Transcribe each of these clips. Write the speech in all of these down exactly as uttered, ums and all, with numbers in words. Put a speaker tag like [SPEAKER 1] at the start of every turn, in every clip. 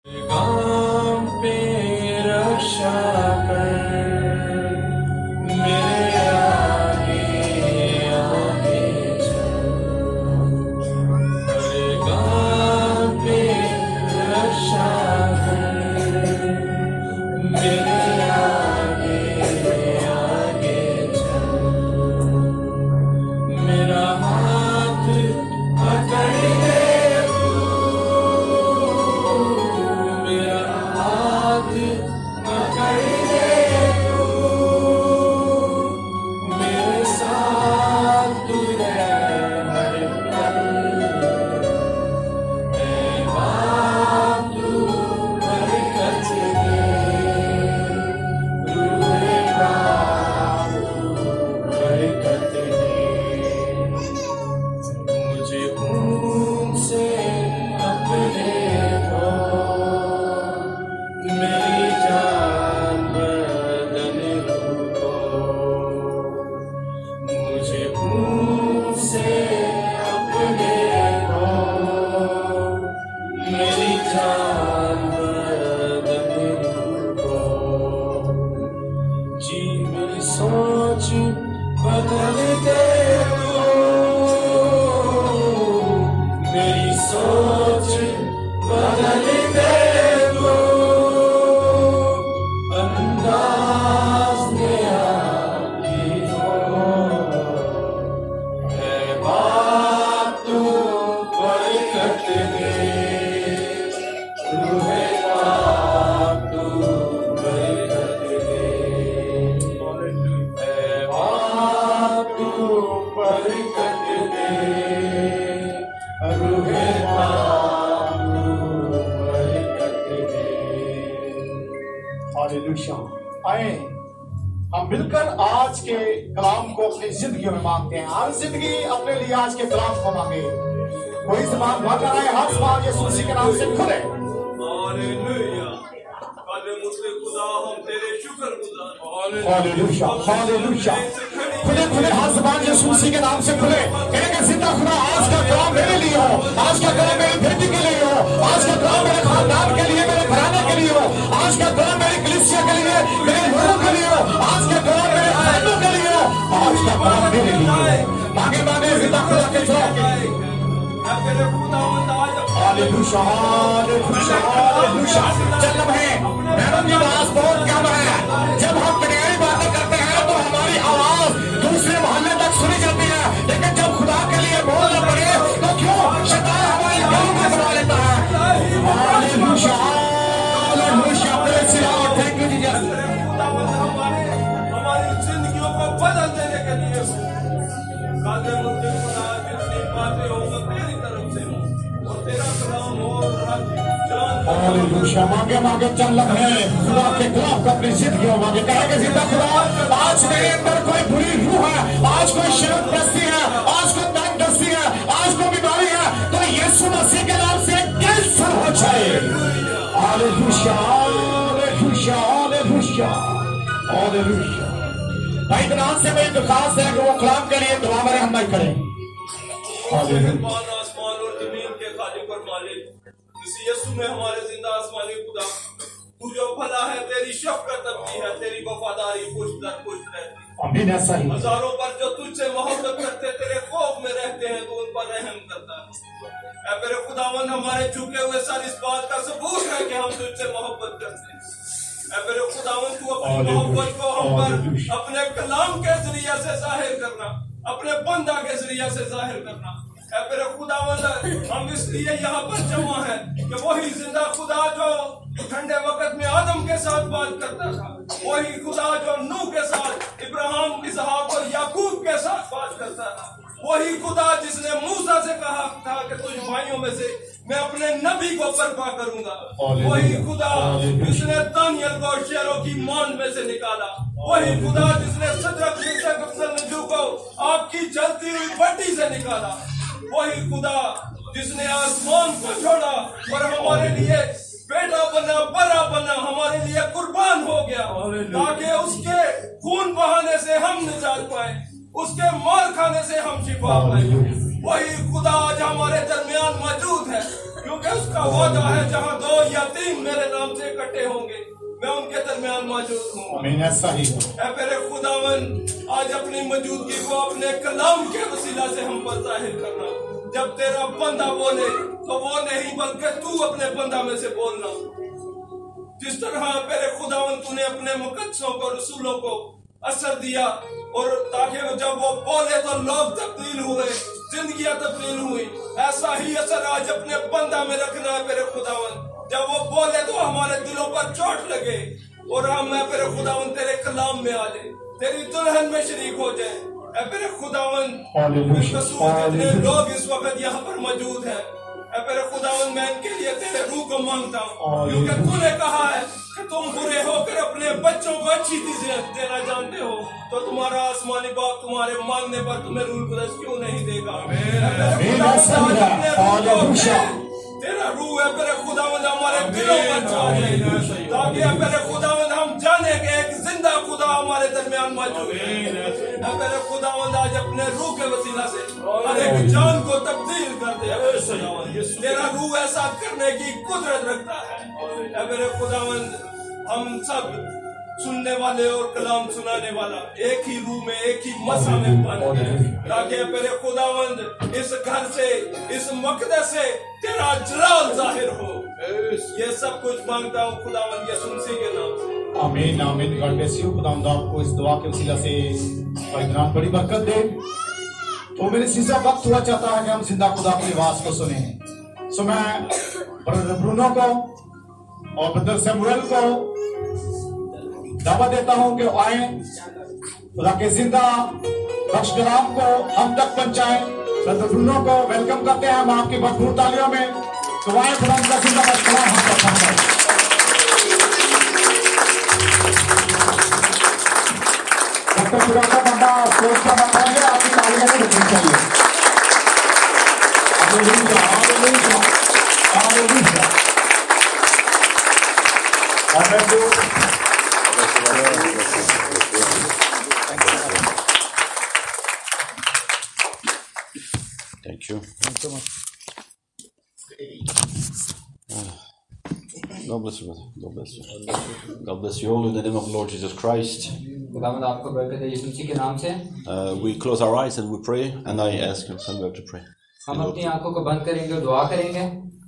[SPEAKER 1] गाम पे रक्षा कर, मेरे आगे आगे चल। हर गाम पे रक्षा कर, मेरे आगे आगे चल। मेरा हाथ पकड़ ले
[SPEAKER 2] आए हम मिलकर आज के कलाम को अपनी जिंदगी में मांगते हैं। हर जिंदगी अपने लिए आज के कलाम को मांगे। कोई जबान बंद ना रहे, हर जबान यीशु मसीह के नाम से खुले।
[SPEAKER 3] हालेलुया, खुदा हम तेरे शुक्रगुजार।
[SPEAKER 2] Hallelujah, hallelujah. खुले खुले हर जबान यीशु मसीह के नाम से खुले। कहेंगे जिंदा खुदा आज का कलाम मेरे लिए हो, आज का कलाम मेरी बेटी के लिए हो, आज का कलाम मेरे खानदान के लिए, मेरे घराने के लिए हो, आज का कलाम मेरी कलीसिया के लिए, मेरे लोगों के लिए हो, आज का कलाम मेरे भाइयों के लिए हो, आज का कलाम मेरे लिए हो। मांगे मांगे जिंदा खुदा के चलो। Hallelujah, hallelujah, hallelujah. चल रहे मैडम जी आवाज बहुत कम है। जब हम कन्याई बातें करते हैं तो हमारी आवाज दूसरे मोहल्ले तक सुनी जाती है, लेकिन जब खुदा के लिए बोलना पड़े तो क्यों शैतान हमारी गली में बना लेता है। Hallelujah, hallelujah. Praise the Lord, thank you Jesus.
[SPEAKER 3] हमारी जिंदगियों को बदल देने के लिए कादर मुझे खुदा जितनी बातें हो तेरी तरफ से हो और तेरा कलाम हो।
[SPEAKER 2] हालेलुया, मांगे मांगे चल रहे खुदा के खिलाफ अपनी जिंदगी मांगे। कहेंगे जिंदा खुदा आज मेरे अंदर कोई बुरी रूह है, आज कोई शर्म दस्ती है, आज कोई तंग दस्ती है, आज कोई बीमारी है, तो यीशु मसीह के नाम से कैंसर हो जाए। Hallelujah, hallelujah, hallelujah, hallelujah. भाई इत्मीनान से मेरी दरखास्त है कि वो कलाम के लिए दुआ में हम नहीं करें। हालेलुया।
[SPEAKER 3] आसमान और जमीन के खालिक और मालिक इसी यीशु में हमारे जिंदा आसमानी खुदा, तू जो भला है, तेरी शफकत अपनी है, तेरी वफादारी पुष्ट दर पुष्ट रहती है।
[SPEAKER 2] आमीन। ऐसा ही
[SPEAKER 3] हजारों पर जो तुझसे मोहब्बत करते तेरे खौफ में रहते हैं, तो उन पर रहम करता है। ऐ मेरे खुदावंद, हमारे झुके हुए सर इस बात का सबूत है कि हम तुझसे मोहब्बत करते हैं। ऐ मेरे खुदावंद, तू अपनी मोहब्बत को हम पर अपने कलाम के जरिए से जाहिर करना, अपने बंदा के जरिए से जाहिर करना। ऐ मेरे खुदावंद, हम इसलिए यहाँ पर जमा है कि वही जिंदा खुदा जो ठंडे वक्त में आदम के साथ बात करता था, वही खुदा जो नूह के साथ, इब्राहिम, इसहाक और याकूब के साथ बात करता था, वही खुदा जिसने मूसा से कहा था कि तुझ भाइयों में से मैं अपने नबी को बर्पा करूंगा, वही खुदा जिसने दानियल को शेरों की मान में से निकाला, वही खुदा जिसने सदरक, मिशक, अबेदनगो को आग की जलती हुई भट्टी से निकाला, वही खुदा जिसने आसमान को छोड़ा और हमारे लिए बेटा बना, बड़ा बना, हमारे लिए कुर्बान हो गया, ताकि उसके खून बहाने से हम निजात पाए, उसके मार खाने से हम शिफा पाए। वही खुदा आज हमारे दरमियान मौजूद है, क्योंकि उसका वादा है जहाँ दो या तीन मेरे नाम से इकट्ठे होंगे मैं उनके दरमियान मौजूद हूँ।
[SPEAKER 2] आमीन, ऐसा ही हो।
[SPEAKER 3] ऐ मेरे खुदावन, आज अपनी मौजूदगी को अपने कलाम के वसीला से हम पर जाहिर करना। जब तेरा बंदा बोले तो वो नहीं बल्कि तू अपने बंदा में से बोलना। जिस तरह मेरे खुदावन तूने अपने मुकद्दसों को, रसूलों को असर दिया, और ताकि जब वो बोले तो लोग तब्दील हुए, जिंदगियां तब्दील हुई, ऐसा ही असर आज अपने बंदा में रखना है मेरे खुदावन। जब वो बोले तो हमारे दिलों पर चोट लगे और हम मैं मेरे खुदावन तेरे कलाम में आ जाए, तेरी दुल्हन में शरीक हो जाए। ऐ मेरे खुदावन, जितने लोग इस वक्त यहाँ पर मौजूद हैं, ऐ मेरे खुदावन, मैं इनके लिए तेरे रूह को मांगता हूँ, क्योंकि तूने कहा है कि तुम बुरे होकर अपने बच्चों को अच्छी चीजें देना जानते हो, तो तुम्हारा आसमानी बाप तुम्हारे मांगने पर तुम्हें रूह कुदस क्यों नहीं देगा? तेरा रूह है मेरे खुदावंद हमारे दिलों पर छा जाए, ताकि मेरे खुदावंद हम जाने के एक जिंदा खुदा हमारे दरमियान मौजूद है। मेरे खुदावंद आज अपने रूह के वसीला से हर एक जान को तब्दील कर दे। तेरा रूह ऐसा करने की कुदरत रखता है। मेरे खुदावंद, हम सब सुनने वाले और कलाम सुनाने वाला एक ही रूह में, एक ही मसा में बंद है, ताकि मेरे खुदावंद इस घर से, इस मकदस से तेरा जलाल जाहिर हो। ये सब कुछ मांगता हूँ खुदावंद यीशु मसीह के नाम से,
[SPEAKER 2] आमीन आमीन। God bless you. खुदावंद आपको इस दुआ के वसीला से इनाम बड़ी बरकत दे। तो मेरे सीधा वक्त हुआ चाहता है कि हम जिंदा खुदा की आवाज को सुने। सो मैं ब्रदर ब्रूनो को और ब्रदर सैमुअल को दावा देता हूं कि आए, खुदा के जिंदा बख्श कलाम को हम तक पहुंचाएं। ब्रदर ब्रूनो को वेलकम करते हैं हम आपकी भरपूर तालियों में। तो आए, खुदा का जिंदा बख्श कलाम हम तक पहुंचाएं। जब तक खुदा का बंदा सोच का बंदा है, आपकी तालियां नहीं रुकनी चाहिए। Hallelujah, hallelujah, hallelujah.
[SPEAKER 4] Thank you.
[SPEAKER 2] Thanks so much.
[SPEAKER 4] God bless you, brother. God bless you. God bless you all in the name of the Lord Jesus Christ.
[SPEAKER 5] खुदावंद आपको बरकत दे यीशु मसीह के नाम से।
[SPEAKER 4] Uh, we close our eyes and we pray, and I ask Samuel to pray.
[SPEAKER 5] हम अपनी आंखों को बंद करेंगे और दुआ करेंगे।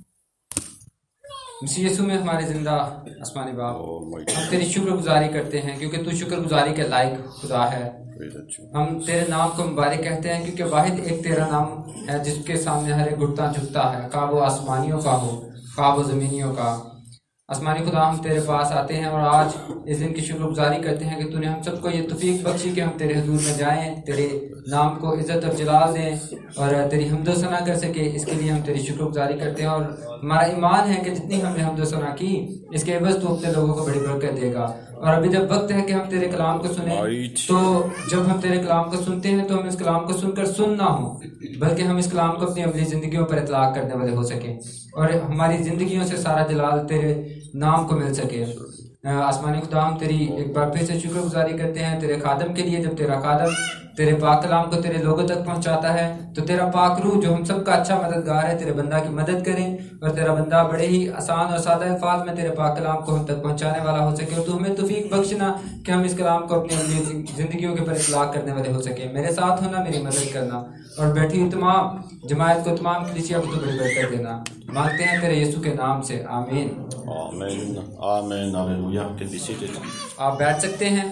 [SPEAKER 5] मसीह यीशु में हमारे जिंदा आसमानी बाप, हम तेरी शुक्रगुजारी करते हैं क्योंकि तू शुक्रगुजारी के लायक खुदा है। हम तेरे नाम को मुबारक कहते हैं क्योंकि वाहिद एक तेरा नाम है जिसके सामने हर एक घुटना झुकता है, खा वो आसमानियों का हो, खा वो जमीनियों का। आसमानी खुदा, हम तेरे पास आते हैं और आज इस दिन की शुक्रगुजारी करते हैं कि तूने हम सबको ये तौफीक बख्शी कि हम तेरे हुजूर में जाएं, तेरे नाम को इज्जत और जलाल दें और तेरी हम्दो सना कर सके। इसके लिए हम तेरी शुक्रगुजारी करते हैं और हमारा ईमान है कि जितनी हमने हम्दो सना की, इसके एवज तू अपने लोगों को बड़ी बरकत देगा। और अभी जब वक्त है कि हम तेरे कलाम को सुने, तो जब हम तेरे कलाम को सुनते हैं तो हम इस कलाम को सुनकर सुन ना हो, बल्कि हम इस कलाम को अपनी अमली जिंदगियों पर इतलाक करने वाले हो सके और हमारी जिंदगियों से सारा जलाल तेरे नाम को मिल सके। आसमानी खुदा, हम तेरी एक बार फिर से शुक्रगुजारी करते हैं तेरे खादम के लिए। जब तेरा खादम तेरे पाक कलाम को तेरे लोगों तक पहुंचाता है तो तेरा पाक रूह जो हम सबका अच्छा मददगार है, तेरे बंदा की मदद करें और तेरा बंदा बड़े ही आसान और सादा अल्फाज में तेरे पाक कलाम को हम तक पहुंचाने वाला हो सके। और तू हमें तौफीक बख्शना कि हम इस कलाम को अपनी जिंदगियों के पर इतलाक करने वाले हो सके। मेरे साथ होना, मेरी मदद करना और बैठी हुई तमाम जमायत को, तमाम कलीसिया को तो बड़ी बरकत देना। मांगते हैं तेरे यीशु के नाम से, आमीन
[SPEAKER 4] Amen. Amen. Hallelujah. You can be seated.
[SPEAKER 5] आप बैठ सकते हैं।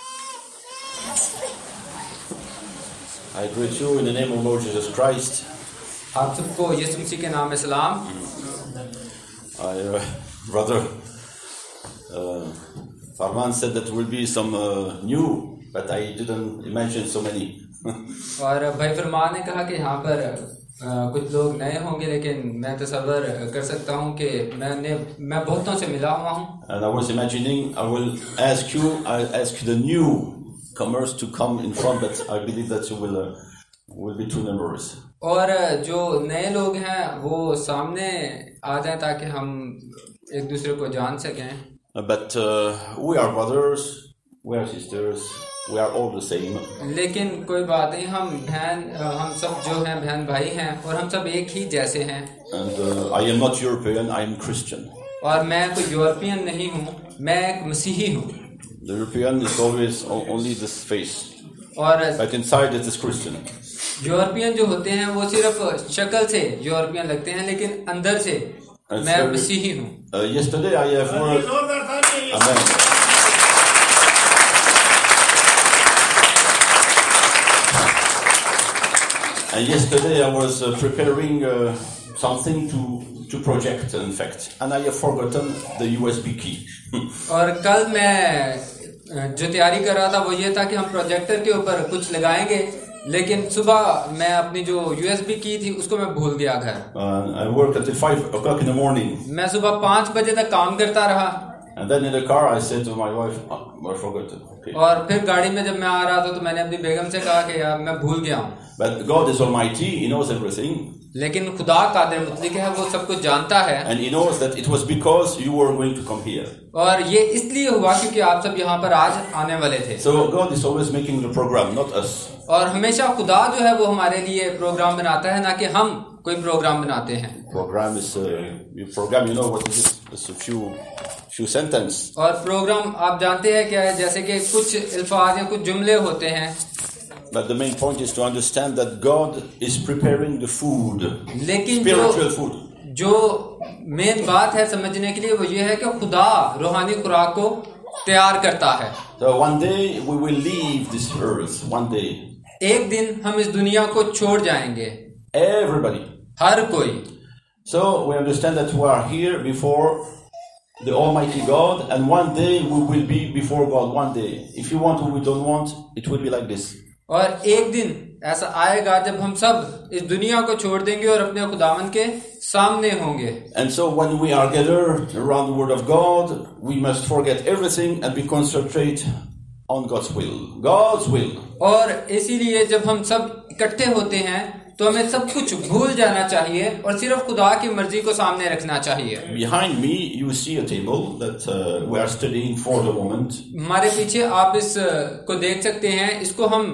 [SPEAKER 4] I greet you in the name of Lord Jesus Christ.
[SPEAKER 5] आप सबको यीशु मसीह के नाम में सलाम।
[SPEAKER 4] I, uh, brother uh, Farman said that will be some uh, new, but I didn't imagine so many.
[SPEAKER 5] और भाई फरमान ने कहा कि यहाँ पर आ, कुछ लोग नए होंगे, लेकिन मैं तसव्वुर कर सकता हूँ कि मैंने मैं बहुतों से मिला हुआ हूँ।
[SPEAKER 4] And I was imagining I will ask you, I'll ask the newcomers to come in front, but I believe that you will uh, will be too numerous.
[SPEAKER 5] और जो नए लोग हैं वो सामने आ जाएं ताकि हम एक दूसरे को जान सकें।
[SPEAKER 4] But uh, we are brothers, we are sisters. we are all the same.
[SPEAKER 5] लेकिन कोई बात नहीं, हम बहन हम सब जो हैं बहन भाई हैं और हम सब एक ही जैसे हैं.
[SPEAKER 4] And uh, I am not European, I am Christian.
[SPEAKER 5] और मैं कोई यूरोपियन नहीं हूँ, मैं एक मसीही हूँ.
[SPEAKER 4] The European is always o- only this face,
[SPEAKER 5] और
[SPEAKER 4] but inside it is Christian.
[SPEAKER 5] European जो होते हैं वो सिर्फ शक्ल से यूरोपियन लगते हैं, लेकिन अंदर से
[SPEAKER 4] And
[SPEAKER 5] मैं
[SPEAKER 4] so,
[SPEAKER 5] मसीही हूँ.
[SPEAKER 4] uh, yesterday I have worked. Amen. And yesterday I was uh, preparing uh, something to to project, in fact, and I have forgotten the U S B key.
[SPEAKER 5] और कल मैं जो तैयारी कर रहा था वो ये था कि हम प्रोजेक्टर के ऊपर कुछ लगाएंगे, लेकिन सुबह मैं अपनी जो यूएसबी की थी उसको मैं भूल गया घर.
[SPEAKER 4] Uh, I worked until five o'clock in the morning,
[SPEAKER 5] मैं सुबह पाँच बजे तक काम करता रहा.
[SPEAKER 4] and then in the car I said to my wife, oh, "I forgot it." Okay.
[SPEAKER 5] और फिर गाड़ी में जब मैं आ रहा था तो मैंने अपनी बेगम से कहा कि यार मैं भूल गया हूँ.
[SPEAKER 4] But God is Almighty; He knows everything,
[SPEAKER 5] लेकिन खुदा कादिर मुतलिक है, वो सब कुछ जानता है.
[SPEAKER 4] and He knows that it was because you were going to come here.
[SPEAKER 5] और ये इसलिए हुआ क्योंकि आप सब यहाँ पर आज आने वाले थे.
[SPEAKER 4] So God is always making the program, not us.
[SPEAKER 5] और हमेशा खुदा जो है वो हमारे लिए प्रोग्राम बनाता है, ना कि हम कोई प्रोग्राम बनाते हैं.
[SPEAKER 4] Program is uh, your program. You know what it is? It's a few few sentence.
[SPEAKER 5] और प्रोग्राम आप जानते हैं क्या है, जैसे कि कुछ अल्फाज या कुछ जुमले होते हैं.
[SPEAKER 4] But the main point is to understand that God is preparing the food,
[SPEAKER 5] लेकिन
[SPEAKER 4] spiritual
[SPEAKER 5] जो
[SPEAKER 4] food.
[SPEAKER 5] जो मेन बात है समझने के लिए वो ये है कि खुदा रूहानी खुराक को तैयार करता है.
[SPEAKER 4] So one day we will leave this earth. One day,
[SPEAKER 5] एक दिन हम इस दुनिया को छोड़ जाएंगे,
[SPEAKER 4] everybody.
[SPEAKER 5] हर कोई.
[SPEAKER 4] So we understand that we are here before the Almighty God, and one day we will be before God. One day, if you want or we don't want, it will be like this.
[SPEAKER 5] और एक दिन ऐसा आएगा जब हम सब इस दुनिया को छोड़ देंगे और अपने खुदावंद के सामने होंगे.
[SPEAKER 4] And so when we are gathered around the Word of God, we must forget everything and be concentrate on God's will. God's will.
[SPEAKER 5] और इसीलिए जब हम सब इकट्ठे होते हैं तो हमें सब कुछ भूल जाना चाहिए और सिर्फ खुदा की मर्जी को सामने रखना चाहिए.
[SPEAKER 4] Behind me, you see a table that uh, we are studying for the moment.
[SPEAKER 5] हमारे पीछे आप इस को देख सकते हैं, इसको हम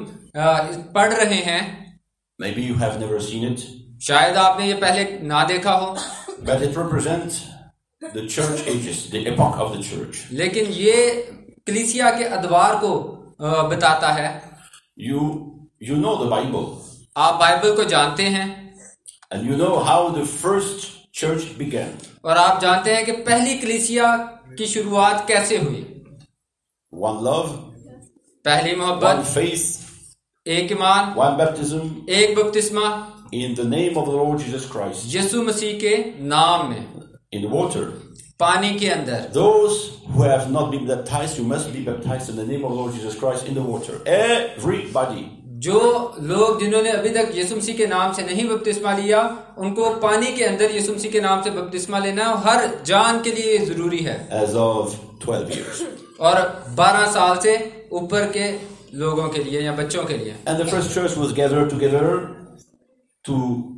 [SPEAKER 5] पढ़ रहे हैं.
[SPEAKER 4] Maybe you have never seen it.
[SPEAKER 5] शायद आपने ये पहले ना देखा हो.
[SPEAKER 4] But it represents the church ages, the epoch of the church.
[SPEAKER 5] लेकिन ये कलीसिया के अदवार को बताता है.
[SPEAKER 4] You you know the Bible.
[SPEAKER 5] आप बाइबल को जानते हैं.
[SPEAKER 4] And you know how the first church began.
[SPEAKER 5] और आप जानते हैं कि पहली कलीसिया की शुरुआत कैसे हुई.
[SPEAKER 4] One love.
[SPEAKER 5] पहली मोहब्बत.
[SPEAKER 4] One faith.
[SPEAKER 5] एक ईमान.
[SPEAKER 4] One baptism.
[SPEAKER 5] एक बपतिस्मा.
[SPEAKER 4] In the name of the Lord Jesus Christ.
[SPEAKER 5] यीशु मसीह के नाम में.
[SPEAKER 4] In the water.
[SPEAKER 5] पानी के अंदर.
[SPEAKER 4] Those who have not been baptized, you must be baptized in the name of the Lord Jesus Christ in the water. Everybody.
[SPEAKER 5] जो लोग जिन्होंने अभी तक यीशु मसीह के नाम से नहीं बपतिस्मा लिया, उनको पानी के अंदर यीशु मसीह के नाम से बपतिस्मा लेना हर जान के लिए जरूरी है.
[SPEAKER 4] As of twelve years.
[SPEAKER 5] और बारह साल से ऊपर के लोगों के लिए या बच्चों के लिए.
[SPEAKER 4] And the first church was gathered together to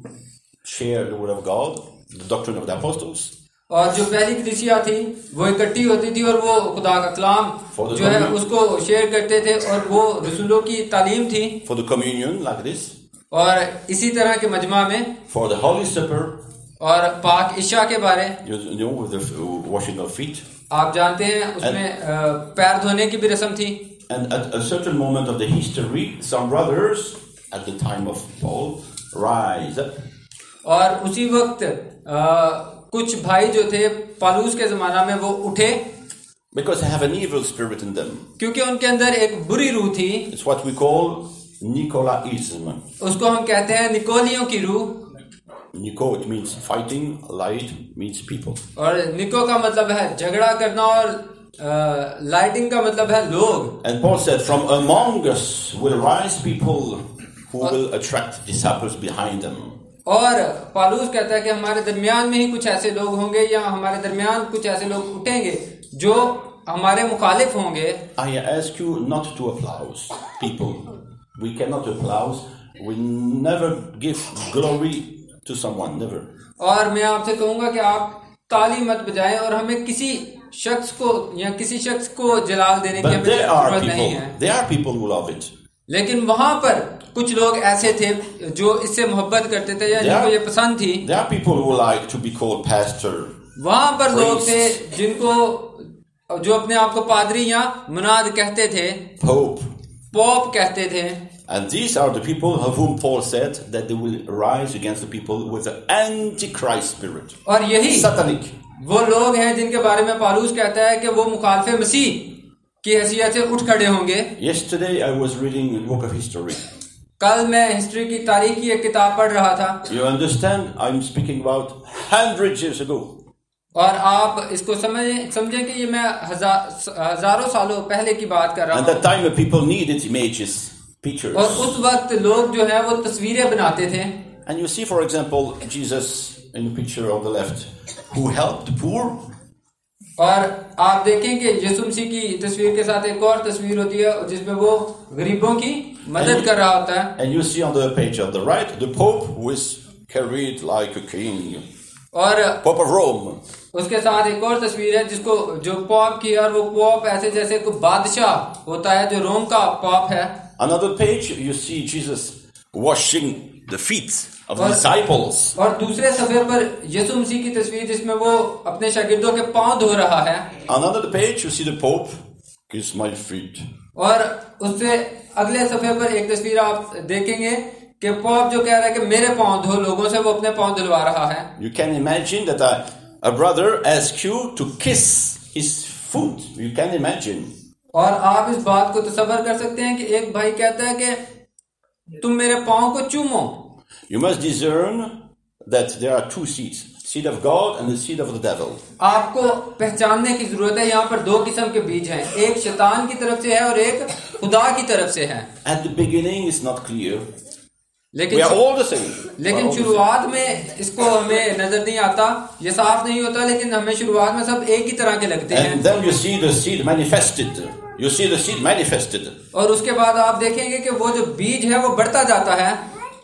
[SPEAKER 4] share the word of God, the doctrine of the apostles.
[SPEAKER 5] और जो पहली कलीसिया थी वो इकट्ठी होती थी और वो खुदा का कलाम जो है उसको शेयर करते थे और वो रसूलों की तालीम थी.
[SPEAKER 4] For the communion like this.
[SPEAKER 5] और इसी तरह के मजमा में
[SPEAKER 4] For the Holy Supper.
[SPEAKER 5] और पाक इशा के बारे.
[SPEAKER 4] You know, with the washing of feet.
[SPEAKER 5] आप जानते हैं उसमें पैर धोने की भी रस्म थी.
[SPEAKER 4] And at a certain moment of the history, some brothers at the time of Paul rise up.
[SPEAKER 5] और उसी वक्त आ, कुछ भाई जो थे पालूस के जमाना में वो उठे.
[SPEAKER 4] Because they have an evil spirit in them.
[SPEAKER 5] क्योंकि उनके अंदर एक बुरी रूह थी.
[SPEAKER 4] It's what we call Nicolaism.
[SPEAKER 5] उसको हम कहते हैं निकोलियों की रूह.
[SPEAKER 4] Nico, it means fighting. Light means people.
[SPEAKER 5] और निको का मतलब है झगड़ा करना और लाइटिंग का मतलब है लोग.
[SPEAKER 4] And Paul said, from among us will rise people who will attract disciples behind them.
[SPEAKER 5] और पालूस कहता है कि हमारे दरमियान में ही कुछ ऐसे लोग होंगे या हमारे दरमियान कुछ ऐसे लोग उठेंगे जो हमारे मुखालिफ होंगे.
[SPEAKER 4] I ask you not to applaud people. We cannot applaud. We never give glory to someone. Never.
[SPEAKER 5] और मैं आपसे कहूंगा कि आप ताली मत बजाएं और हमें किसी शख्स को या किसी शख्स को जलाल देने की
[SPEAKER 4] But
[SPEAKER 5] हमें
[SPEAKER 4] there are
[SPEAKER 5] जरूरत नहीं
[SPEAKER 4] people,
[SPEAKER 5] है,
[SPEAKER 4] there are people who love it.
[SPEAKER 5] लेकिन वहां पर कुछ लोग ऐसे थे जो इससे मोहब्बत करते थे या
[SPEAKER 4] There
[SPEAKER 5] जिनको
[SPEAKER 4] are-
[SPEAKER 5] ये पसंद थी.
[SPEAKER 4] There are people who like to be called pastor.
[SPEAKER 5] वहां पर लोग थे
[SPEAKER 4] Priests.
[SPEAKER 5] जिनको जो अपने आप को पादरी या मुनाद कहते थे,
[SPEAKER 4] Pope.
[SPEAKER 5] पॉप कहते थे.
[SPEAKER 4] And these are the people of whom Paul said that they will rise against the people with the antichrist spirit.
[SPEAKER 5] और यही
[SPEAKER 4] Satanic.
[SPEAKER 5] वो लोग हैं जिनके बारे में पालूस कहता है कि वो मुखालफे मसीह की हैसियत से उठ खड़े होंगे.
[SPEAKER 4] Yesterday I was reading the book of history.
[SPEAKER 5] कल मैं हिस्ट्री की तारीख की एक किताब पढ़ रहा था.
[SPEAKER 4] You understand? I'm speaking about hundreds years ago.
[SPEAKER 5] और आप इसको समझ समझें कि ये मैं हजार हजारों सालों पहले की बात कर रहा
[SPEAKER 4] At that
[SPEAKER 5] हूँ.
[SPEAKER 4] time, the people needed images, pictures.
[SPEAKER 5] और उस वक्त लोग जो है वो तस्वीरें बनाते थे.
[SPEAKER 4] And you see, for example, Jesus in the picture on the left, who helped the poor.
[SPEAKER 5] और आप देखें कि यीशु मसीह की तस्वीर के साथ एक और तस्वीर होती है जिसमें वो गरीबों की मदद कर रहा होता है.
[SPEAKER 4] And you see on the page on the right, the Pope who is carried like a king.
[SPEAKER 5] और
[SPEAKER 4] Pope of Rome.
[SPEAKER 5] उसके साथ एक और तस्वीर है जिसको जो पॉप की है, और वो पॉप ऐसे जैसे कोई बादशाह होता है जो रोम का पॉप है.
[SPEAKER 4] Another page, you see Jesus washing the feet of the
[SPEAKER 5] और-
[SPEAKER 4] disciples.
[SPEAKER 5] और दूसरे सफे पर यीशु मसीह की तस्वीर जिसमें वो अपने शागिर्दों के पांव धो रहा है.
[SPEAKER 4] Another page, you see the Pope kiss my feet.
[SPEAKER 5] और उससे अगले सफे पर एक तस्वीर आप देखेंगे कि पॉप जो कह रहा है कि मेरे पांव धो, लोगों से वो अपने पांव धुलवा रहा है.
[SPEAKER 4] You can imagine that a, a brother asks you to kiss his foot. You can imagine.
[SPEAKER 5] और आप इस बात को तसव्वुर कर सकते हैं कि एक भाई कहता है कि तुम मेरे पांव को चूमो.
[SPEAKER 4] You must discern that there are two seeds, seed of God and the seed of the devil.
[SPEAKER 5] आपको पहचानने की जरूरत है, यहाँ पर दो किस्म के बीज हैं, एक शैतान की तरफ से है और एक खुदा की तरफ से है.
[SPEAKER 4] At the beginning, it's not clear. We
[SPEAKER 5] लेकिन
[SPEAKER 4] are all the same. We are
[SPEAKER 5] लेकिन
[SPEAKER 4] all the same.
[SPEAKER 5] शुरुआत में इसको हमें नजर नहीं आता, ये साफ नहीं होता, लेकिन हमें शुरुआत में सब एक ही तरह के लगते हैं.
[SPEAKER 4] And then you see the seed manifested. You see the seed manifested.
[SPEAKER 5] और उसके बाद आप देखेंगे कि वो जो बीज है वो बढ़ता जाता है.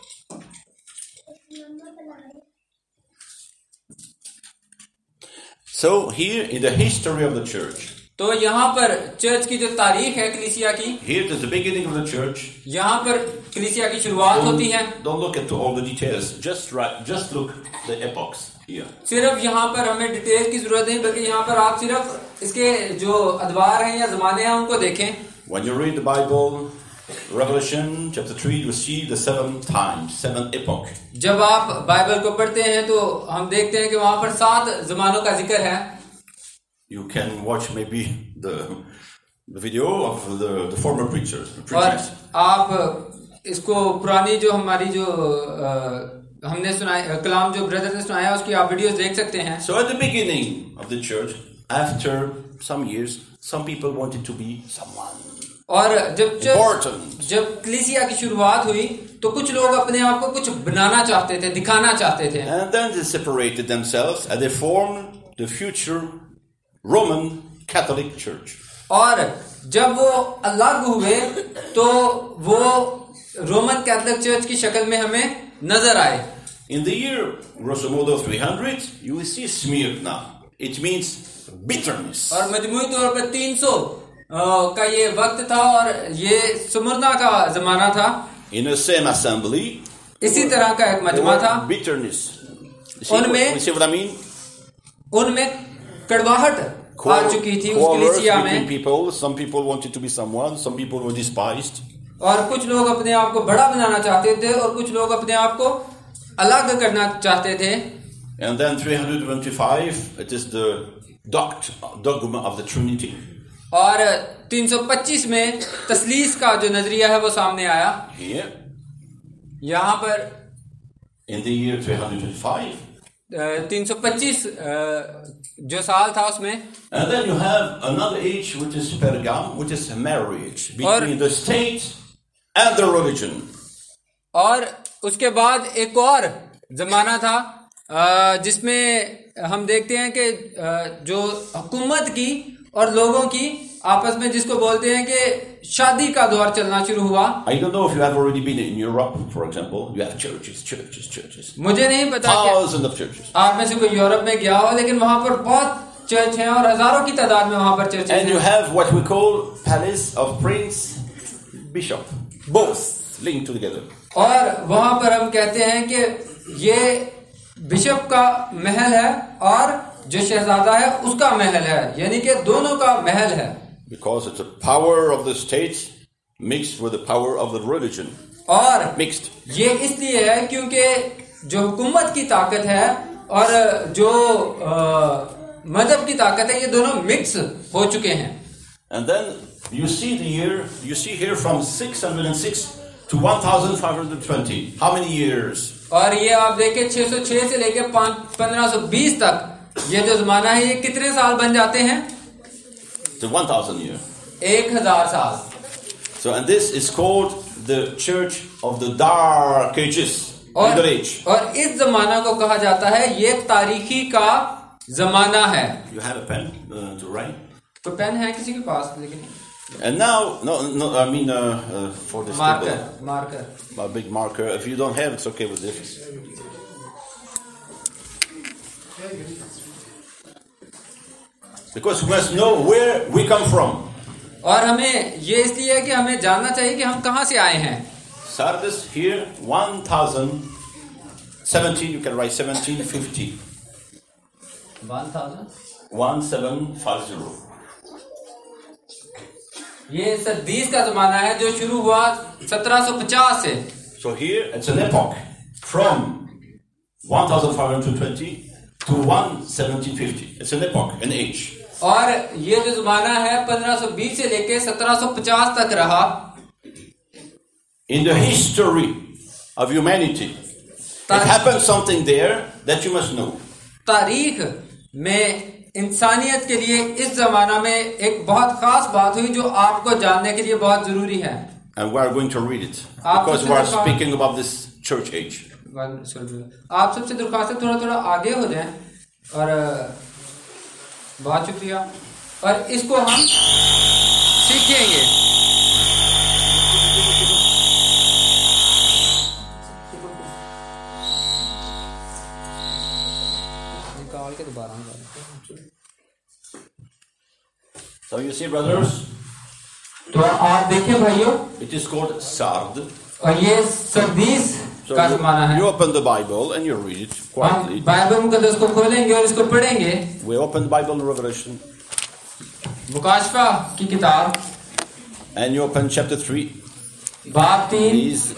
[SPEAKER 4] So here in the history of the church,
[SPEAKER 5] तो यहाँ पर चर्च की जो तारीख है कलीसिया की,
[SPEAKER 4] here is the beginning of the church.
[SPEAKER 5] यहाँ पर कलीसिया की शुरुआत होती है.
[SPEAKER 4] Don't, don't look into all the details. Just right, just look the epochs here.
[SPEAKER 5] सिर्फ यहाँ पर हमें डिटेल की जरूरत नहीं, बल्कि यहाँ पर आप सिर्फ इसके जो अदवार हैं या जमाने हैं उनको देखें.
[SPEAKER 4] When you read the Bible, Revelation chapter three, you see the seven times, seven epoch.
[SPEAKER 5] जब आप बाइबल को पढ़ते हैं तो हम देखते हैं कि वहाँ पर सात जमानों का जिक्र है.
[SPEAKER 4] You can watch maybe the the video of the, the former preachers. The
[SPEAKER 5] और
[SPEAKER 4] preachers.
[SPEAKER 5] आप इसको पुरानी जो हमारी जो अ, हमने सुनाया कलाम जो ब्रदर ने सुनाया उसकी आप वीडियोस देख सकते हैं.
[SPEAKER 4] So at the beginning of the church, after some years, some people wanted to be someone
[SPEAKER 5] और जब चर्च
[SPEAKER 4] important.
[SPEAKER 5] जब कलीसिया की शुरुआत हुई तो कुछ लोग अपने आप को कुछ बनाना चाहते थे, दिखाना चाहते थे.
[SPEAKER 4] And then they separated themselves and they formed the future Roman Catholic Church.
[SPEAKER 5] और जब वो अलग हुए तो वो रोमन कैथोलिक चर्च की शक्ल में हमें नजर आए.
[SPEAKER 4] In the year, grosso modo, three hundred, you will see Smyrna. It means bitterness.
[SPEAKER 5] और मजमूई तौर पर तीन सौ का ये वक्त था और ये सुमरना का जमाना था.
[SPEAKER 4] In the same assembly,
[SPEAKER 5] इसी तरह का एक मजमा था.
[SPEAKER 4] bitterness. You see,
[SPEAKER 5] उनमें-
[SPEAKER 4] what, you see what I mean?
[SPEAKER 5] उनमें कड़वाहट आ चुकी थी उस
[SPEAKER 4] Quarrels
[SPEAKER 5] कलीसिया
[SPEAKER 4] between
[SPEAKER 5] में.
[SPEAKER 4] people. Some people wanted to be someone. Some people were despised.
[SPEAKER 5] और कुछ लोग अपने आप को बड़ा बनाना चाहते थे और कुछ लोग अपने आप को अलग करना चाहते थे.
[SPEAKER 4] And then three hundred twenty-five, it is the doct, dogma of the Trinity.
[SPEAKER 5] और तीन सौ पच्चीस में तस्लीस का जो नजरिया है वो सामने आया.
[SPEAKER 4] Here,
[SPEAKER 5] यहाँ पर
[SPEAKER 4] in the year three hundred twenty-five.
[SPEAKER 5] तीन सौ पच्चीस जो साल था उसमें.
[SPEAKER 4] And then you have another age, which is Pergam, which is marriage between
[SPEAKER 5] और-
[SPEAKER 4] the state and the religion.
[SPEAKER 5] और उसके बाद एक और जमाना था अ, जिसमें हम देखते हैं कि अ, जो हुकूमत की और लोगों की आपस में जिसको बोलते हैं कि शादी का दौर चलना शुरू हुआ.
[SPEAKER 4] I don't know if you have already been in Europe, for example. You have churches, churches, churches.
[SPEAKER 5] मुझे नहीं पता कि
[SPEAKER 4] Thousands of churches.
[SPEAKER 5] आप में से कोई यूरोप में गया हो, लेकिन वहां पर बहुत चर्च हैं और हजारों की तादाद में वहां पर चर्च
[SPEAKER 4] And you
[SPEAKER 5] हैं।
[SPEAKER 4] have what we call Palace of Prince Bishop. Both linked together.
[SPEAKER 5] और वहां पर हम कहते हैं कि ये बिशप का महल है और जो शहजादा है उसका महल है, यानी कि दोनों का महल है।
[SPEAKER 4] Because it's the power of the state mixed with the power of the religion.
[SPEAKER 5] और
[SPEAKER 4] Mixed.
[SPEAKER 5] ये इसलिए है क्योंकि जो हुकूमत की ताकत है और जो मजहब की ताकत है, ये दोनों मिक्स हो चुके हैं।
[SPEAKER 4] And then you see the year, you see here from six hundred six to one thousand five hundred twenty. How many years?
[SPEAKER 5] और ये आप देखें छह सौ छह से लेके पंद्रह सौ बीस तक ये जो जमाना है, ये कितने साल बन जाते हैं?
[SPEAKER 4] The one thousand year.
[SPEAKER 5] एक हजार साल।
[SPEAKER 4] So and this is called the church of the dark ages,
[SPEAKER 5] और,
[SPEAKER 4] middle age.
[SPEAKER 5] और इस जमाना को कहा जाता है ये तारीखी का जमाना है।
[SPEAKER 4] You have a pen uh, to write?
[SPEAKER 5] तो पेन है किसी के पास? लेकिन
[SPEAKER 4] And now, no, no, I mean uh, uh, for this
[SPEAKER 5] marker,
[SPEAKER 4] table,
[SPEAKER 5] marker.
[SPEAKER 4] a big marker. If you don't have, it's okay with this. Because we must know where we come from.
[SPEAKER 5] और हमें ये इसलिए है कि हमें जानना चाहिए कि हम कहाँ से आए हैं।
[SPEAKER 4] Sardis here, one thousand seventeen. You can write seventeen fifty.
[SPEAKER 5] One thousand.
[SPEAKER 4] One seven five zero.
[SPEAKER 5] ये सद्दीस का जमाना है जो शुरू हुआ सत्रह सौ पचास से।
[SPEAKER 4] So here it's an epoch from one thousand five hundred twenty to one seventeen fifty. It's an epoch, an age.
[SPEAKER 5] और ये जो जमाना है पंद्रह सौ बीस से लेके सत्रह सौ पचास तक रहा।
[SPEAKER 4] In the history of humanity, it happened something there that you must know.
[SPEAKER 5] तारीख में इंसानियत के लिए इस जमाना में एक बहुत खास बात हुई जो आपको जानने के लिए बहुत जरूरी है।
[SPEAKER 4] And we are going to read it because we are speaking about this church age.
[SPEAKER 5] आप सबसे दरख्वास्त है थोड़ा थोड़ा आगे हो जाएं और बहुत शुक्रिया, और इसको हम सीखेंगे। निकाल के दोबारा।
[SPEAKER 4] So you see, brothers,
[SPEAKER 5] तो आप देखें भाइयों,
[SPEAKER 4] it is called Sard.
[SPEAKER 5] और ये सरदीस
[SPEAKER 4] So
[SPEAKER 5] का
[SPEAKER 4] you,
[SPEAKER 5] जमाना है।
[SPEAKER 4] you open the Bible and you read it quietly.
[SPEAKER 5] हम बाइबल मुकद्दस को खोलेंगे और इसको पढ़ेंगे।
[SPEAKER 4] We open Bible and Revelation.
[SPEAKER 5] मुकाशफा की किताब
[SPEAKER 4] And you open chapter three.
[SPEAKER 5] बाब तीन।
[SPEAKER 4] Please.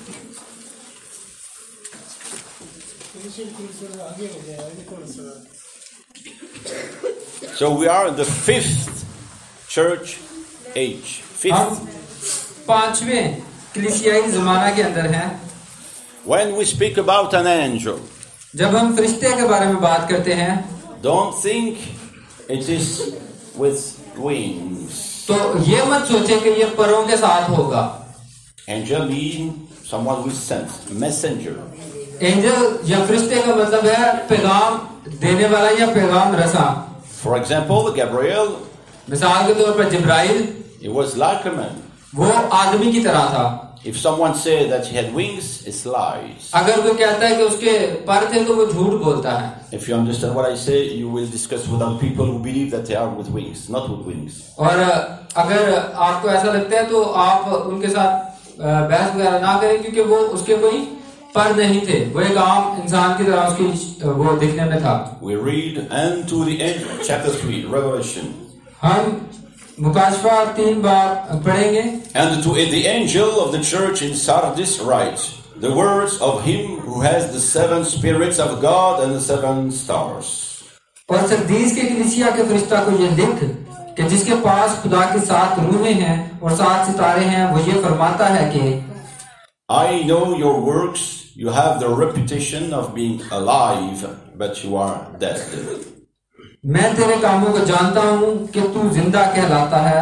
[SPEAKER 4] So we are in the fifth church age.
[SPEAKER 5] हम
[SPEAKER 4] Fifth.
[SPEAKER 5] पांचवें कलीसियाई जमाना के अंदर हैं।
[SPEAKER 4] When we speak about an angel,
[SPEAKER 5] जब हम फरिश्ते के बारे में बात करते हैं,
[SPEAKER 4] don't think it is with wings.
[SPEAKER 5] तो ये मत सोचें कि ये परों के साथ होगा।
[SPEAKER 4] Angel means someone who is sent, messenger.
[SPEAKER 5] Angel या फरिश्ते का मतलब है पैगाम देने वाला या पैगाम रसा।
[SPEAKER 4] For example, Gabriel,
[SPEAKER 5] मिसाल के तौर पर जिब्राइल,
[SPEAKER 4] he was like a man.
[SPEAKER 5] वो आदमी की तरह था।
[SPEAKER 4] If someone says that he had wings, it's lies.
[SPEAKER 5] अगर कोई कहता है कि उसके पर थे तो वो झूठ बोलता है।
[SPEAKER 4] If you understand what I say, you will discuss with other people who believe that they are with wings, not with wings.
[SPEAKER 5] और अगर आपको ऐसा लगता है तो आप उनके साथ बहस वगैरह ना करें, क्योंकि वो उसके कोई पर नहीं थे, वो एक आम इंसान की तरह उसकी वो दिखने में था।
[SPEAKER 4] We read and to the end, chapter three, Revelation.
[SPEAKER 5] हम मुकाशफा तीन बार पढ़ेंगे।
[SPEAKER 4] And to the angel of the church in Sardis write the words of him who has the seven spirits of God and the seven stars.
[SPEAKER 5] और Sardis के कलीसिया के फरिश्ता को ये लिख कि जिसके पास खुदा की सात रूहें हैं और सात सितारे हैं, वो ये फरमाता है कि
[SPEAKER 4] I know your works. You have the reputation of being alive, but you are dead.
[SPEAKER 5] मैं तेरे कामों को जानता हूं कि तू जिंदा कहलाता है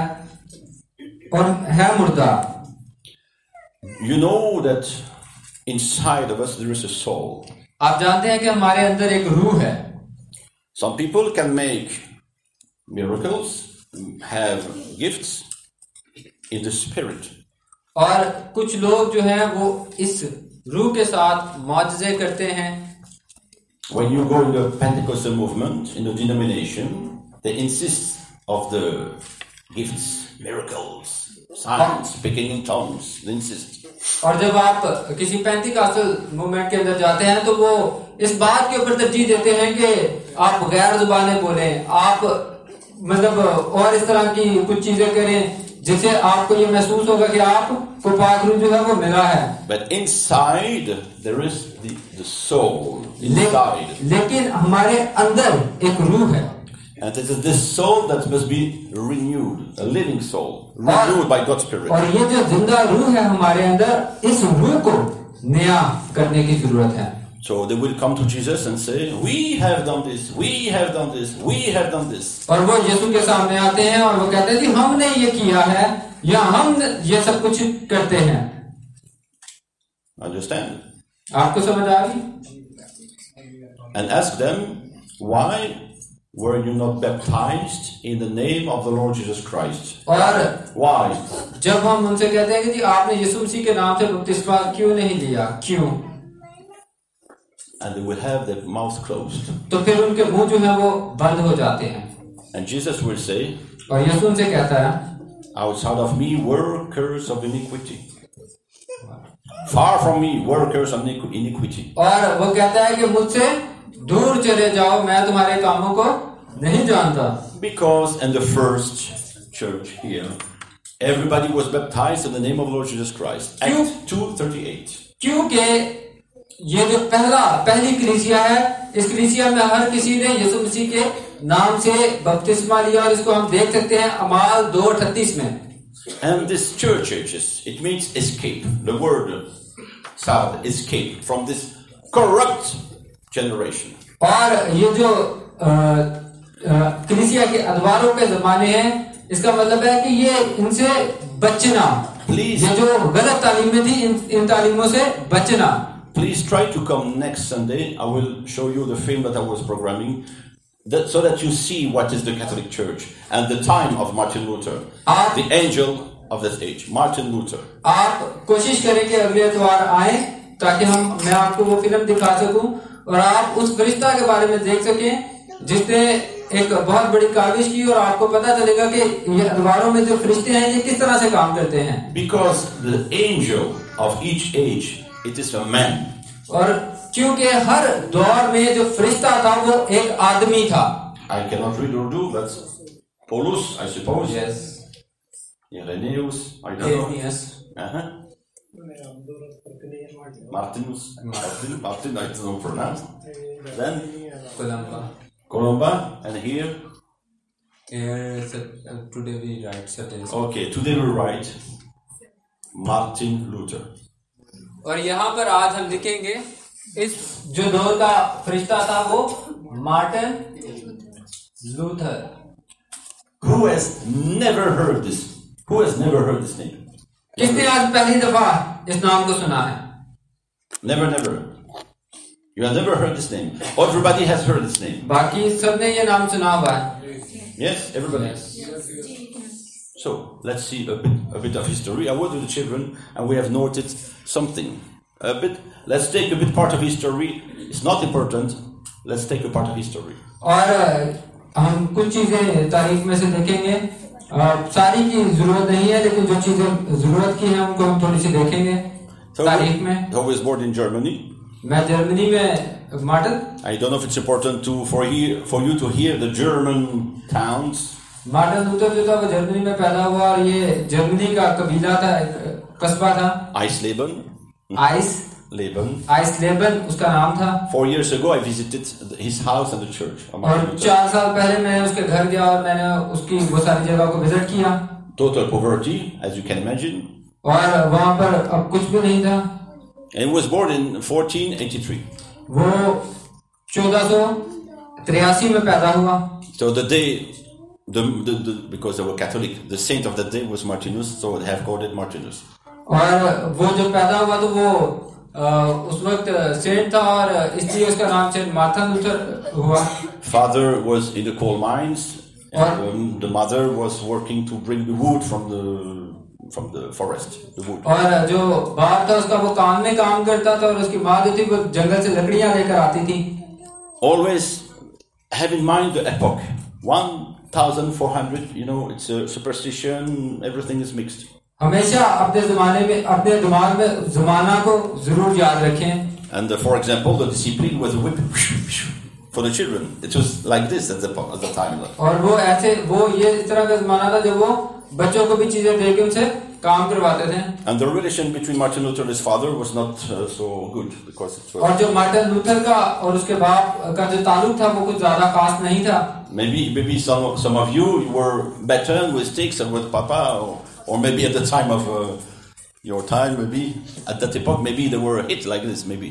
[SPEAKER 5] और है मुर्दा।
[SPEAKER 4] You know that inside of us there is a soul.
[SPEAKER 5] आप जानते हैं कि हमारे अंदर एक रूह है।
[SPEAKER 4] Some people can make miracles, have gifts in the spirit.
[SPEAKER 5] और कुछ लोग जो हैं वो इस रूह के साथ मौजज़े करते हैं।
[SPEAKER 4] When you go in the Pentecostal movement, in the denomination, they insist of the gifts, miracles, signs, speaking in tongues. They insist.
[SPEAKER 5] और जब आप किसी पेंटिकॉस्टल मूवमेंट के अंदर जाते हैं तो वो इस बात के ऊपर तरजीह देते हैं कि आप गैर जुबानें बोलें, आप मतलब और इस तरह की कुछ चीजें करें जिससे आपको ये महसूस होगा कि आपको पाक रूह जो है वो मिला है.
[SPEAKER 4] But inside there is the, the soul. Inside.
[SPEAKER 5] ले, लेकिन हमारे अंदर एक रूह है.
[SPEAKER 4] And it is this soul that must be renewed, a living soul, renewed by God's Spirit.
[SPEAKER 5] और ये जो जिंदा रूह है हमारे अंदर, इस रूह को नया करने की जरूरत है.
[SPEAKER 4] So they will come to Jesus and say, "We have done this, we have done this, we have done this."
[SPEAKER 5] और वो यीशु के सामने आते हैं और वो कहते हैं कि हमने ये किया है या हम ये सब कुछ करते हैं.
[SPEAKER 4] Understand?
[SPEAKER 5] आपको समझ आ गई?
[SPEAKER 4] And ask them, why were you not baptized in the name of the Lord Jesus Christ?
[SPEAKER 5] और
[SPEAKER 4] Why?
[SPEAKER 5] जब हम उनसे कहते हैं कि जी आपने यीशु मसीह के नाम से बपतिस्मा क्यों नहीं लिया, क्यों?
[SPEAKER 4] And they will have their mouth closed.
[SPEAKER 5] तो फिर उनके मुंह जो है वो बंद हो जाते हैं.
[SPEAKER 4] And Jesus will say,
[SPEAKER 5] और यीशु उनसे कहता है,
[SPEAKER 4] outside of me workers of iniquity. Far from me workers of iniquity.
[SPEAKER 5] और वो कहता है कि मुझसे दूर चले जाओ, मैं तुम्हारे कामों को नहीं जानता.
[SPEAKER 4] Because in the first church here, everybody was baptized in the name of Lord Jesus Christ. Act two thirty-eight.
[SPEAKER 5] क्योंकि ये जो पहला पहली कलीसिया है, इस कलीसिया में हर किसी ने यीशु मसीह के नाम से बपतिस्मा लिया और इसको हम देख सकते हैं अमाल दो अड़तीस में.
[SPEAKER 4] And this church ages, it means escape. The word sad, escape from this corrupt generation.
[SPEAKER 5] और ये जो कलीसिया के अदवारों के जमाने हैं, इसका मतलब है कि ये इनसे बचना.
[SPEAKER 4] Please,
[SPEAKER 5] ये जो गलत तालीमें थी, इन, इन तालीमों से बचना.
[SPEAKER 4] Please try to come next Sunday. I will show you the film that I was programming, that, so that you see what is the Catholic Church and the time of Martin Luther,
[SPEAKER 5] आप,
[SPEAKER 4] the angel of this age, Martin Luther.
[SPEAKER 5] आप कोशिश करें कि अगले इतवार आए ताकि हम मैं आपको वो फिल्म दिखा सकूं और आप उस फरिश्ता के बारे में देख सकें जिसने एक बहुत बड़ी काविश की और आपको पता चलेगा कि ये अदवारों में जो फरिश्ते हैं ये किस तरह से काम करते हैं.
[SPEAKER 4] Because the angel of each age, it is a man.
[SPEAKER 5] और क्योंकि हर दौर में जो फरिश्ता था वो एक आदमी था.
[SPEAKER 4] I cannot read Urdu, that's Paulus, I suppose.
[SPEAKER 5] Yes.
[SPEAKER 4] Irenaeus, I don't know.
[SPEAKER 5] Yes.
[SPEAKER 4] Uh-huh. Martinus, Martin, Martin, I don't know pronounce. Then
[SPEAKER 5] Columba.
[SPEAKER 4] Columba, and here.
[SPEAKER 5] Here, uh, today we write Saturday.
[SPEAKER 4] Okay, today we write Martin Luther.
[SPEAKER 5] और यहाँ पर आज हम लिखेंगे इस जो दौर का फरिश्ता था वो Martin Luther.
[SPEAKER 4] Who has never heard this? Who has never heard this name?
[SPEAKER 5] किसने आज पहली दफा इस नाम को सुना है?
[SPEAKER 4] Never, never. You have never heard this name. Everybody has heard this name.
[SPEAKER 5] बाकी सबने ये नाम सुना हुआ है.
[SPEAKER 4] Yes, everybody. Yes. So let's see a bit, a bit of history. I was with the children, and we have noted something. A bit. Let's take a bit part of history. It's not important. Let's take a part of history.
[SPEAKER 5] और हम कुछ चीजें तारीख में से देखेंगे. सारी की जरूरत नहीं है, लेकिन जो चीजें जरूरत की हैं उनको हम थोड़ी सी देखेंगे तारीख में.
[SPEAKER 4] Who was born in Germany?
[SPEAKER 5] मैं जर्मनी में Martin.
[SPEAKER 4] I don't know if it's important to for here for you to hear the German towns.
[SPEAKER 5] Martin Luther जो था वो जर्मनी में पैदा हुआ और ये जर्मनी का कबीला था, कस्बा था.
[SPEAKER 4] Eisleben.
[SPEAKER 5] Ice
[SPEAKER 4] Leben.
[SPEAKER 5] आइसलेबन उसका नाम था.
[SPEAKER 4] Four years ago, I visited his house and the church.
[SPEAKER 5] और चार साल पहले मैं उसके घर गया और मैंने उसकी वो सारी जगह को विजिट किया.
[SPEAKER 4] Total poverty, as you can imagine.
[SPEAKER 5] और वहाँ पर अब कुछ भी नहीं था.
[SPEAKER 4] And he was born in fourteen eighty-three.
[SPEAKER 5] वो चौदह सौ तिरासी में पैदा हुआ.
[SPEAKER 4] So the day, the, the, the because they were Catholic, the saint of that day was Martinus, so they have called it Martinus.
[SPEAKER 5] और वो जब पैदा हुआ तो वो आ, उस वक्त सेंट था और इसलिए उसका नाम सेंट मार्टिन लूथर हुआ.
[SPEAKER 4] Father was in the coal mines, and um, the mother was working to bring the wood from the from the forest, the wood.
[SPEAKER 5] और जो बाप था उसका वो काम में काम करता था और उसकी माँ जो थी वो जंगल से लकड़ियां लेकर आती थी.
[SPEAKER 4] Always have in mind the epoch. One thousand four hundred, you know, it's a superstition, everything is mixed.
[SPEAKER 5] हमेशा अपने जमाने में अपने दिमाग में जमाना को जरूर याद रखें.
[SPEAKER 4] And uh, for example, the discipline was a whip for the children. It was like this at the, at the time.
[SPEAKER 5] और वो ऐसे वो ये इस तरह का जमाना था जब वो बच्चों को भी चीजें देके उनसे काम करवाते थे.
[SPEAKER 4] And the relation between Martin Luther and his father was not uh, so good because it was.
[SPEAKER 5] और जो मार्टिन लूथर का और उसके बाप का जो ताल्लुक था वो कुछ ज्यादा खास नहीं था.
[SPEAKER 4] Maybe maybe some some of you were better with sticks and with Papa, or, or maybe at the time of uh, your time, maybe at that epoch, maybe they were a hit like this, maybe.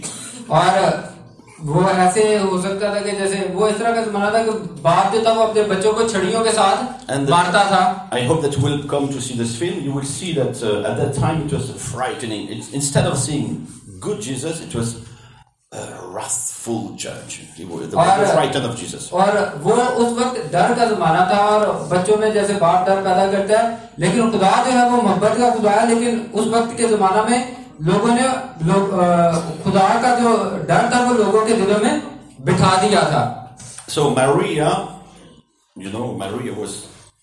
[SPEAKER 5] और वो ऐसे हो सकता था कि जैसे वो इस तरह का जमाना था कि बाप जो था वो अपने बच्चों को छड़ियों के साथ मारता था.
[SPEAKER 4] I hope that you will come to see this film. You will see that uh, at that time it was frightening. It, instead of seeing good Jesus, it was a wrathful judge. They were frightened of Jesus.
[SPEAKER 5] और वो उस वक्त डर का जमाना था और बच्चों में जैसे बाप डर पैदा करता है, लेकिन खुदा जो है वो मोहब्बत का खुदा है. लेकिन उस वक्त के जमाना में लोगों ने लोग खुदा का जो डर था वो लोगों के दिलों में बिठा दिया था.
[SPEAKER 4] So Maria, you know, Maria was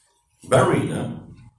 [SPEAKER 4] buried, huh?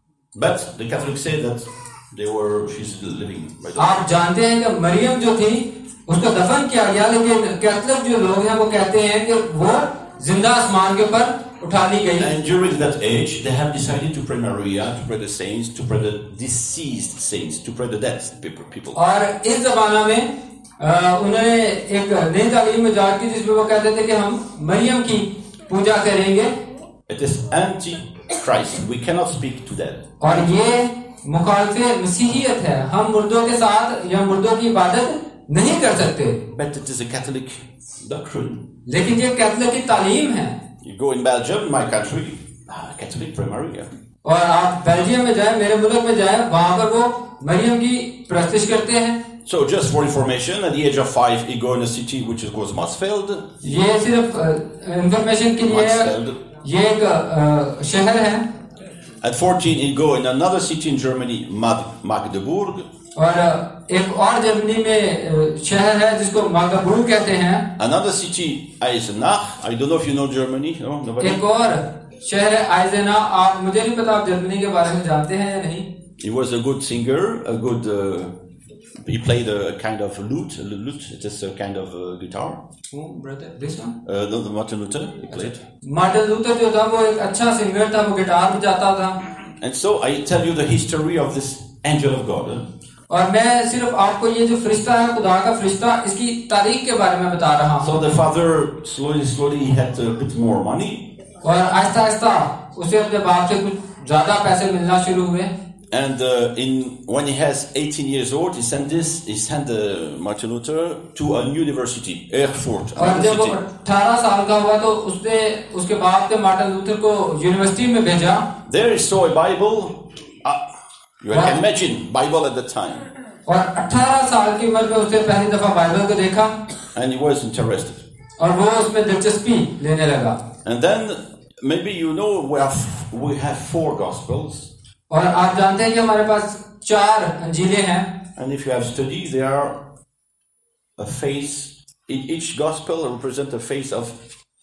[SPEAKER 4] But the Catholics say that they were she's still living. Right?
[SPEAKER 5] आप जानते हैं कि मरियम जो थी उसको दफन किया गया, लेकिन कैथोलिक जो लोग हैं वो कहते हैं कि वो जिंदा आसमान के ऊपर उठा ली गई.
[SPEAKER 4] And during that age, they have decided to pray Maria, to pray the saints, to pray the deceased saints, to pray the dead people.
[SPEAKER 5] और इस जमाना में उन्होंने एक नई तालीम इजाद की जिसमें वो कहते थे कि हम मरियम की पूजा करेंगे.
[SPEAKER 4] It is anti-Christ. We cannot speak to dead.
[SPEAKER 5] और ये मुखालफे मसीहियत है. हम मुर्दों के साथ या मुर्दों की इबादत नहीं कर सकते.
[SPEAKER 4] But it is a Catholic doctrine.
[SPEAKER 5] लेकिन ये कैथोलिक की तालीम है.
[SPEAKER 4] You go in Belgium, my country, ah, Catholic pray Maria.
[SPEAKER 5] और आप बेल्जियम में जाए, मेरे मुल्क में जाए, वहां पर वो मरियम की प्रस्तिश करते हैं.
[SPEAKER 4] So just for information, at the age of five, he go in a city which is called Mansfeld.
[SPEAKER 5] ये सिर्फ इंफॉर्मेशन के लिए ये एक शहर है.
[SPEAKER 4] At fourteen, he go in another city in Germany, Magdeburg.
[SPEAKER 5] और एक और जर्मनी में शहर है जिसको मागदबुर्ग कहते हैं.
[SPEAKER 4] Another city, Eisenach. I don't know if you know Germany. No, nobody.
[SPEAKER 5] एक और शहर है आइजेना. आप मुझे नहीं पता आप जर्मनी के बारे में जानते हैं या नहीं.
[SPEAKER 4] He was a good singer, a good. Uh, he played a kind of lute. A lute. It is a kind of uh, guitar.
[SPEAKER 5] Who, brother? This one?
[SPEAKER 4] Uh, no, the Martin Luther. He played.
[SPEAKER 5] Martin Luther जो था वो एक अच्छा singer था, वो guitar बजाता था.
[SPEAKER 4] And so I tell you the history of this angel of God. Huh?
[SPEAKER 5] और मैं सिर्फ आपको ये जो फरिश्ता है खुदा का फरिश्ता इसकी तारीख के बारे में बता रहा हूँ.
[SPEAKER 4] So the father slowly, slowly he had a bit more money.
[SPEAKER 5] और आहिस्ता आहिस्ता उसे अपने बाप से कुछ ज्यादा पैसे मिलना शुरू हुए.
[SPEAKER 4] And uh, in when he has eighteen years old, he sent this. He sent uh, Martin Luther to a university, Erfurt.
[SPEAKER 5] और जब वो अठारह साल का हुआ तो उसने उसके बाप ने मार्टिन लूथर को यूनिवर्सिटी में भेजा.
[SPEAKER 4] There he saw a Bible. Uh, You can imagine Bible at the time.
[SPEAKER 5] और अठारह साल की उम्र में उसने पहली दफा बाइबल को देखा.
[SPEAKER 4] And he was interested.
[SPEAKER 5] और वो उसमें दिलचस्पी लेने लगा.
[SPEAKER 4] And then maybe you know we have we have four gospels.
[SPEAKER 5] और आप जानते हैं कि हमारे पास चार अंजीलें हैं.
[SPEAKER 4] And if you have studied, they are a face. Each gospel represents a face of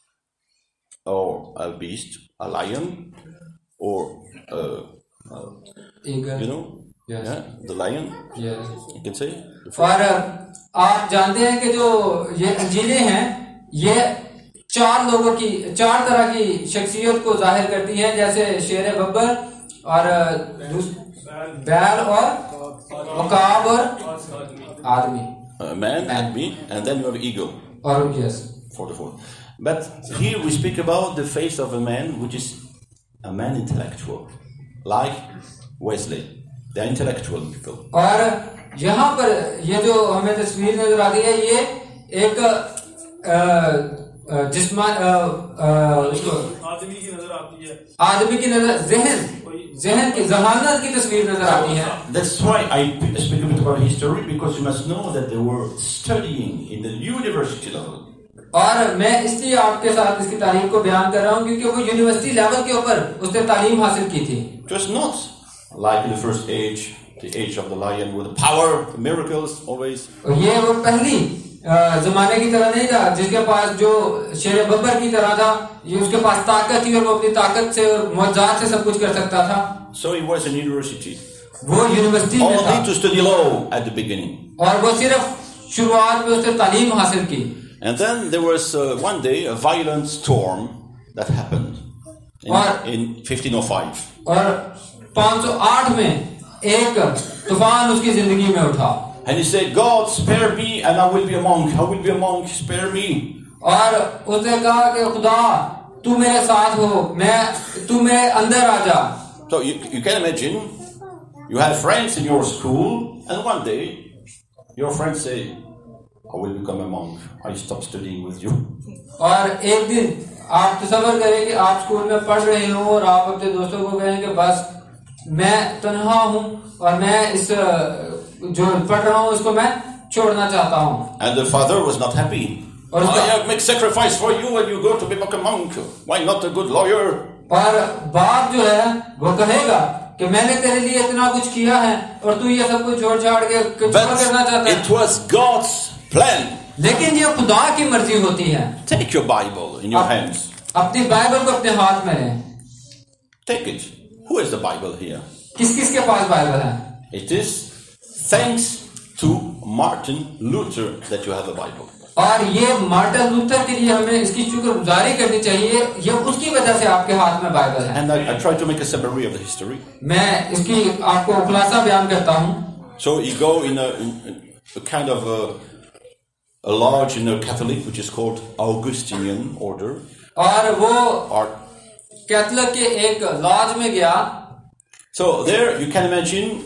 [SPEAKER 4] or a beast, a lion, or a Uh, you know,
[SPEAKER 5] yes.
[SPEAKER 4] yeah, the lion.
[SPEAKER 5] Yes.
[SPEAKER 4] You can say.
[SPEAKER 5] और आप जानते हैं कि जो ये अंजीलें हैं ये चार लोगों की चार तरह की शख्सियत को जाहिर करती हैं, जैसे शेर बब्बर और बैल और उकाब और आदमी.
[SPEAKER 4] A man, admi, and then you have eagle.
[SPEAKER 5] और yes.
[SPEAKER 4] For the four. But here we speak about the face of a man, which is a man intellectual. Like Wesley, the intellectual people.
[SPEAKER 5] और यहाँ पर ये जो हमें तस्वीर नजर आती है ये एक जिस्मा
[SPEAKER 1] आदमी की नजर आती है.
[SPEAKER 5] आदमी की नजर जहन जहन की जहानत की तस्वीर नजर आती है.
[SPEAKER 4] That's why I speak a bit about history, because you must know that they were studying in the university level.
[SPEAKER 5] और मैं इसलिए आपके साथ इसकी तारीख को बयान कर रहा हूँ क्योंकि वो यूनिवर्सिटी लेवल के ऊपर उसने तालीम हासिल की थी.
[SPEAKER 4] It was not like in the first age, the age of the lion with the power, the miracles always.
[SPEAKER 5] और ये वो पहली जमाने की तरह नहीं था जिसके पास जो शेर बब्बर की तरह था, ये उसके पास ताकत थी और वो अपनी ताकत से और मौजाद से सब कुछ कर सकता था।
[SPEAKER 4] So he was in university.
[SPEAKER 5] वो यूनिवर्सिटी में था
[SPEAKER 4] Only to study law at the beginning.
[SPEAKER 5] और वो सिर्फ शुरुआत में उसने तालीम हासिल की।
[SPEAKER 4] And then there was uh, one day a violent storm that happened in,
[SPEAKER 5] और-
[SPEAKER 4] in fifteen oh five.
[SPEAKER 5] और पाँच सौ आठ में एक तूफान उसकी जिंदगी में उठा
[SPEAKER 4] And he said, God, spare me and I will be a monk. I will be a monk, spare me.
[SPEAKER 5] और उसने कहा कि खुदा तू मेरे साथ हो, मैं तू मेरे अंदर आ जा।
[SPEAKER 4] So you, you can imagine, you have friends in your school, and one day your friends say, I will become a monk. I stop studying with you.
[SPEAKER 5] और एक दिन आप तसव्वुर करें कि आप स्कूल में पढ़ रहे हो और आप अपने दोस्तों को कहें कि बस मैं तन्हा हूँ और मैं इस जो पढ़ रहा हूँ उसको मैं छोड़ना चाहता हूँ।
[SPEAKER 4] And the father was not happy.
[SPEAKER 5] और उसका-
[SPEAKER 4] I have make sacrifice for you and you go to become a monk. Why not a good lawyer?
[SPEAKER 5] और बाप जो है वो कहेगा कि मैंने तेरे लिए इतना कुछ किया है और तू ये सब कुछ छोड़ छाड़ के कुछ और करना
[SPEAKER 4] But
[SPEAKER 5] चाहता है।
[SPEAKER 4] it was God's plan.
[SPEAKER 5] लेकिन ये खुदा की मर्जी होती है।
[SPEAKER 4] Take your Bible in your
[SPEAKER 5] आप-
[SPEAKER 4] hands.
[SPEAKER 5] अपनी बाइबल को अपने हाथ में लें।
[SPEAKER 4] Take it. Who has the Bible here?
[SPEAKER 5] किस किस के पास बाइबल है?
[SPEAKER 4] It is thanks to Martin Luther that you have a Bible.
[SPEAKER 5] और ये मार्टिन लूथर के लिए हमें इसकी शुक्रगुजारी करनी चाहिए, ये उसकी वजह से आपके हाथ में बाइबल है।
[SPEAKER 4] And I, I try to make a summary of the history.
[SPEAKER 5] मैं इसकी आपको खुलासा बयान करता हूँ।
[SPEAKER 4] So you go in a, in a kind of a, a lodge in a Catholic, which is called Augustinian order.
[SPEAKER 5] और वो
[SPEAKER 4] Or,
[SPEAKER 5] Catholic के एक लॉज में गया
[SPEAKER 4] so there you can imagine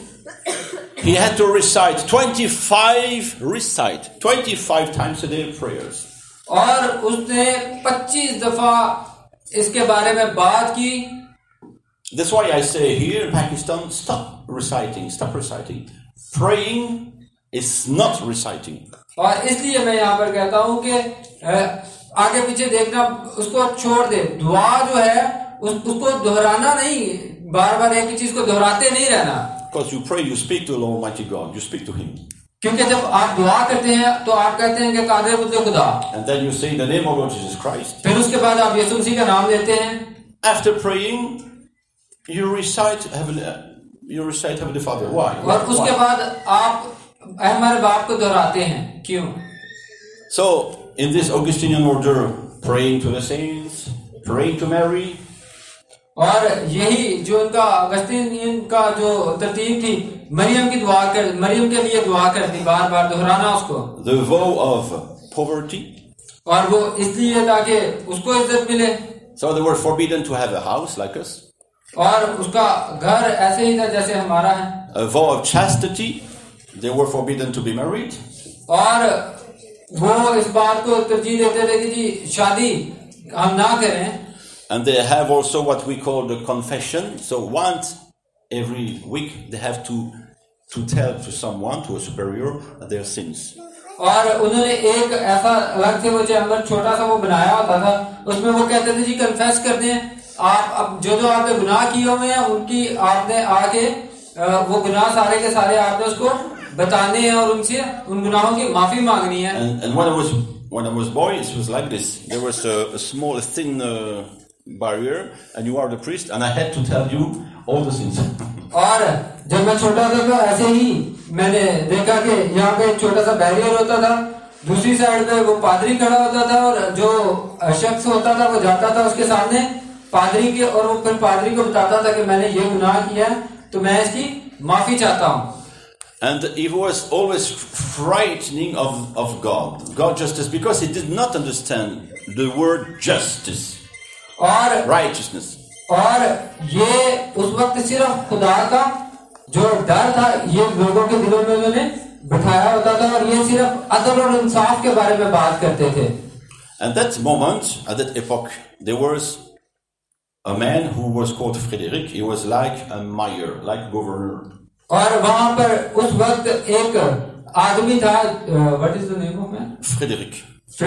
[SPEAKER 4] he had to recite twenty-five recite twenty-five times a day prayers.
[SPEAKER 5] और उसने पच्चीस दफा इसके बारे में बात की।
[SPEAKER 4] That's why I say here in Pakistan, stop reciting, stop reciting. Praying is not reciting.
[SPEAKER 5] और इसलिए मैं यहाँ पर कहता हूँ कि अ, आगे पीछे देखना उसको छोड़ दे। दुआ जो है उस, उसको दोहराना नहीं, बार बार एक ही चीज को दोहराते नहीं रहना।
[SPEAKER 4] Because you pray, you speak to the Almighty God, you speak to Him.
[SPEAKER 5] क्योंकि जब आप दुआ करते हैं तो आप कहते हैं कि कादिर बुद्ध खुदा,
[SPEAKER 4] And then you say the name of Lord Jesus Christ.
[SPEAKER 5] फिर उसके बाद आप यीशु मसीह का नाम लेते हैं।
[SPEAKER 4] After praying, you recite Heavenly, you recite Heavenly Father. Why?
[SPEAKER 5] और उसके
[SPEAKER 4] Why?
[SPEAKER 5] बाद आप हमारे बाप को दोहराते हैं। क्यों?
[SPEAKER 4] So, in this Augustinian order, praying to the saints, praying to Mary,
[SPEAKER 5] और यही जो उनका अगस्तीन का जो तरतीब थी, मरियम की दुआ कर, मरियम के लिए दुआ करनी, बार बार दोहराना उसको।
[SPEAKER 4] the vow of poverty.
[SPEAKER 5] और वो इसलिए ताकि उसको इज्जत मिले।
[SPEAKER 4] So they were forbidden to have a house like us.
[SPEAKER 5] और उसका घर ऐसे ही था जैसे हमारा है।
[SPEAKER 4] A vow of chastity. They were forbidden to be married.
[SPEAKER 5] और वो इस बात को तरजीह देते थे कि जी शादी हम ना करें।
[SPEAKER 4] And they have also what we call the confession. So once every week they have to to tell to someone, to a superior, their sins.
[SPEAKER 5] और उन्होंने एक ऐसा अलग से वो चैम्बर छोटा सा वो बनाया होता था, उसमें वो कहते थे जी कन्फेस कर दें आप, अब जो जो आपने गुनाह किए हुए हैं उनकी आपने आगे वो गुनाह सारे के सारे आपने उसको बताने हैं और उनसे उन गुनाहों की माफी मांगनी है।
[SPEAKER 4] And, and when I was when I was boy, it was like this. There was a, a small, thin uh, barrier, and you are the priest, and I had to tell you all the sins.
[SPEAKER 5] और जब मैं छोटा था तो ऐसे ही मैंने देखा कि यहाँ पे एक छोटा सा बैरियर होता था, दूसरी साइड पे वो पादरी खड़ा होता था और जो शख्स होता था वो जाता था उसके सामने पादरी के, और वो फिर पादरी को बताता था कि मैंने ये गुनाह किया तो मैं इसकी माफी चाहता हूँ।
[SPEAKER 4] And he was always frightening of, of God, God justice, because he did not understand the word justice,
[SPEAKER 5] और
[SPEAKER 4] righteousness.
[SPEAKER 5] और ये उस वक्त सिर्फ खुदा का जो डर था ये लोगों के दिलों में उन्होंने बिठाया होता था, और ये सिर्फ अदल और इंसाफ के बारे में बात करते थे।
[SPEAKER 4] At that moment, at that epoch, there was a man who was called Frederick. He was like a mayor, like governor.
[SPEAKER 5] और वहां पर उस वक्त एक आदमी था, what is the name of man?
[SPEAKER 4] Frederick.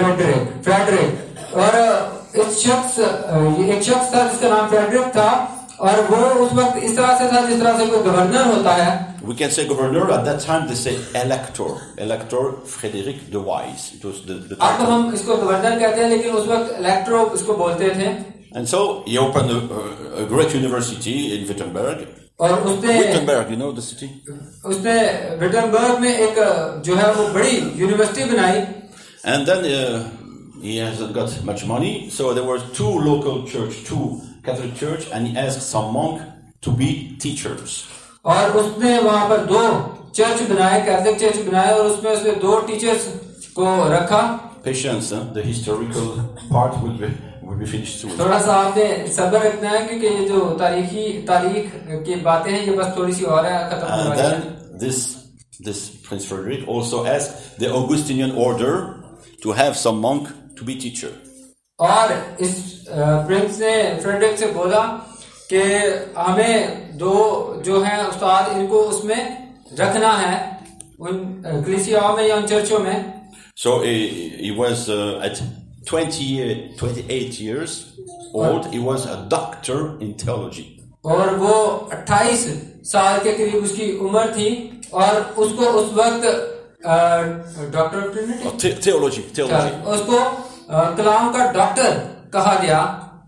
[SPEAKER 5] Frederick Frederick और इस शख्स एक शख्स था जिसका नाम फ्रेडरिक था, और वो उस वक्त इस तरह से था जिस तरह से कोई गवर्नर होता है.
[SPEAKER 4] We can say governor. At that time, they say elector. Elector Frederick the Wise. It was the, the
[SPEAKER 5] अब
[SPEAKER 4] title.
[SPEAKER 5] हम इसको गवर्नर कहते हैं, लेकिन उस वक्त इलेक्ट्रो इसको बोलते थे.
[SPEAKER 4] And so he opened a, a, a great university in Wittenberg.
[SPEAKER 5] और उसने
[SPEAKER 4] Wittenberg, you know the city?
[SPEAKER 5] उसने विटनबर्ग में एक जो है वो बड़ी यूनिवर्सिटी बनाई.
[SPEAKER 4] And then uh, he hasn't got much money, so there were two local church, two Catholic church, and he asked some monk to be teachers.
[SPEAKER 5] और उसने वहां पर दो चर्च बनाए, कैथोलिक चर्च बनाए, और उसमें उसने दो टीचर्स को रखा.
[SPEAKER 4] Patience, huh? The historical part will be will be finished soon.
[SPEAKER 5] थोड़ा सा आपने सब्र रखना है, क्योंकि ये जो तारीखी तारीख की बातें हैं ये बस थोड़ी सी और है, खत्म होने
[SPEAKER 4] And
[SPEAKER 5] वाली है.
[SPEAKER 4] then this this Prince Frederick also asked the Augustinian order to have some monk to be teacher.
[SPEAKER 5] और इस प्रिंस ने फ्रेडरिक से बोला कि हमें दो जो हैं उस्ताद, इनको उसमें रखना है उन कलीसियाओं में या उन चर्चों में.
[SPEAKER 4] So he, he was uh, at twenty, twenty-eight years old. He was a doctor in theology.
[SPEAKER 5] और वो अट्ठाईस साल के करीब उसकी उम्र थी, और उसको उस वक्त doctor of trinity
[SPEAKER 4] Oh, the- theology, theology.
[SPEAKER 5] उसको अ, कलाम का डॉक्टर कहा गया.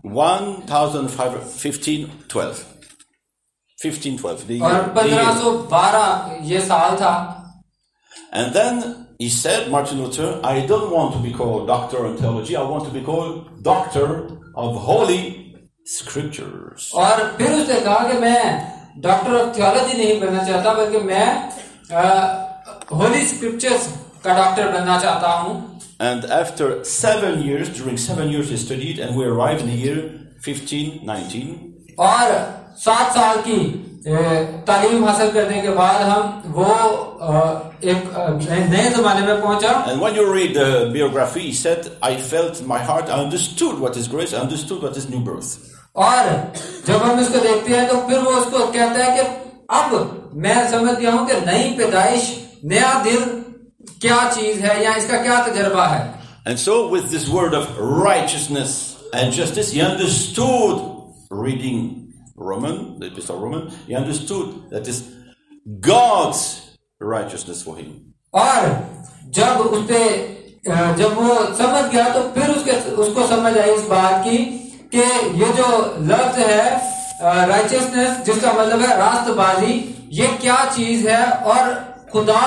[SPEAKER 4] fifteen twelve. fifteen twelve. The,
[SPEAKER 5] और
[SPEAKER 4] the
[SPEAKER 5] पंद्रह
[SPEAKER 4] year.
[SPEAKER 5] सौ बारह ये साल था.
[SPEAKER 4] And then he said, Martin Luther, I don't want to be called doctor in theology. I want to be called doctor of holy scriptures.
[SPEAKER 5] और फिर उसने कहा कि मैं डॉक्टर ऑफ थियोलॉजी नहीं बनना चाहता, बल्कि मैं होली स्क्रिप्चर्स का डॉक्टर बनना चाहता हूँ.
[SPEAKER 4] And after seven years, during seven years he studied, and we arrived in the year fifteen nineteen.
[SPEAKER 5] और सात साल की ए, तालीम हासिल करने के बाद हम वो अ, एक अ, नए जमाने में पहुंचा.
[SPEAKER 4] And when you read the biography, he said, I felt in my heart, I understood what is grace, I understood what is new birth.
[SPEAKER 5] और जब हम इसको देखते हैं तो फिर वो उसको कहता है कि अब मैं समझ गया हूं कि नई पैदाइश, नया दिल क्या चीज है, या इसका क्या तजर्बा है.
[SPEAKER 4] And so with this word of righteousness and justice, he understood, reading Roman, the epistle of Roman, he understood that is God's righteousness for him.
[SPEAKER 5] और जब उसने जब वो समझ गया तो फिर उसके उसको समझ आई इस बात की कि ये जो लफ्ज है राइचियसनेस, जिसका मतलब है रास्तबाजी, ये क्या चीज है और खुदा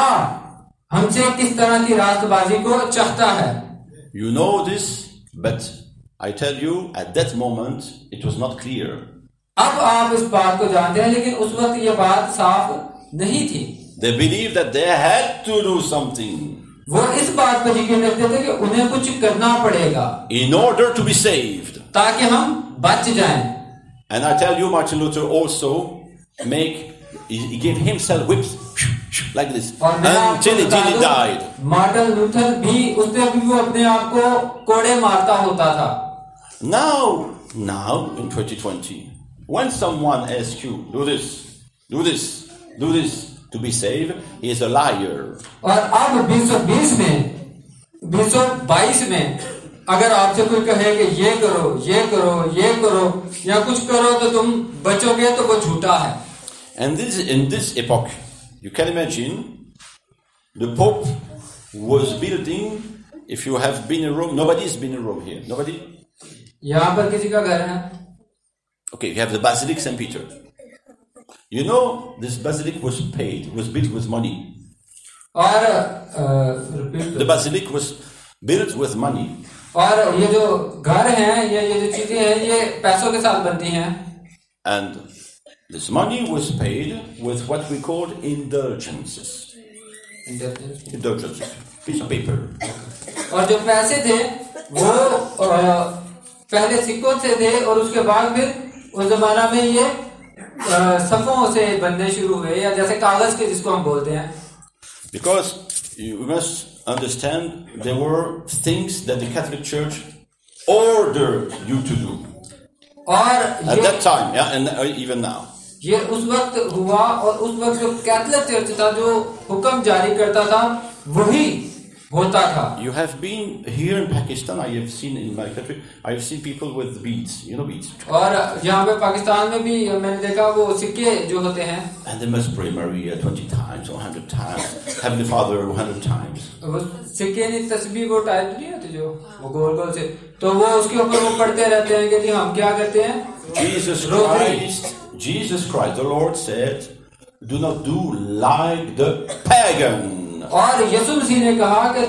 [SPEAKER 5] हमसे किस तरह की रास्तबाजी को चाहता है.
[SPEAKER 4] You know this, but I tell you, at that moment, it was not clear.
[SPEAKER 5] अब आप इस बात को जानते हैं, लेकिन उस वक्त ये बात साफ नहीं थी.
[SPEAKER 4] They believed that they had to do something
[SPEAKER 5] वो इस बात पर यकीन रखते थे कि उन्हें कुछ करना पड़ेगा
[SPEAKER 4] in order to be saved.
[SPEAKER 5] ताकि हम बच जाएं.
[SPEAKER 4] And I tell you, Martin Luther also make he, he gave himself whips like this
[SPEAKER 5] और मैं आपको
[SPEAKER 4] until he,
[SPEAKER 5] बता
[SPEAKER 4] till he
[SPEAKER 5] दूं,
[SPEAKER 4] died.
[SPEAKER 5] मार्टिन लूथर भी उसने भी वो अपने आप को कोड़े मारता होता था.
[SPEAKER 4] Now, now in twenty twenty, when someone asks you, do this, do this, do this to be saved, he is a liar.
[SPEAKER 5] और अब बीस सौ बीस में बीस सौ बाईस में अगर आपसे कोई कहे कि ये करो, ये करो, ये करो, या कुछ करो तो तुम बचोगे, तो वो झूठा है.
[SPEAKER 4] And this in this epoch, you can imagine the Pope was building. If you have been in Rome, nobody has been in Rome here. Nobody.
[SPEAKER 5] यहाँ पर किसी का घर है.
[SPEAKER 4] Okay, you have the Basilica Saint Peter. You know, this basilica was paid, was built with money.
[SPEAKER 5] और अ,
[SPEAKER 4] The basilica was built with money.
[SPEAKER 5] और ये जो घर हैं, ये ये जो चीजें हैं, ये पैसों के साथ बनती हैं.
[SPEAKER 4] And this money was paid with what we call indulgences. Indulgences. Piece of paper.
[SPEAKER 5] और जो पैसे थे वो अ, पहले सिक्कों से थे, और उसके बाद फिर उस जमाना में ये अ, सफ़ों से बनने शुरू हुए, या जैसे कागज के जिसको हम बोलते हैं.
[SPEAKER 4] Because you must understand there were things that the Catholic Church ordered you to do.
[SPEAKER 5] और
[SPEAKER 4] At
[SPEAKER 5] ये
[SPEAKER 4] that time, yeah, and even now.
[SPEAKER 5] ये उस वक्त हुआ, और उस वक्त जो कैथोलिक चर्च था जो हुक्म जारी करता था, वही होता था।
[SPEAKER 4] You have been here in Pakistan. I have seen in my country. I have seen people with beads. You know beads.
[SPEAKER 5] और यहाँ पे पाकिस्तान में भी मैंने देखा वो सिक्के जो होते हैं,
[SPEAKER 4] And they must pray Maria twenty times or one hundred times. Heavenly Father one hundred times.
[SPEAKER 5] वो सिक्के नहीं तस्बीह वो टाइप नहीं होती जो वो गोल गोल से, तो वो उसके ऊपर वो पढ़ते रहते हैं कि जी हम क्या करते हैं।
[SPEAKER 4] Jesus Christ, Jesus Christ, the Lord said, "Do not do like the pagan."
[SPEAKER 5] और यीशु मसीह ने कहा कि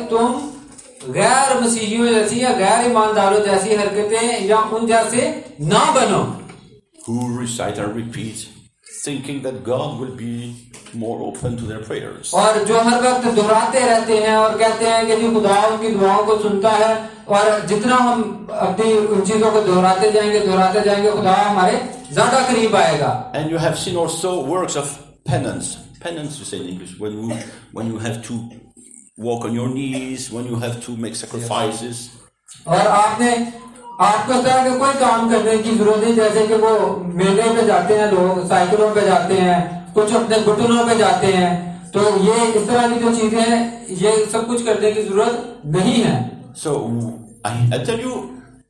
[SPEAKER 5] तुम गैर मसीहियों जैसी या गैर ईमानदारों जैसी हरकतें या उन जैसे ना बनो।
[SPEAKER 4] Who recite and repeat, thinking that God will be more open to their prayers.
[SPEAKER 5] और जो हर वक्त दोहराते रहते हैं और कहते हैं कि जी खुदा उनकी दुआओं को सुनता है, और जितना हम अपनी उन चीजों को दोहराते जाएंगे दोहराते जाएंगे खुदा हमारे ज्यादा करीब आएगा।
[SPEAKER 4] And you have seen also works of penance. Penance, you say in English, when you when you have to walk on your knees, when you have to make sacrifices.
[SPEAKER 5] और आपने आपको इस तरह के कोई काम करने की जरूरत नहीं, जैसे कि वो मेले पे जाते हैं लोग, साइकिलों पे जाते हैं, कुछ अपने घुटनों पे जाते हैं, तो ये इस तरह की जो चीजें हैं ये सब कुछ करने की जरूरत नहीं है।
[SPEAKER 4] So I, I tell you,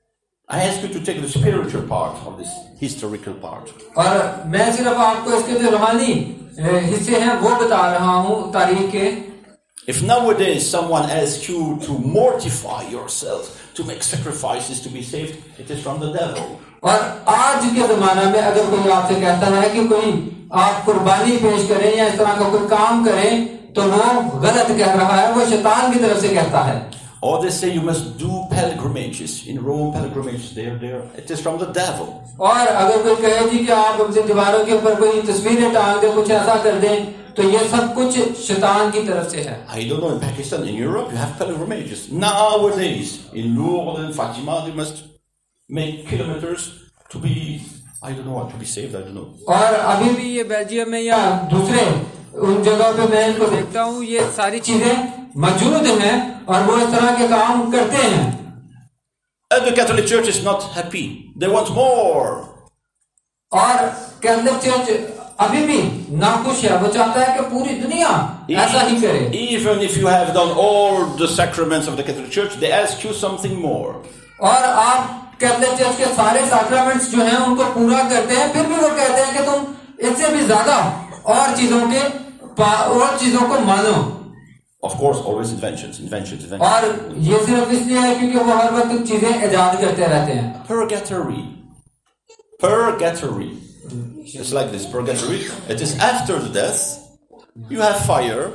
[SPEAKER 4] I ask you to take the spiritual part of this historical part.
[SPEAKER 5] और मैं सिर्फ आपको इसके जो रूहानी हिस्से हैं वो बता रहा हूँ तारीख के।
[SPEAKER 4] If nowadays someone asks you to mortify yourself, to make sacrifices to be saved, it is from the devil.
[SPEAKER 5] और आज के जमाना में अगर कोई आपसे कहता है कि कोई आप कुर्बानी पेश करें या इस तरह का कोई काम करें, तो वो गलत कह रहा है, वो शैतान की तरफ से कहता है।
[SPEAKER 4] Or they say you must do pilgrimages in Rome, pilgrimages there, there. It is from the devil.
[SPEAKER 5] और अगर कोई कहे जी कि आप अपनी दीवारों के ऊपर कोई तस्वीरें टांग दें, कुछ ऐसा कर दें, तो ये सब कुछ शैतान की तरफ से है।
[SPEAKER 4] I don't know, in Pakistan, in Europe, you have pilgrimages. Nowadays, in Lourdes and Fatima, they must make kilometers to be, I don't know what, to be saved, I don't know.
[SPEAKER 5] और अभी भी ये Belgium में या दूसरे उन जगहों पे मैं इनको देखता हूँ, ये सारी चीजें मौजूद हैं और वो इस तरह के काम करते हैं।
[SPEAKER 4] And the Catholic Church is not happy. They want more.
[SPEAKER 5] और कैथोलिक चर्च अभी भी नाखुश है, वो चाहता है कि पूरी दुनिया ऐसा ही करे।
[SPEAKER 4] Even if you have done all the sacraments of the Catholic Church, they ask you something more.
[SPEAKER 5] और आप कैथोलिक चर्च के सारे सैक्रामेंट्स जो हैं उनको पूरा करते हैं, फिर भी वो कहते हैं कि तुम इससे भी ज्यादा और चीजों के और चीजों को मानो।
[SPEAKER 4] Of course, always inventions, inventions, inventions.
[SPEAKER 5] और ये सिर्फ इसलिए है क्योंकि वो हर वक्त चीजें इजाद करते रहते हैं।
[SPEAKER 4] Purgatory. Purgatory. It's like this, purgatory. It is after the death. You have fire.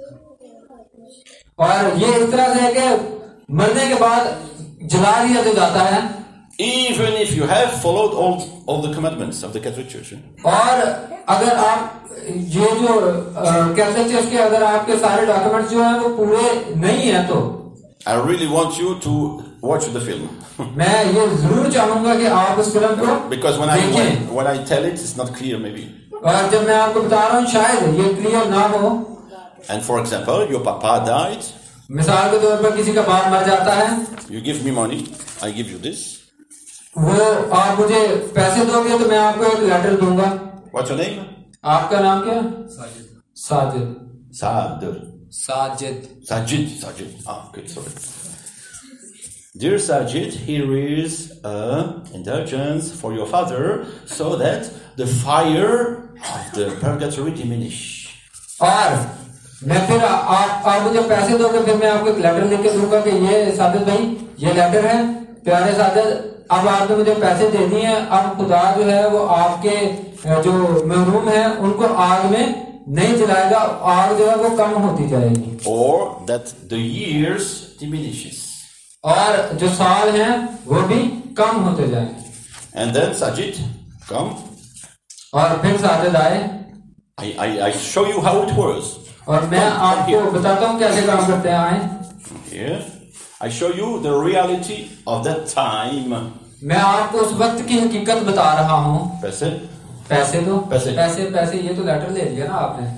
[SPEAKER 5] और ये इस तरह से है कि मरने के बाद जला दिया जो जाता है।
[SPEAKER 4] Even if you have followed all, all the commandments of the Catholic Church.
[SPEAKER 5] और अगर आप ये जो कैथोलिक चर्च के अगर आपके सारे डॉक्यूमेंट्स जो हैं वो पूरे नहीं है, तो
[SPEAKER 4] I really want you to watch the film.
[SPEAKER 5] मैं ये जरूर चाहूंगा कि आप उस फिल्म को
[SPEAKER 4] Because when I
[SPEAKER 5] देखें।
[SPEAKER 4] when, when I tell it, it's not clear maybe.
[SPEAKER 5] और जब मैं आपको बता रहा हूँ शायद ये क्लियर ना हो।
[SPEAKER 4] And for example, your papa died.
[SPEAKER 5] मिसाल के तौर पर किसी का बाप मर जाता है,
[SPEAKER 4] You give me money. I give you this.
[SPEAKER 5] वो आप मुझे पैसे दोगे तो मैं आपको एक लेटर दूंगा।
[SPEAKER 4] What's your name?
[SPEAKER 5] आपका नाम क्या? Sajid. Sajid.
[SPEAKER 4] Sadr.
[SPEAKER 5] Sajid.
[SPEAKER 4] Sajid. Sajid. Ah, okay, sorry. Dear Sajid, here is a indulgence for your father so that the fire of the purgatory diminish.
[SPEAKER 5] और मैं फिर आप आप मुझे पैसे दोगे, फिर मैं आपको एक लेटर लिख के दूंगा कि ये साजिद भाई ये लेटर है, प्यारे साजिद अब आपने मुझे पैसे दे दिए हैं, अब खुदा जो है वो आपके जो महरूम है उनको आग में नहीं जलाएगा, आग जो है वो कम होती जाएगी।
[SPEAKER 4] Or that the years diminishes.
[SPEAKER 5] और जो साल हैं वो भी कम होते जाएंगे।
[SPEAKER 4] And then Sajid, come.
[SPEAKER 5] और फिर साजिद आए।
[SPEAKER 4] I, I, I show you how it was.
[SPEAKER 5] और मैं आपको बताता हूँ कैसे काम करते हैं। आए।
[SPEAKER 4] Here. I show you the reality of that time.
[SPEAKER 5] मैं आपको उस वक्त की हकीकत बता रहा हूँ।
[SPEAKER 4] पैसे?
[SPEAKER 5] पैसे दो।
[SPEAKER 4] पैसे
[SPEAKER 5] पैसे पैसे ये तो लेटर ले लिया ना आपने।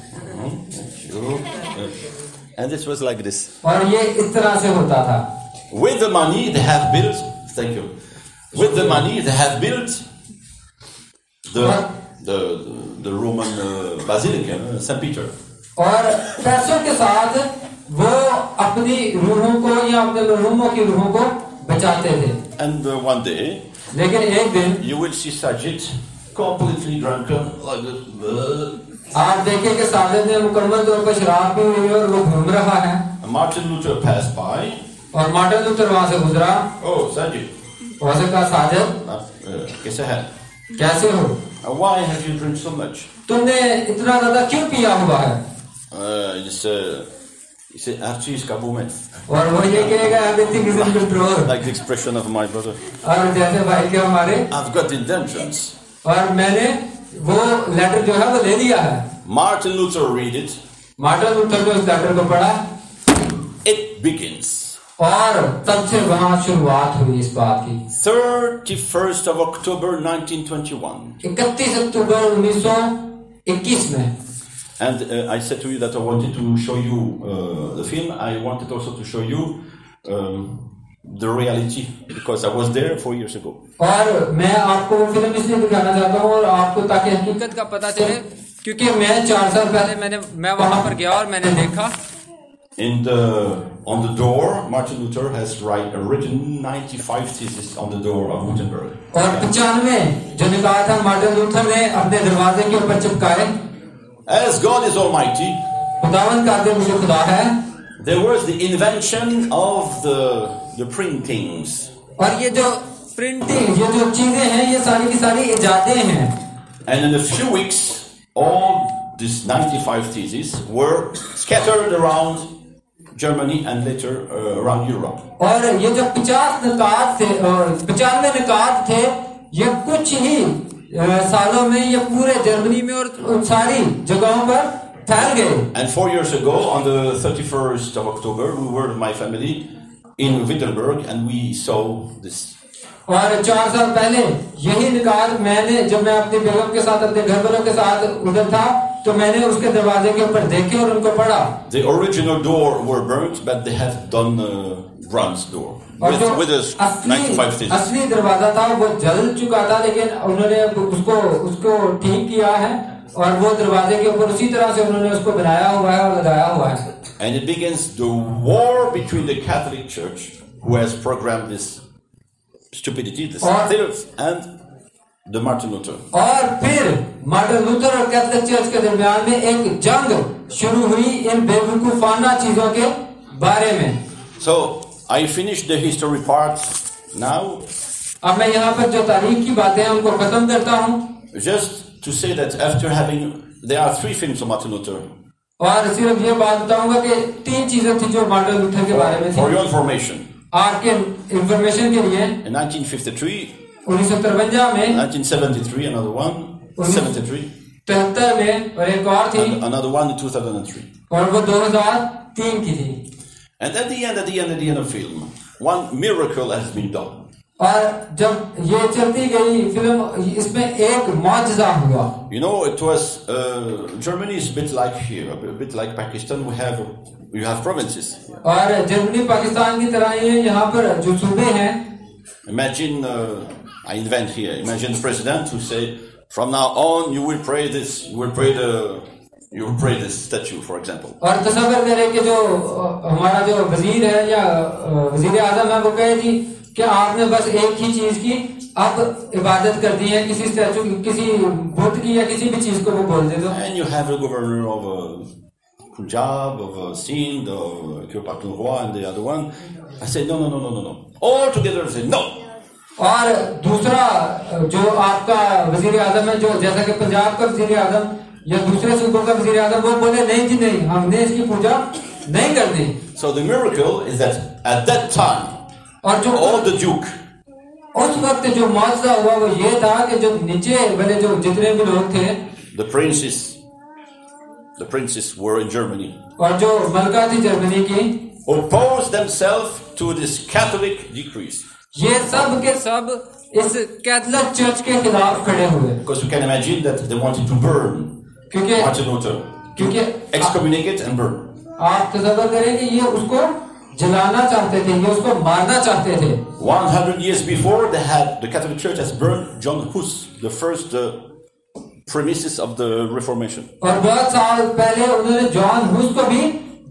[SPEAKER 4] And this was like this.
[SPEAKER 5] और ये इस तरह से होता था।
[SPEAKER 4] With the money they have built. Thank you. With the money they have built the the the Roman uh, Basilica, uh, Saint Peter.
[SPEAKER 5] और पैसों के साथ वो अपनी रूहों को या अपने मरहूमों की रूहों को बचाते थे.
[SPEAKER 4] And uh, one day,
[SPEAKER 5] लेकिन एक दिन
[SPEAKER 4] you will see Sajid completely drunken like this.
[SPEAKER 5] आप देखें कि साजिद ने मुकम्मल तौर पर शराब पी हुई है और वो घूम रहा है.
[SPEAKER 4] Martin Luther passed by.
[SPEAKER 5] और मार्टिन लूथर वहां से गुजरा.
[SPEAKER 4] Oh, Sajid.
[SPEAKER 5] वहां से कहा, साजिद
[SPEAKER 4] uh, कैसे है?
[SPEAKER 5] कैसे हो?
[SPEAKER 4] Uh, why have you drunk so much?
[SPEAKER 5] तुमने इतना ज्यादा क्यों पिया हुआ है?
[SPEAKER 4] Uh, it's, uh, it's Archie Skabumet.
[SPEAKER 5] और वो ये कहेगा, everything is in control.
[SPEAKER 4] Like the expression of my brother.
[SPEAKER 5] और जैसे भाई के हमारे,
[SPEAKER 4] I've got indulgence.
[SPEAKER 5] और मैंने वो लेटर जो है वो ले लिया है.
[SPEAKER 4] Martin Luther read it.
[SPEAKER 5] Martin Luther ने उस लेटर को पढ़ा.
[SPEAKER 4] It begins.
[SPEAKER 5] और तब से वहां शुरुआत हुई इस बात की.
[SPEAKER 4] thirty-first of October nineteen twenty-one.
[SPEAKER 5] इकतीस अक्टूबर उन्नीस सौ इक्कीस में.
[SPEAKER 4] And uh, I said to you that I wanted to show you uh, the film. I wanted also to show you um, the reality because I was there four years ago.
[SPEAKER 5] और मैं आपको वो film इसलिए दिखाना चाहता हूँ और आपको ताकि हकीकत का पता चले, क्योंकि मैं चार साल पहले मैंने मैं वहां पर गया और मैंने देखा.
[SPEAKER 4] In the on the door, Martin Luther has write, written ninety-five theses on the door of Gutenberg.
[SPEAKER 5] और पचानवे जो निकाल था मार्टिन लूथर ने अपने दरवाजे के ऊपर चिपकाए.
[SPEAKER 4] As God is Almighty,
[SPEAKER 5] खुदावंद का दिन जो खुदा है,
[SPEAKER 4] there was the invention of the the printings.
[SPEAKER 5] और ये जो प्रिंटिंग, ये जो चीजें हैं, ये सारी की सारी इजादें हैं.
[SPEAKER 4] And in a few weeks, all these ninety-five theses were scattered around Germany and later uh, around Europe.
[SPEAKER 5] और ये जो पचास निकात थे, पचानवे निकात थे, ये कुछ ही सालों में ये पूरे जर्मनी में और सारी जगहों पर फैल गए.
[SPEAKER 4] And four years ago, on the thirty-first of October, we were with my family in Wittenberg and we saw this.
[SPEAKER 5] और चार साल पहले यही निकात मैंने, जब मैं अपनी बेगम के साथ अपने घर वालों के साथ उधर था, तो मैंने उसके दरवाजे के ऊपर देखे और उनको पढ़ा.
[SPEAKER 4] The original door were burnt, but they have done a bronze door with, with a ninety-five theses.
[SPEAKER 5] असली दरवाजा था वो जल चुका था, लेकिन उन्होंने उसको उसको ठीक किया है और वो दरवाजे के ऊपर उसी तरह से उन्होंने उसको बनाया हुआ है और लगाया हुआ है.
[SPEAKER 4] And it begins the war between the Catholic Church, who has programmed this stupidity, this theories, and the Martin Luther.
[SPEAKER 5] और फिर मार्टिन लूथर और कैथोलिक चर्च के दरमियान में एक जंग शुरू हुई इन बेवकूफाना चीजों के बारे में.
[SPEAKER 4] So I finished the history part now.
[SPEAKER 5] अब मैं यहाँ पर जो तारीख की बातें हैं उनको खत्म करता हूँ.
[SPEAKER 4] Just to say that after having, there are three films of Martin Luther.
[SPEAKER 5] और सिर्फ ये बात बताऊंगा कि तीन चीजें थी जो मार्टिन लूथर के बारे में थी.
[SPEAKER 4] For your information.
[SPEAKER 5] आपके इंफॉर्मेशन के लिए.
[SPEAKER 4] In nineteen fifty-three.
[SPEAKER 5] उन्नीस सौ तिरपन में.
[SPEAKER 4] nineteen seventy-three, another one. seventy-three.
[SPEAKER 5] तिहत्तर में और एक और थी.
[SPEAKER 4] And another one in two thousand three.
[SPEAKER 5] और वो दो हज़ार तीन की थी.
[SPEAKER 4] And at the end, at the end, at the end of the film, one miracle has been done.
[SPEAKER 5] और जब ये चलती गई फिल्म, इसमें एक मौजज़ा हुआ.
[SPEAKER 4] You know, it was uh, Germany is a bit like here, a bit like Pakistan. We have we have provinces.
[SPEAKER 5] और Germany Pakistan की तरह ही यहाँ पर जो सूबे हैं.
[SPEAKER 4] Imagine, uh, I invent here. Imagine the president who say, from now on you will pray this, you will pray the, you will pray this statue, for example.
[SPEAKER 5] और तस्वीर करें कि जो हमारा जो वजीर है या वजीर आज़म है, वो कहे जी कि आपने बस एक ही चीज की अब इबादत कर दी है, किसी स्टैचू, किसी बुत की या किसी भी चीज को वो बोल दे दो.
[SPEAKER 4] And you have a governor of uh, Punjab, of uh, Sindh, of Kirpatul and the other one. I said, no, no, no, no, no, no. All together they say, no.
[SPEAKER 5] और दूसरा जो आपका वजीर आजम है, जो जैसा कि पंजाब का वजीर आजम या दूसरे सूबों का वजीर आजम, वो बोले नहीं जी नहीं, हमने इसकी पूजा नहीं करनी.
[SPEAKER 4] So the miracle is that at that time,
[SPEAKER 5] और जो
[SPEAKER 4] all the duke,
[SPEAKER 5] उस वक्त जो मौजज़ा हुआ वो ये था कि जो नीचे वाले जो जितने भी लोग थे,
[SPEAKER 4] the princes, the princes were in Germany,
[SPEAKER 5] और जो मलका थी जर्मनी की,
[SPEAKER 4] opposed themselves to this Catholic decrees.
[SPEAKER 5] ये सब के सब इस कैथोलिक चर्च के खिलाफ खड़े हुए.
[SPEAKER 4] Because you can imagine that they wanted to burn
[SPEAKER 5] क्योंकि
[SPEAKER 4] Martin Luther,
[SPEAKER 5] क्योंकि
[SPEAKER 4] excommunicate and burn.
[SPEAKER 5] आप तसव्वुर करें कि ये उसको जलाना चाहते थे, ये उसको मारना चाहते थे.
[SPEAKER 4] One hundred years before, they had the Catholic Church has burned John Hus, the first uh, premises of the Reformation.
[SPEAKER 5] और बहुत साल पहले उन्होंने जॉन हुस को भी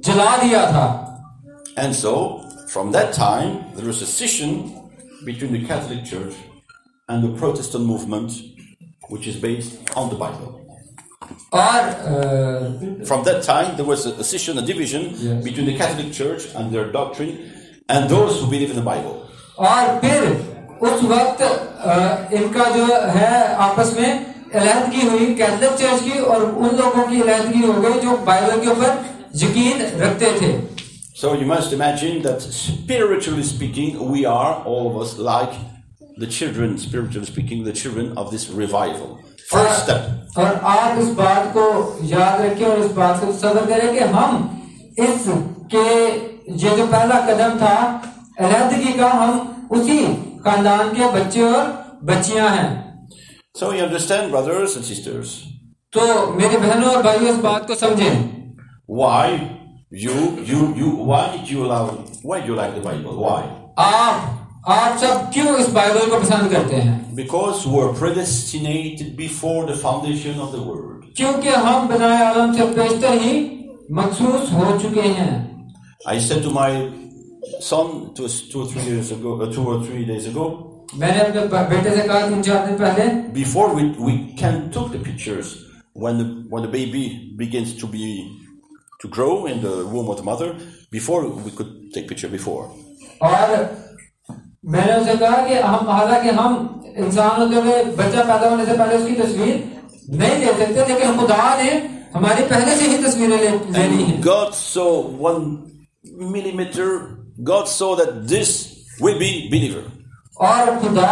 [SPEAKER 5] जला दिया था।
[SPEAKER 4] And so, from that time, there was a scission between the Catholic Church and the Protestant movement, which is based on the Bible.
[SPEAKER 5] और uh,
[SPEAKER 4] From that time, there was a, a scission, a division
[SPEAKER 5] Yes.
[SPEAKER 4] between the Catholic Church and their doctrine and those who believe in the Bible.
[SPEAKER 5] और फिर उस वक्त uh, इनका जो है आपस में अलहदगी हुई कैथलिक चर्च की और उन लोगों की अलहदगी हो गई जो बाइबल के ऊपर यकीन रखते थे।
[SPEAKER 4] So you must imagine that spiritually speaking, we are, all of us, like the children, spiritually speaking, the children of this revival. First step.
[SPEAKER 5] और आप इस बात को याद रखें और इस बात को सब्र करें कि हम इस के ये जो पहला कदम था अलहदगी का, हम उसी खानदान के बच्चे और बच्चियां हैं।
[SPEAKER 4] So you understand, brothers and sisters,
[SPEAKER 5] तो मेरे बहनों और भाइयों इस बात को समझें।
[SPEAKER 4] why you, you, you, why did you love, why do you like the Bible? Why?
[SPEAKER 5] आप आप सब क्यों इस बाइबल को पसंद करते हैं?
[SPEAKER 4] Because we were predestinated before the foundation of the world.
[SPEAKER 5] क्योंकि हम बनाए आलम से पेशतर ही मखसूस हो चुके हैं।
[SPEAKER 4] I said to my son two, two or three years ago, uh, two or three days ago,
[SPEAKER 5] मैंने अपने बेटे से कहा तीन चार दिन पहले,
[SPEAKER 4] before we we can took the pictures when the when the baby begins to be to grow in the womb of the mother, before we could take picture before.
[SPEAKER 5] और मैंने उसे कहा कि हम हालांकि हम इंसान होते हुए बच्चा पैदा होने से पहले उसकी तस्वीर नहीं ले सकते, लेकिन खुदा ने हमारी पहले से ही तस्वीरें ले, लेनी है।
[SPEAKER 4] God saw one millimeter. God saw that this will be believer.
[SPEAKER 5] और खुदा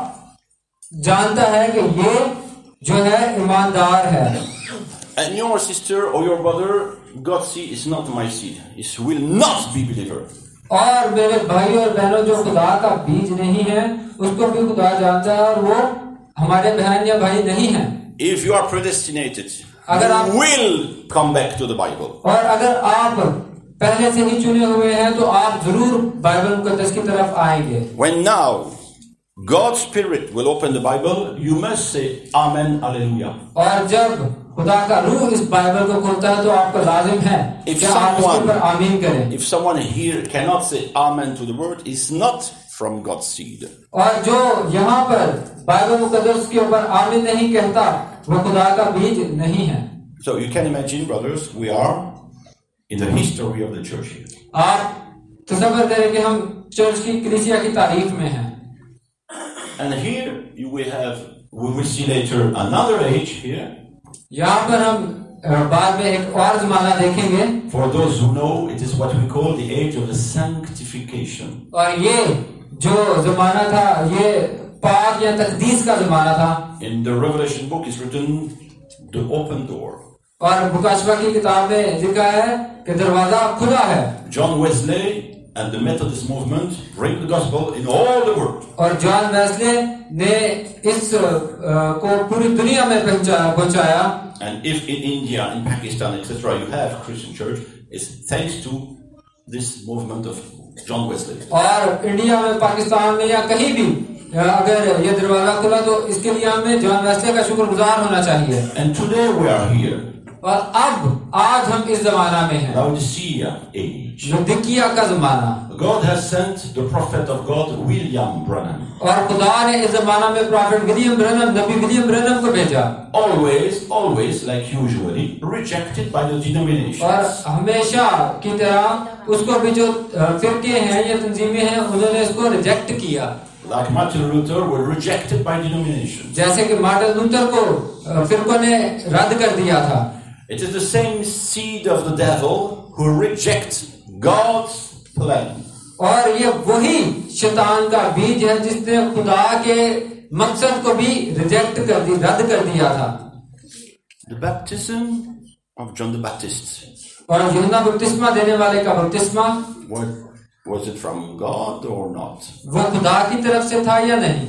[SPEAKER 5] जानता है कि ये जो है ईमानदार है।
[SPEAKER 4] And your sister or your brother, God's seed is not my seed. It will not be believer.
[SPEAKER 5] और मेरे भाई और बहनों जो खुदा का बीज नहीं है उसको भी खुदा जानता है और वो हमारे बहन या भाई नहीं है।
[SPEAKER 4] If you are predestinated,
[SPEAKER 5] अगर आप
[SPEAKER 4] you will come back to the Bible.
[SPEAKER 5] और अगर आप पहले से ही चुने हुए हैं तो आप जरूर बाइबल मुकद्दस की तरफ आएंगे।
[SPEAKER 4] When now God's Spirit will open the Bible, you must say Amen, Hallelujah.
[SPEAKER 5] और जब खुदा का रूह इस बाइबल को खोलता है तो आपको लाजिम है
[SPEAKER 4] If
[SPEAKER 5] कि आप उसके
[SPEAKER 4] someone-
[SPEAKER 5] ऊपर आमीन करें।
[SPEAKER 4] If someone here cannot say Amen to the word, it's not from God's seed.
[SPEAKER 5] और जो यहाँ पर बाइबल मुकद्दस के ऊपर आमीन नहीं कहता वो खुदा का बीज नहीं है।
[SPEAKER 4] So you can imagine, brothers, we are in the history of the church here.
[SPEAKER 5] आप तसव्वुर करें कि हम चर्च की कलीसिया की तारीफ में हैं।
[SPEAKER 4] And here you will have, we will see later another age here.
[SPEAKER 5] यहाँ पर हम अ, बाद में एक और जमाना देखेंगे
[SPEAKER 4] For those who know, it is what we call the age of the sanctification.
[SPEAKER 5] और ये जो जमाना था ये पाक या तकदीस का जमाना था।
[SPEAKER 4] In the Revelation book is written the open door.
[SPEAKER 5] और मुकाशवा की किताब में लिखा है कि दरवाजा खुला है।
[SPEAKER 4] John Wesley and the Methodist movement bring the gospel in all the world.
[SPEAKER 5] और जॉन वेस्ले ने इस अ, को पूरी दुनिया में पहुंचाया पहुंचाया।
[SPEAKER 4] And if in India, in Pakistan, et cetera, you have Christian church, it's thanks to this movement of John Wesley.
[SPEAKER 5] और इंडिया में, पाकिस्तान में या कहीं भी अगर ये दरवाजा खुला तो इसके लिए हमें जॉन वेस्ले का शुक्रगुजार होना चाहिए।
[SPEAKER 4] And today we are here,
[SPEAKER 5] और अब आज हम इस जमाना में हैं,
[SPEAKER 4] Laodicea age.
[SPEAKER 5] लुदिकिया का जमाना।
[SPEAKER 4] God has sent the prophet of God, William Branham.
[SPEAKER 5] और खुदा ने इस जमाना में प्रॉफेट विलियम ब्रनम, नबी विलियम ब्रनम को भेजा।
[SPEAKER 4] Always, always, like usually, rejected by the
[SPEAKER 5] और
[SPEAKER 4] denominations.
[SPEAKER 5] हमेशा की तरह उसको भी जो फिरके हैं या तंजीमें हैं उन्होंने इसको रिजेक्ट किया।
[SPEAKER 4] Like Martin Luther were rejected by denominations.
[SPEAKER 5] जैसे कि मार्टिन लूथर को फिरकों ने रद्द कर दिया था।
[SPEAKER 4] It is the same seed of the devil who rejects God's plan.
[SPEAKER 5] और ये वही शैतान का बीज है जिसने खुदा के मकसद को भी रिजेक्ट कर दी, रद्द कर दिया था।
[SPEAKER 4] The baptism of John the Baptist,
[SPEAKER 5] और यूहन्ना बपतिस्मा देने वाले का बपतिस्मा
[SPEAKER 4] what, was it from God or not?
[SPEAKER 5] वो खुदा की तरफ से था या नहीं?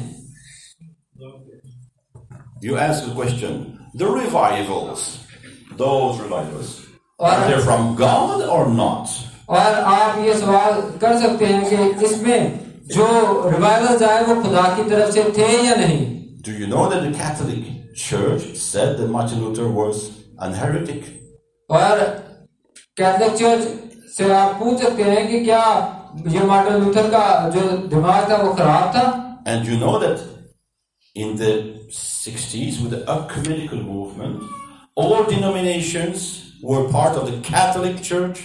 [SPEAKER 4] You ask the question, the revivals, those revivals,
[SPEAKER 5] Or-
[SPEAKER 4] are they from God or not?
[SPEAKER 5] और आप ये सवाल कर सकते हैं कि इसमें जो रिवाइवल्स आए वो खुदा की तरफ से थे या नहीं?
[SPEAKER 4] Do you know that the Catholic Church said that Martin Luther was an heretic?
[SPEAKER 5] और कैथलिक चर्च से आप पूछ सकते हैं कि क्या ये मार्टिन लूथर का जो दिमाग था वो खराब था?
[SPEAKER 4] And you know that in the sixties with the ecumenical movement, all denominations were part of the Catholic Church.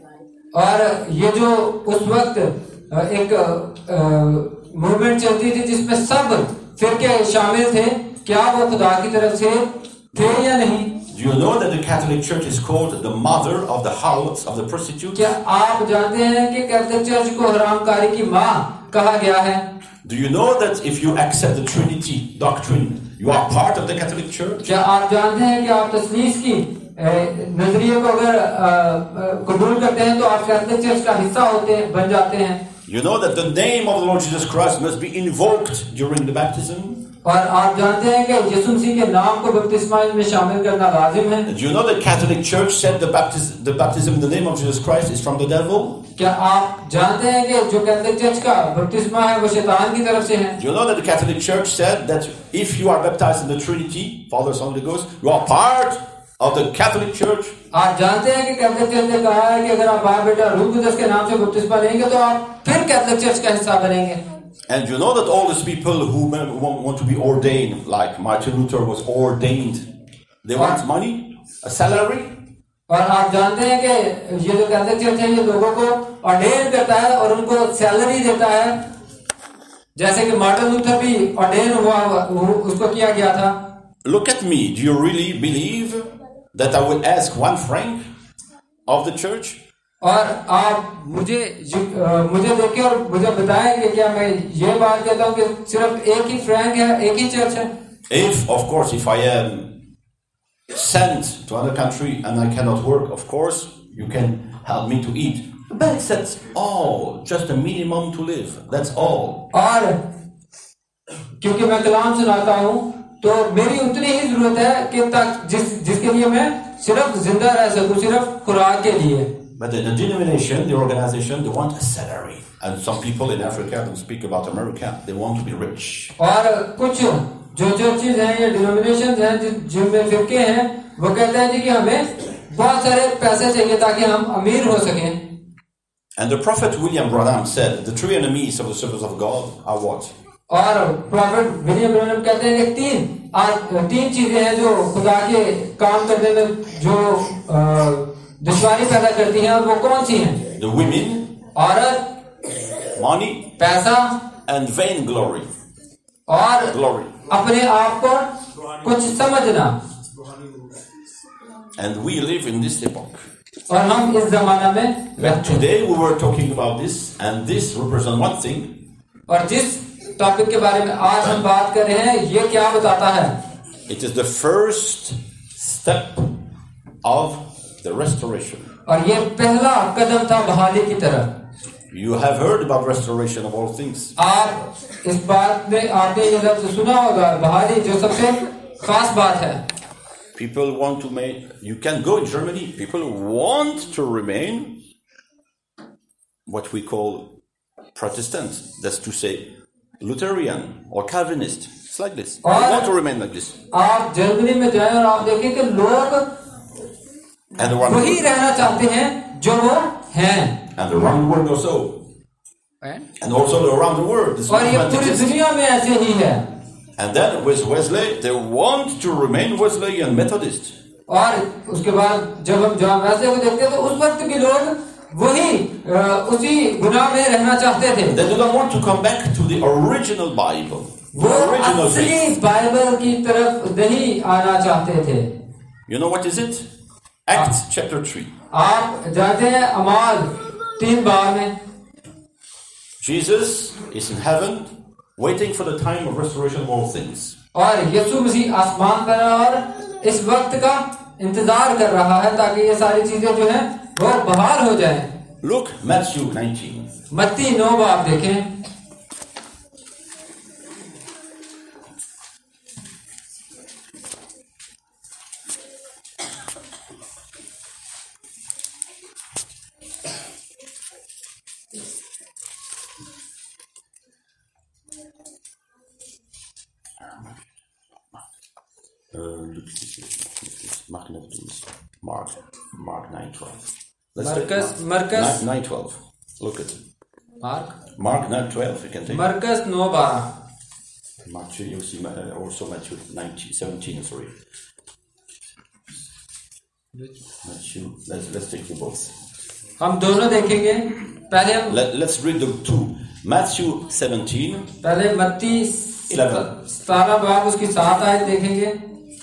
[SPEAKER 5] और ये जो उस वक्त एक मूवमेंट चलती थी जिसमें सब फिरके शामिल थे, क्या वो खुदा की तरफ से थे या नहीं?
[SPEAKER 4] Do you know that the Catholic Church is called the mother of the harlots, of the prostitutes?
[SPEAKER 5] क्या आप जानते हैं कि कैथोलिक चर्च को हरामकारी की मां कहा गया है?
[SPEAKER 4] Do you know that if you accept the Trinity doctrine, you are part of the Catholic Church?
[SPEAKER 5] क्या आप जानते हैं कि आप तस्लीस की नजरिए को अगर कबूल करते हैं तो आप कैथोलिक चर्च का हिस्सा होते हैं, बन जाते हैं?
[SPEAKER 4] You know that the name of the Lord Jesus Christ must be invoked during the baptism?
[SPEAKER 5] और आप जानते हैं कि यीशु मसीह के नाम को बपतिस्मा में शामिल करना लाजिम है?
[SPEAKER 4] Do you know that Catholic Church said the baptism, the baptism in the name of Jesus Christ is from the devil?
[SPEAKER 5] क्या आप जानते हैं कि जो कैथोलिक चर्च का बपतिस्मा है वो शैतान की तरफ से है?
[SPEAKER 4] Do you know that the Catholic Church said that if you are baptized in the Trinity, Father, Son, Holy Ghost, you are part of the Catholic Church?
[SPEAKER 5] आप जानते हैं कि कैथोलिक चर्च ने कहा है कि अगर आप बाप बेटा रूह कुदस के नाम से बपतिस्मा लेंगे तो आप फिर कैथोलिक चर्च का हिस्सा बनेंगे।
[SPEAKER 4] And you know that all these people who want to be ordained, like Martin Luther was ordained, they want money, a salary.
[SPEAKER 5] और आप जानते हैं कि ये जो कैथोलिक चर्च है ये लोगों को ऑर्डेन करता है और उनको सैलरी देता है, जैसे कि मार्टिन लूथर भी ऑर्डेन हुआ, उसको किया गया था।
[SPEAKER 4] Look at me. Do you really believe that I will ask one franc of the church?
[SPEAKER 5] और आप मुझे मुझे देखें और मुझे बताएं कि क्या मैं ये बात कहता हूँ कि सिर्फ एक ही फ्रैंक है, एक ही चर्च है?
[SPEAKER 4] If, of course, if I am sent to another country and I cannot work, of course, you can help me to eat. But that's all, just a minimum to live. That's all.
[SPEAKER 5] और क्योंकि मैं कलाम सुनाता हूँ तो मेरी उतनी ही जरूरत है कि तक जिस जिसके लिए मैं सिर्फ जिंदा रह सकूं, सिर्फ खुराक के लिए।
[SPEAKER 4] But the, the denomination, the organization, they want a salary. And some people in Africa don't speak about America. They want to be rich.
[SPEAKER 5] और कुछ जो चर्चेज हैं या डिनोमिनेशंस हैं जिनमें फिरके हैं, वो कहते हैं जी कि हमें बहुत सारे पैसे चाहिए ताकि हम अमीर हो सकें।
[SPEAKER 4] And the prophet William Branham said, the three enemies of the servants of God are what?
[SPEAKER 5] और प्रॉफेट विलियम ब्रैनम कहते हैं कि तीन आज तीन चीजें हैं जो खुदा के काम करने में जो दुश्वारी पैदा करती हैं, और वो कौन सी हैं?
[SPEAKER 4] The women,
[SPEAKER 5] औरत,
[SPEAKER 4] money,
[SPEAKER 5] पैसा,
[SPEAKER 4] and vain glory.
[SPEAKER 5] और
[SPEAKER 4] glory.
[SPEAKER 5] अपने आप को कुछ समझना।
[SPEAKER 4] And we live in this epoch.
[SPEAKER 5] और हम इस जमाना में
[SPEAKER 4] But today we were talking about this, and this represents one thing.
[SPEAKER 5] और जिस टॉपिक के बारे में आज हम बात कर रहे हैं, ये क्या बताता है?
[SPEAKER 4] It is the first step of the restoration.
[SPEAKER 5] और ये पहला कदम था बहाली की तरफ।
[SPEAKER 4] You have heard about restoration of all things.
[SPEAKER 5] आप इस बात में आपने ये लफ्ज़ सुना होगा, बहाली जो सबसे खास बात है।
[SPEAKER 4] People want to make, you can go in Germany, people want to remain what we call Protestant. That's to say Lutheran or Calvinist. It's like this. They want to remain like this.
[SPEAKER 5] आप Germany में जाएं और आप देखें कि लोग वही रहना चाहते हैं जो वो हैं।
[SPEAKER 4] And around the world also. And also around the world.
[SPEAKER 5] और ये पूरी दुनिया में ऐसे ही है।
[SPEAKER 4] And then with Wesley, they want to remain Wesleyan Methodist.
[SPEAKER 5] और उसके बाद जब हम जॉन वेस्ले को देखते हैं तो उस वक्त भी लोग वही उसी गुनाह में रहना चाहते थे।
[SPEAKER 4] They do not want to come back to the original Bible.
[SPEAKER 5] वो असली बाइबल की तरफ नहीं आना चाहते थे।
[SPEAKER 4] You know what is it? Acts chapter three.
[SPEAKER 5] आप जानते हैं अमाल तीन बार में
[SPEAKER 4] Jesus is in heaven waiting for the time of restoration of all things.
[SPEAKER 5] और यीशु मसीह आसमान पर और इस वक्त का इंतजार कर रहा है ताकि ये सारी चीजें जो हैं वो बहाल हो जाएं।
[SPEAKER 4] Look, Matthew nineteen.
[SPEAKER 5] मत्ती नौ बाब देखें।
[SPEAKER 4] Uh, Mark, Mark nine twelve. Let's
[SPEAKER 5] Marcus-
[SPEAKER 4] take
[SPEAKER 5] Marcus-
[SPEAKER 4] nine, nine twelve. Look at it.
[SPEAKER 5] Mark
[SPEAKER 4] Mark nine twelve. You can take.
[SPEAKER 5] मरकस नौ बारह.
[SPEAKER 4] Matthew, you see, uh, also Matthew nineteen, seventeen. Sorry. Matthew. Let's let's take you both.
[SPEAKER 5] हम दोनों देखेंगे. पहले हम
[SPEAKER 4] Let, let's read the two. Matthew seventeen.
[SPEAKER 5] पहले मत्ती
[SPEAKER 4] Eleven.
[SPEAKER 5] सतारह बाब उसकी सात आयत देखेंगे.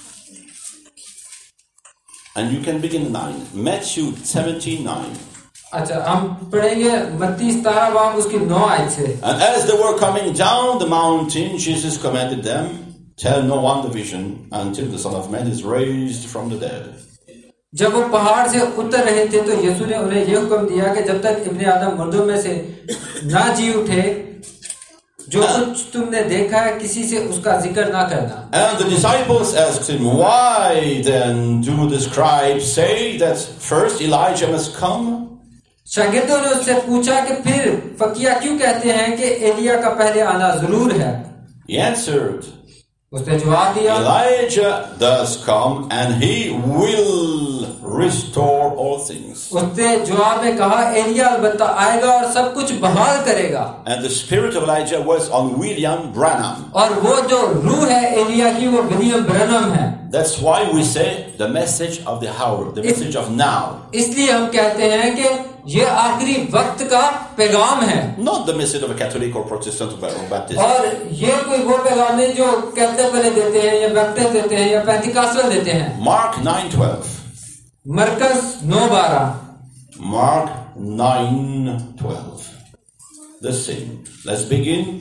[SPEAKER 4] And you can begin nine. Matthew seventeen nine.
[SPEAKER 5] अच्छा, हम पढ़ेंगे मत्ती सतारह बाब उसकी नौ आयत से.
[SPEAKER 4] And as they were coming down the mountain, Jesus commanded them, "Tell no one the vision until the Son of Man is raised from the dead."
[SPEAKER 5] जब वो पहाड़ से उतर रहे थे तो यीशु ने उन्हें यह हुक्म दिया कि जब तक इब्ने आदम मुर्दों में से ना जी उठे, जो कुछ तुमने देखा है किसी से उसका जिक्र ना करना.
[SPEAKER 4] And the disciples asked him, "Why then do the scribes say that first Elijah must come?"
[SPEAKER 5] शागिर्दों ने उससे पूछा कि फिर फकीहा क्यों कहते हैं कि एलिया का पहले आना जरूर है.
[SPEAKER 4] He answered,
[SPEAKER 5] उसने जवाब दिया,
[SPEAKER 4] "Elijah does come, and he will restore all things."
[SPEAKER 5] उसने जवाब में कहा, एलिया अलबत्ता आएगा और सब कुछ बहाल करेगा.
[SPEAKER 4] And the spirit of Elijah was on William Branham.
[SPEAKER 5] और वो जो रूह है एलिया की वो विलियम ब्रैनम है.
[SPEAKER 4] That's why we say the message of the hour, the message of now.
[SPEAKER 5] इसलिए हम कहते हैं कि ये आखिरी वक्त का पैगाम है.
[SPEAKER 4] Not the message of a Catholic or Protestant or Baptist.
[SPEAKER 5] और ये कोई वो पैगाम नहीं जो कैथोलिक वाले देते हैं या बैप्टिस्ट देते हैं या पेंटिकॉस्टल देते हैं.
[SPEAKER 4] Mark nine twelve.
[SPEAKER 5] मरकस नौ बारह.
[SPEAKER 4] Mark nine twelve. The same. Let's begin.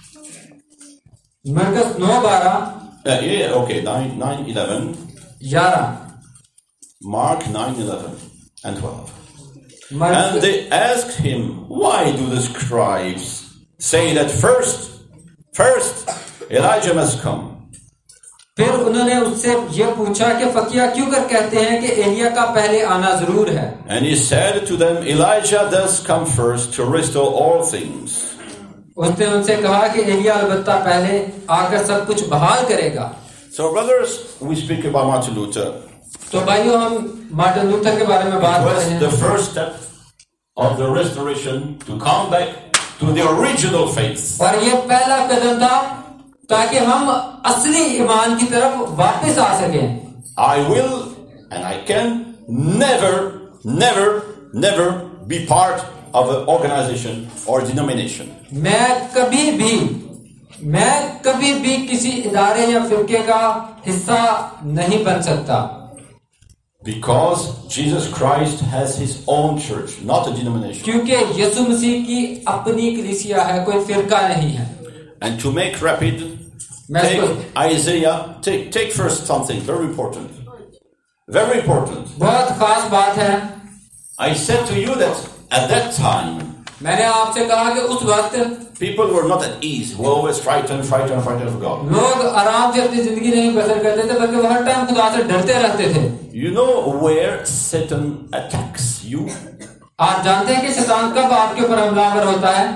[SPEAKER 5] मरकस नौ बारह.
[SPEAKER 4] Uh, yeah, okay, nine, nine, eleven.
[SPEAKER 5] ग्यारह.
[SPEAKER 4] Mark nine, eleven and twelve. And
[SPEAKER 5] मरकस
[SPEAKER 4] they asked him, "Why do the scribes say that first, first Elijah must come?"
[SPEAKER 5] फिर उन्होंने उससे ये पूछा कि फकीहा क्यों कर कहते हैं कि एलिया का पहले आना जरूर है.
[SPEAKER 4] And he said to them, "Elijah does come first to restore all things."
[SPEAKER 5] उसने उनसे कहा कि एलिया अलबत्ता पहले आकर सब कुछ बहाल करेगा.
[SPEAKER 4] So, brothers, we speak about Martin Luther.
[SPEAKER 5] तो भाइयों, हम मार्टिन लूथर के बारे में
[SPEAKER 4] It
[SPEAKER 5] बात कर
[SPEAKER 4] was
[SPEAKER 5] रहे
[SPEAKER 4] the
[SPEAKER 5] हैं.
[SPEAKER 4] first step of the restoration to come back to the original faith.
[SPEAKER 5] और ये पहला कदम था ताकि हम असली ईमान की तरफ वापस आ सकें.
[SPEAKER 4] I will and I can never, never, never be part of an organization or denomination.
[SPEAKER 5] मैं कभी भी मैं कभी भी किसी इदारे या फिरके का हिस्सा नहीं बन सकता.
[SPEAKER 4] Because Jesus Christ has his own church, not a denomination.
[SPEAKER 5] क्योंकि यीशु मसीह की अपनी कलीसिया है, कोई फिरका नहीं है.
[SPEAKER 4] And to make rapid, take Isaiah, take, take first something very important. Very important.
[SPEAKER 5] बहुत खास बात है.
[SPEAKER 4] I said to you that at that time,
[SPEAKER 5] मैंने आपसे कहा कि उस वक्त
[SPEAKER 4] people were not at ease, were always frightened, frightened, frightened of God.
[SPEAKER 5] लोग आराम से अपनी जिंदगी नहीं बसर करते थे, बल्कि वो हर टाइम खुदा से डरते रहते थे.
[SPEAKER 4] You know where Satan attacks you?
[SPEAKER 5] आप जानते हैं कि शैतान कब आपके ऊपर हमलावर होता है?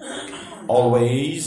[SPEAKER 4] Always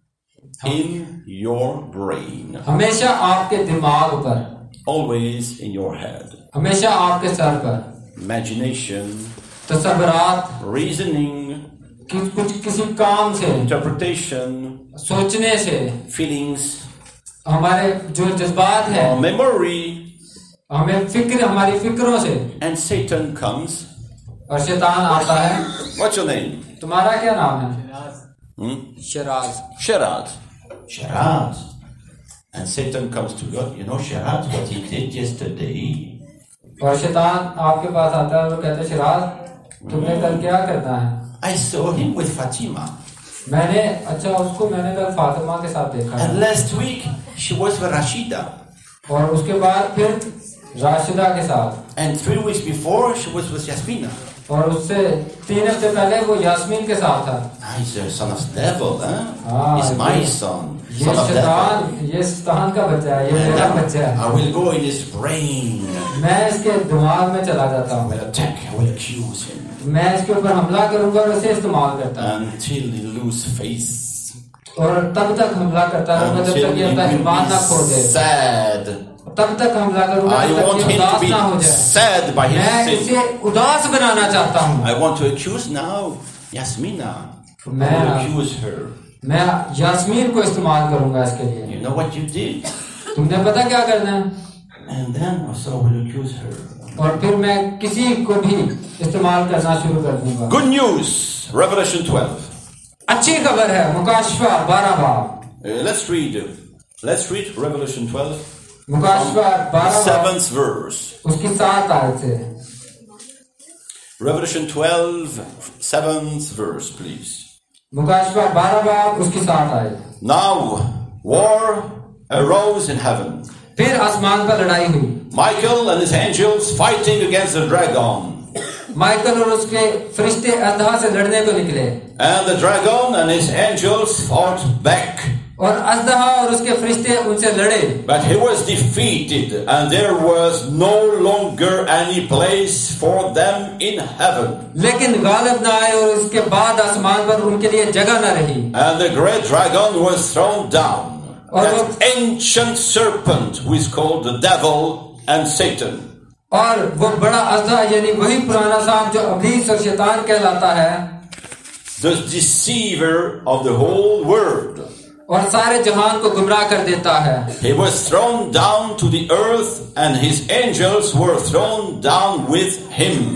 [SPEAKER 4] in your brain.
[SPEAKER 5] हमेशा आपके दिमाग पर,
[SPEAKER 4] Always in your head.
[SPEAKER 5] हमेशा आपके सर पर.
[SPEAKER 4] Imagination,
[SPEAKER 5] तसव्वुरात,
[SPEAKER 4] reasoning,
[SPEAKER 5] कि कुछ किसी काम से,
[SPEAKER 4] interpretation,
[SPEAKER 5] सोचने से,
[SPEAKER 4] feelings,
[SPEAKER 5] हमारे जो जज्बात है,
[SPEAKER 4] or memory.
[SPEAKER 5] हमें फिक्र, हमारी फिक्रों से.
[SPEAKER 4] And Satan comes.
[SPEAKER 5] और शैतान आता है.
[SPEAKER 4] What's your name?
[SPEAKER 5] तुम्हारा क्या नाम है?
[SPEAKER 4] Hmm?
[SPEAKER 5] Sharaj.
[SPEAKER 4] Sharad. Sharad. And Satan comes to God. You know, Sharad, what he did yesterday.
[SPEAKER 5] और शैतान आपके पास आता है और कहता है, शराज, तुमने कल क्या करना है?
[SPEAKER 4] I saw him with Fatima.
[SPEAKER 5] मैंने अच्छा उसको मैंने कल फातिमा के साथ देखा.
[SPEAKER 4] And last week, she was with Rashida.
[SPEAKER 5] और उसके बाद फिर राशिदा के साथ.
[SPEAKER 4] And three weeks before, she was with Yasmina.
[SPEAKER 5] और उससे तीन हफ्ते पहले वो यास्मीन के साथ था.
[SPEAKER 4] Ah, he's the son of the devil, huh?
[SPEAKER 5] Ah,
[SPEAKER 4] he's my
[SPEAKER 5] yes.
[SPEAKER 4] son.
[SPEAKER 5] ये
[SPEAKER 4] Son of the devil.
[SPEAKER 5] शैतान, ये शैतान का बच्चा है, ये मेरा बच्चा है.
[SPEAKER 4] I will go in his brain.
[SPEAKER 5] मैं इसके दिमाग में चला जाता
[SPEAKER 4] I
[SPEAKER 5] हूँ.
[SPEAKER 4] will attack, I will accuse him.
[SPEAKER 5] मैं इसके ऊपर हमला करूंगा और उसे इस्तेमाल करता हूँ.
[SPEAKER 4] Until he lose faith.
[SPEAKER 5] और तब तक हमला करता रहूंगा जब
[SPEAKER 4] Until
[SPEAKER 5] तक
[SPEAKER 4] he
[SPEAKER 5] ये अपना
[SPEAKER 4] will
[SPEAKER 5] ईमान ना खो
[SPEAKER 4] be
[SPEAKER 5] दे.
[SPEAKER 4] sad.
[SPEAKER 5] तब तक हमला करूंगा
[SPEAKER 4] I
[SPEAKER 5] जब तक
[SPEAKER 4] want
[SPEAKER 5] ये
[SPEAKER 4] him to
[SPEAKER 5] उदास
[SPEAKER 4] be
[SPEAKER 5] ना हो जाए।
[SPEAKER 4] sad by
[SPEAKER 5] मैं
[SPEAKER 4] his sin.
[SPEAKER 5] इसे उदास बनाना चाहता हूँ।
[SPEAKER 4] I want to accuse now Yasmina. I
[SPEAKER 5] मैं
[SPEAKER 4] will accuse her.
[SPEAKER 5] मैं यास्मीन को इस्तेमाल करूंगा इसके लिए।
[SPEAKER 4] You know what you did?
[SPEAKER 5] तुमने पता क्या करना है?
[SPEAKER 4] And then also I will accuse her.
[SPEAKER 5] और फिर मैं किसी को भी इस्तेमाल करना शुरू कर दूंगा।
[SPEAKER 4] Good news, Revelation twelve.
[SPEAKER 5] अच्छी खबर है मुकाशवा बारह बाब।
[SPEAKER 4] Uh, let's read. Let's read Revelation twelve.
[SPEAKER 5] मुकाशवा बारह बाब
[SPEAKER 4] Seventh verse.
[SPEAKER 5] उसकी सात आयत से।
[SPEAKER 4] Revelation twelve, seventh verse, please.
[SPEAKER 5] मुकाशवा बारह बाब उसकी सात आयत।
[SPEAKER 4] Now war arose in heaven.
[SPEAKER 5] फिर आसमान पर लड़ाई हुई।
[SPEAKER 4] Michael and his angels fighting against the dragon.
[SPEAKER 5] Michael और उसके फरिश्ते अंधा से लड़ने को निकले।
[SPEAKER 4] And the dragon and his angels fought back.
[SPEAKER 5] और अजदहा और उसके फरिश्ते उनसे लड़े।
[SPEAKER 4] But he was defeated, and there was no longer any place for them in heaven.
[SPEAKER 5] लेकिन गालिब न आए और उसके बाद आसमान पर उनके लिए जगह न रही।
[SPEAKER 4] And the great dragon was thrown down.
[SPEAKER 5] और
[SPEAKER 4] That ancient serpent who is called the devil and Satan.
[SPEAKER 5] और वो बड़ा अजदा यानी वही पुराना सांप जो अब्लीस और शैतान कहलाता है,
[SPEAKER 4] The deceiver of the whole world.
[SPEAKER 5] और सारे जहान को गुमराह कर देता है।
[SPEAKER 4] He was thrown down to the earth, and his angels were thrown down with him.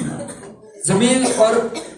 [SPEAKER 5] जमीन और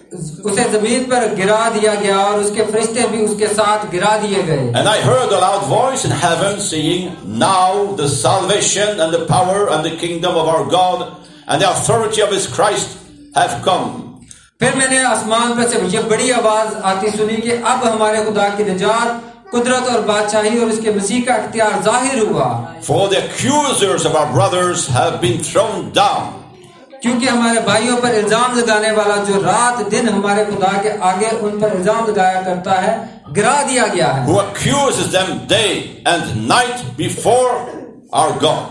[SPEAKER 5] उसे जमीन पर गिरा दिया गया और उसके फरिश्ते भी उसके साथ गिरा दिए गए।
[SPEAKER 4] And I heard a loud voice in heaven saying, Now the salvation and the power and the kingdom of our God and the authority of his Christ have come.
[SPEAKER 5] फिर मैंने आसमान पर से ये बड़ी आवाज आती सुनी कि अब हमारे खुदा की निजात, कुदरत और बादशाही और उसके मसीह का इख्तियार जाहिर हुआ।
[SPEAKER 4] For the accusers of our brothers have been thrown down.
[SPEAKER 5] क्योंकि हमारे भाइयों पर इल्जाम लगाने वाला जो रात दिन हमारे खुदा के आगे उन पर इल्जाम लगाया करता है, गिरा दिया गया है।
[SPEAKER 4] Who accuses them day and night before our God.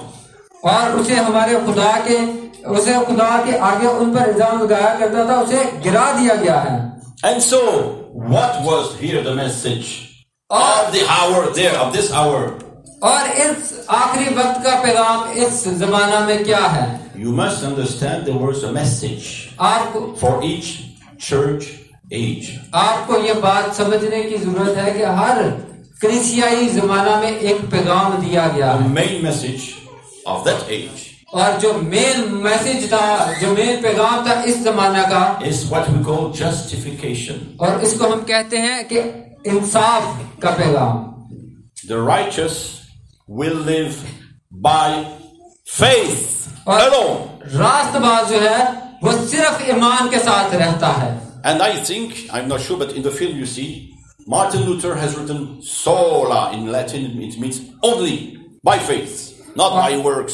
[SPEAKER 5] और उसे हमारे खुदा के उसे खुदा के आगे उन पर इल्जाम लगाया करता था, उसे गिरा दिया गया है।
[SPEAKER 4] And so, what was here the message of the hour there, of this hour?
[SPEAKER 5] और इस आखिरी वक्त का पैगाम इस जमाना में क्या है?
[SPEAKER 4] You must understand there was a message
[SPEAKER 5] आपको
[SPEAKER 4] for each church age.
[SPEAKER 5] आपको ये बात समझने की जरूरत है कि हर कलीसियाई जमाना में एक पैगाम दिया गया
[SPEAKER 4] The
[SPEAKER 5] है।
[SPEAKER 4] main message of that age
[SPEAKER 5] और जो मेन मैसेज था, जो मेन पैगाम था इस जमाना का,
[SPEAKER 4] is what we call justification.
[SPEAKER 5] और इसको हम कहते हैं कि इंसाफ का पैगाम।
[SPEAKER 4] The righteous will live by faith
[SPEAKER 5] और
[SPEAKER 4] alone.
[SPEAKER 5] रास्तबाज जो है वो सिर्फ ईमान के साथ रहता है।
[SPEAKER 4] And I think, I'm not sure, but in the film you see, Martin Luther has written sola in Latin. It means only by faith, not by works.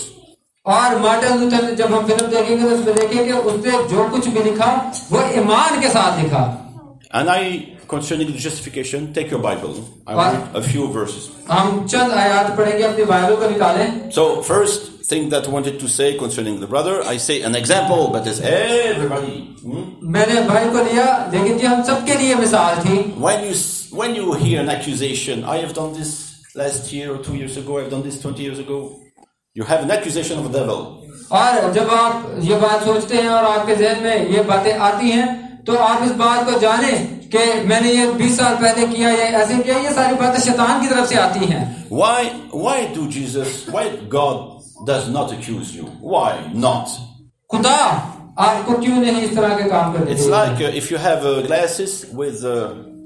[SPEAKER 5] और मार्टिन लूथर ने जब हम फिल्म देखेंगे तो उसमें देखेंगे उसने जो कुछ भी लिखा वो ईमान के साथ लिखा।
[SPEAKER 4] And I, concerning the justification, take your Bible. I will read a few verses.
[SPEAKER 5] हम चंद आयत पढ़ेंगे, अपनी बाइबल को निकालें।
[SPEAKER 4] So first thing that I wanted to say concerning the brother, I say an example, but it's everybody. Hmm?
[SPEAKER 5] मैंने भाई को लिया, लेकिन ये हम सबके लिए मिसाल थी।
[SPEAKER 4] When you when you hear an accusation, I have done this last year or two years ago. I've done this twenty years ago. You have an accusation of the devil.
[SPEAKER 5] और जब आप ये बात सोचते हैं और आपके ज़हन में ये बातें आती हैं, तो आप इस बात को जाने कि मैंने ये बीस साल पहले किया, ये ऐसे किया, ये सारी बातें शैतान की तरफ से आती हैं।
[SPEAKER 4] Why why do Jesus? Why God does not accuse you? Why not?
[SPEAKER 5] खुदा आपको क्यों नहीं इस तरह के काम करने
[SPEAKER 4] It's
[SPEAKER 5] देता?
[SPEAKER 4] like uh, if you have uh, glasses with uh,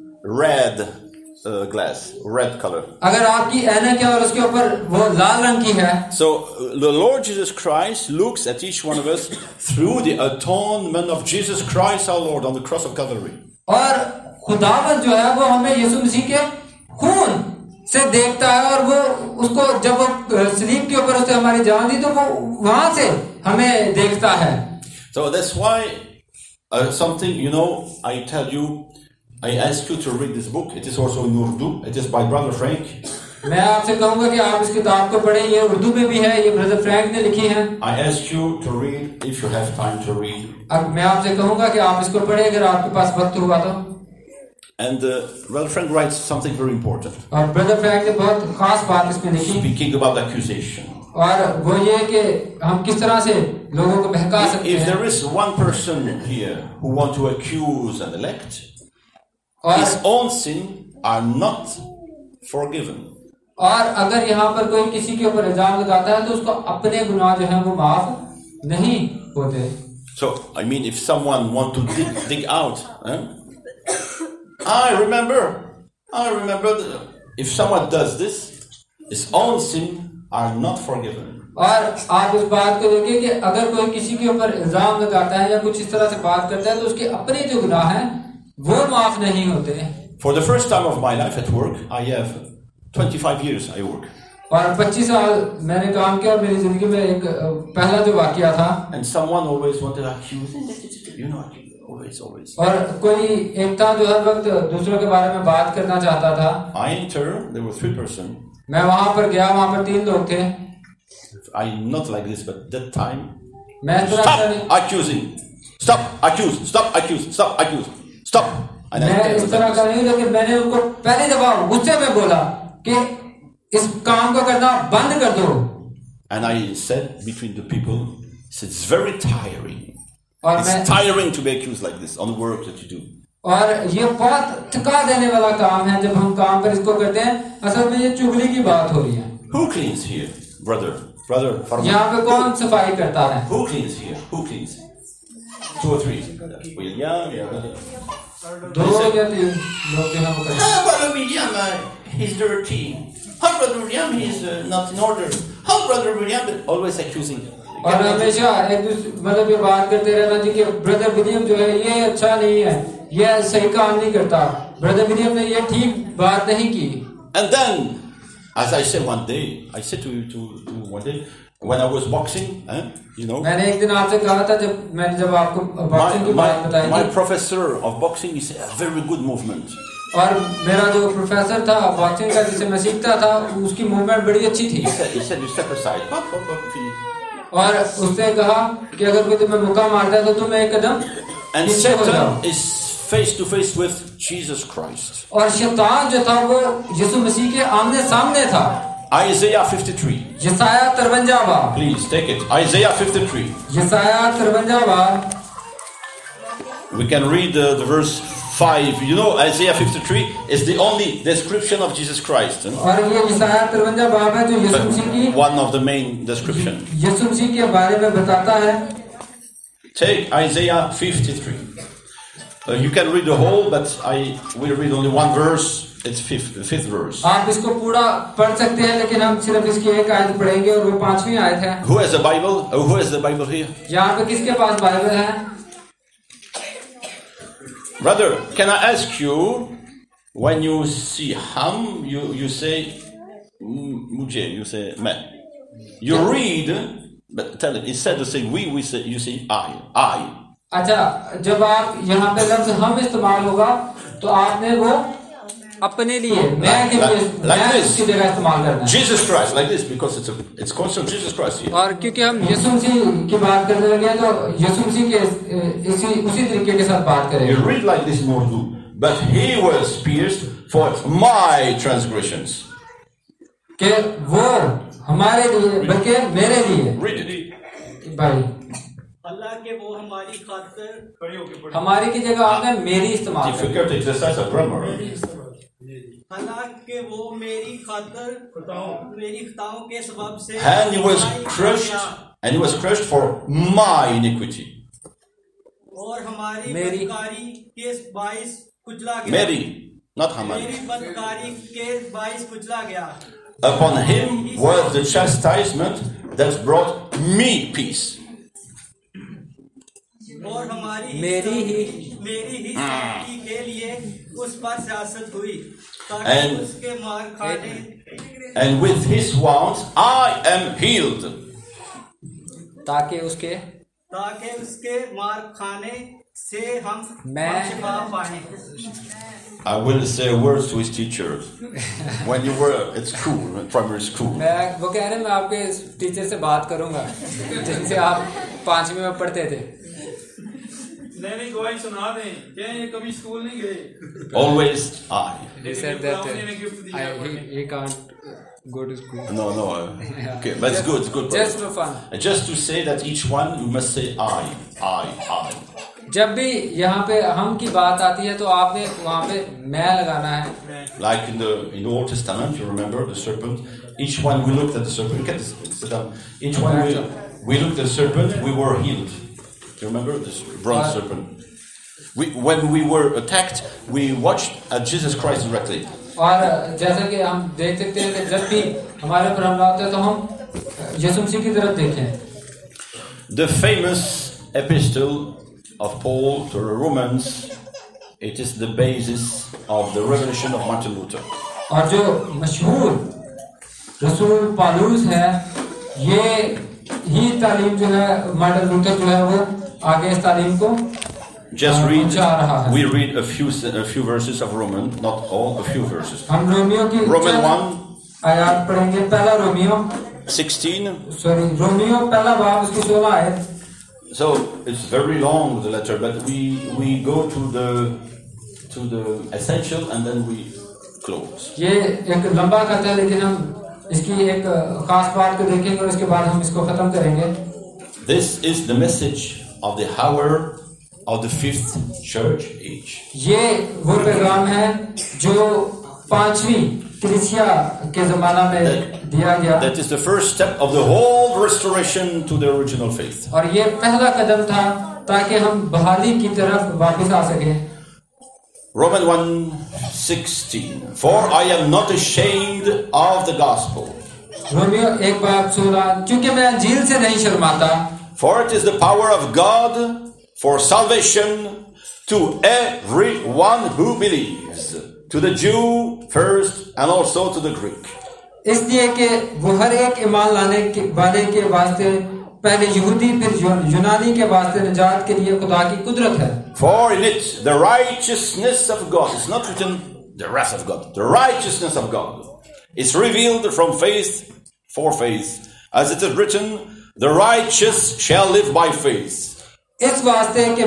[SPEAKER 4] red uh, glass, red color.
[SPEAKER 5] अगर आपकी ऐनक है और उसके ऊपर वो लाल रंग की है,
[SPEAKER 4] So uh, the Lord Jesus Christ looks at each one of us through the atonement of Jesus Christ our Lord on the cross of Calvary.
[SPEAKER 5] और खुदावंद जो है वो हमें यीशु मसीह के खून से देखता है, और वो उसको जब वो सलीब के ऊपर उसने हमारी जान दी तो वो वहां से हमें देखता है।
[SPEAKER 4] So that's why uh, something, you know, I tell you, I ask you to read this book. It is also in Urdu. It is by Brother Frank.
[SPEAKER 5] मैं आपसे कहूंगा कि आप इस किताब को पढ़ें, ये उर्दू में भी है, ये ब्रदर फ्रैंक ने लिखी है।
[SPEAKER 4] I ask you to read if you have time to read.
[SPEAKER 5] अब मैं आपसे कहूंगा कि आप इसको पढ़ें अगर आपके पास वक्त हुआ तो।
[SPEAKER 4] And uh, Brother Frank writes something very important.
[SPEAKER 5] और ब्रदर फ्रैंक ने बहुत खास बात इसमें लिखी,
[SPEAKER 4] Speaking about accusation.
[SPEAKER 5] और वो ये कि हम किस तरह से लोगों को बहका सकते
[SPEAKER 4] If
[SPEAKER 5] हैं.
[SPEAKER 4] there is one person here who want to accuse and elect,
[SPEAKER 5] और
[SPEAKER 4] his own sin are not forgiven.
[SPEAKER 5] और अगर यहाँ पर कोई किसी के ऊपर इल्जाम लगाता है तो उसको अपने गुनाह जो हैं वो माफ नहीं होते.
[SPEAKER 4] So, I mean, if someone want to dig, dig out, eh? I remember, I remember, the, if someone does this, his own sin are not forgiven.
[SPEAKER 5] और आप इस बात को देखिए कि अगर कोई किसी के ऊपर इल्जाम लगाता है या कुछ इस तरह से बात करता है तो उसके अपने जो गुनाह हैं वो माफ नहीं होते.
[SPEAKER 4] For the first time of my life at work, I have twenty-five years I work.
[SPEAKER 5] और पच्चीस साल मैंने काम किया और मेरी जिंदगी में एक पहला जो वाकया था.
[SPEAKER 4] And someone always wanted to accuse, you know, always, always.
[SPEAKER 5] और कोई एक था जो हर वक्त दूसरों के बारे में बात करना चाहता था.
[SPEAKER 4] I entered, there were three person.
[SPEAKER 5] मैं वहां पर गया, वहां पर तीन लोग थे.
[SPEAKER 4] I'm not like this, but that time.
[SPEAKER 5] मैं
[SPEAKER 4] Stop accusing. Stop accuse. Stop accuse. Stop accuse. Stop. And
[SPEAKER 5] मैं इस तरह का नहीं, लेकिन मैंने उनको पहली दफा गुस्से में बोला कि इस काम को करना बंद कर दो.
[SPEAKER 4] And I said between the people, it's very tiring.
[SPEAKER 5] और
[SPEAKER 4] It's
[SPEAKER 5] मैं
[SPEAKER 4] tiring to be accused like this on the work that you do.
[SPEAKER 5] और ये बहुत थका देने वाला काम है जब हम काम पर इसको करते हैं. असल में ये चुगली की बात हो रही है.
[SPEAKER 4] Who cleans here, brother? Brother, Farman.
[SPEAKER 5] यहाँ पे कौन सफाई करता है?
[SPEAKER 4] Who cleans here? Who cleans? Two or three. William, yeah.
[SPEAKER 5] दो या तीन लोग जो हैं वो करते हैं.
[SPEAKER 4] Ah, brother William, uh, he's dirty. How brother William, he's uh, not in order. How brother William, always accusing.
[SPEAKER 5] और हमेशा एक दूसरे मतलब ये बात करते रहना जी कि ब्रदर विलियम जो है ये अच्छा नहीं है, ये सही काम नहीं करता, ब्रदर विलियम ने ये ठीक बात नहीं की.
[SPEAKER 4] And then, as I said one day, I said to you to, to one day when I was boxing, eh, you know.
[SPEAKER 5] मैंने एक दिन आपसे कहा था जब मैंने जब आपको बॉक्सिंग की
[SPEAKER 4] My,
[SPEAKER 5] बात
[SPEAKER 4] my,
[SPEAKER 5] बताई
[SPEAKER 4] my
[SPEAKER 5] थी.
[SPEAKER 4] professor of boxing, he said a very good movement.
[SPEAKER 5] और मेरा जो प्रोफेसर था बॉक्सिंग का जिसे मैं सीखता था उसकी मूवमेंट बड़ी अच्छी थी.
[SPEAKER 4] He said, he said you step aside. Pop, pop, pop, finish.
[SPEAKER 5] और उसने कहा कि अगर कोई तुम्हें मुक्का मारता है तो तुम एक कदम
[SPEAKER 4] And
[SPEAKER 5] पीछे हो जाओ.
[SPEAKER 4] Satan is face to face with Jesus Christ.
[SPEAKER 5] और शैतान जो था वो यीशु मसीह के आमने सामने था.
[SPEAKER 4] Isaiah fifty-three.
[SPEAKER 5] यसाया तिरवंजा bar.
[SPEAKER 4] Please take it. Isaiah fifty-three.
[SPEAKER 5] यसाया तिरवंजा bar.
[SPEAKER 4] We can read uh, the verse five. You know, Isaiah fifty-three is the only description of Jesus Christ. eh?
[SPEAKER 5] और ये यसाया तिरवंजा बार है जो यीशु मसीह की
[SPEAKER 4] One of the main description.
[SPEAKER 5] यीशु मसीह के बारे में बताता है.
[SPEAKER 4] Take Isaiah fifty-three. Uh, you can read the whole, but I will read only one verse. It's fifth, fifth verse.
[SPEAKER 5] आप इसको पूरा पढ़ सकते हैं लेकिन हम सिर्फ इसकी एक आयत पढ़ेंगे और वो पांचवी आयत है.
[SPEAKER 4] Who has the Bible? Oh, who has the Bible here?
[SPEAKER 5] यहाँ पे किसके पास बाइबल है?
[SPEAKER 4] Brother, can I ask you, when you see ham, you, you say mujhe, you say me. You read, but tell him, instead of saying we, we say, you say I, I.
[SPEAKER 5] अच्छा, जब आप यहाँ पे लफ्ज हम इस्तेमाल होगा तो आपने वो अपने लिए मैं के लिए मैं उसकी जगह इस्तेमाल करना है.
[SPEAKER 4] Jesus Christ, like this, because it's a, it's concerned Jesus Christ here.
[SPEAKER 5] और क्योंकि हम यीशु मसीह की बात करने लगे हैं तो यीशु मसीह के इसी उसी तरीके के साथ बात करेंगे.
[SPEAKER 4] You read like this in Urdu, but he was pierced for my transgressions.
[SPEAKER 5] कि वो हमारे लिए बल्कि मेरे लिए.
[SPEAKER 4] Read it.
[SPEAKER 5] भाई
[SPEAKER 6] अल्लाह के वो हमारी खातिर
[SPEAKER 5] हमारी की जगह आपने मेरी इस्तेमाल
[SPEAKER 4] If you
[SPEAKER 5] करें.
[SPEAKER 4] care to exercise a grammar,
[SPEAKER 6] अल्लाह के वो मेरी खातिर मेरी खताओं के सबब से
[SPEAKER 4] and he was crushed, and he was crushed for my iniquity.
[SPEAKER 6] और हमारी
[SPEAKER 5] मेरी-
[SPEAKER 6] बदकारी के बाइस कुचला गया.
[SPEAKER 4] Mary, not Haman.
[SPEAKER 6] मेरी बदकारी के बाइस कुचला गया.
[SPEAKER 4] Upon him was the chastisement that brought me peace.
[SPEAKER 6] और हमारी
[SPEAKER 5] मेरी ही-
[SPEAKER 6] मेरी ही शांति के लिए उस पर सियासत हुई ताकि
[SPEAKER 4] And-
[SPEAKER 6] उसके मार खाने
[SPEAKER 4] And with his wounds I am healed.
[SPEAKER 5] ताकि उसके
[SPEAKER 6] ताकि उसके मार खाने से हम
[SPEAKER 5] मैं-
[SPEAKER 6] शिफा पाएं.
[SPEAKER 4] I will say words to his teachers. When you were at school, at primary school.
[SPEAKER 5] मैं वो कह रहे हैं मैं आपके टीचर से बात करूंगा जिनसे आप पांचवी में पढ़ते थे.
[SPEAKER 1] नहीं नहीं गवाही सुना दें क्या ये कभी स्कूल नहीं गए
[SPEAKER 4] Always I.
[SPEAKER 5] They said that uh, I, he, he can't go to school.
[SPEAKER 4] No, no. uh, Okay, that's good. Good.
[SPEAKER 5] Just for fun.
[SPEAKER 4] Uh, Just to say that each one you must say I, I, I.
[SPEAKER 5] जब भी यहाँ पे हम की बात आती है तो आपने वहाँ पे मैं लगाना है.
[SPEAKER 4] Like in the in the Old Testament, you remember the serpent. Each one we looked at the serpent. Look at this. Sit down. Each one we, we looked at the serpent. We were healed. You remember this bronze serpent? We, when we were attacked, we watched at Jesus Christ directly.
[SPEAKER 5] और जैसा कि हम देख सकते हैं कि जब भी हमारे पर हमला होता है तो हम यीशु मसीह की तरफ देखें.
[SPEAKER 4] The famous epistle of Paul to the Romans, it is the basis of the revelation of Martin Luther.
[SPEAKER 5] और जो मशहूर रसूल पालूस है, ये ही तालीम जो है मार्टिन लूथर जो है वो आगे इस तालीम को
[SPEAKER 4] Just read.
[SPEAKER 5] पहुंचा रहा है.
[SPEAKER 4] We read a few a few verses of Romans, not all, a few verses.
[SPEAKER 5] हम रोमियो की
[SPEAKER 4] Roman one,
[SPEAKER 5] आयत पढ़ेंगे. पहला रोमियो
[SPEAKER 4] sixteen.
[SPEAKER 5] सॉरी रोमियो पहला बाब उसकी सोलह आयत.
[SPEAKER 4] So it's very long the letter, but we we go to the to the essential and then we close.
[SPEAKER 5] ये एक लंबा खत है लेकिन हम इसकी एक खास बात को देखेंगे और उसके बाद हम इसको खत्म करेंगे.
[SPEAKER 4] This is the message of the hour of the fifth church age.
[SPEAKER 5] ये वो पैगाम है जो पांचवी कलीसिया के जमाना में दिया गया.
[SPEAKER 4] That is the first step of the whole restoration to the original faith.
[SPEAKER 5] और ये पहला कदम था ताकि हम बहाली की तरफ वापस आ सकें.
[SPEAKER 4] Romans one sixteen. For I am not ashamed of the gospel.
[SPEAKER 5] रोमियो एक बार सोलह. क्योंकि मैं अंजील से नहीं शर्माता.
[SPEAKER 4] For it is the power of God for salvation to everyone who believes, to the Jew first and also to the Greek.
[SPEAKER 5] इसलिए कि वो हर एक ईमान लाने के वाले के वास्ते पहले यहूदी फिर यूनानी के वास्ते निजात के लिए खुदा की कुदरत है.
[SPEAKER 4] For in it the righteousness of God, it's not written the wrath of God, the righteousness of God is revealed from faith for faith, as it is written, the righteous shall live by faith.
[SPEAKER 5] इस वास्ते कि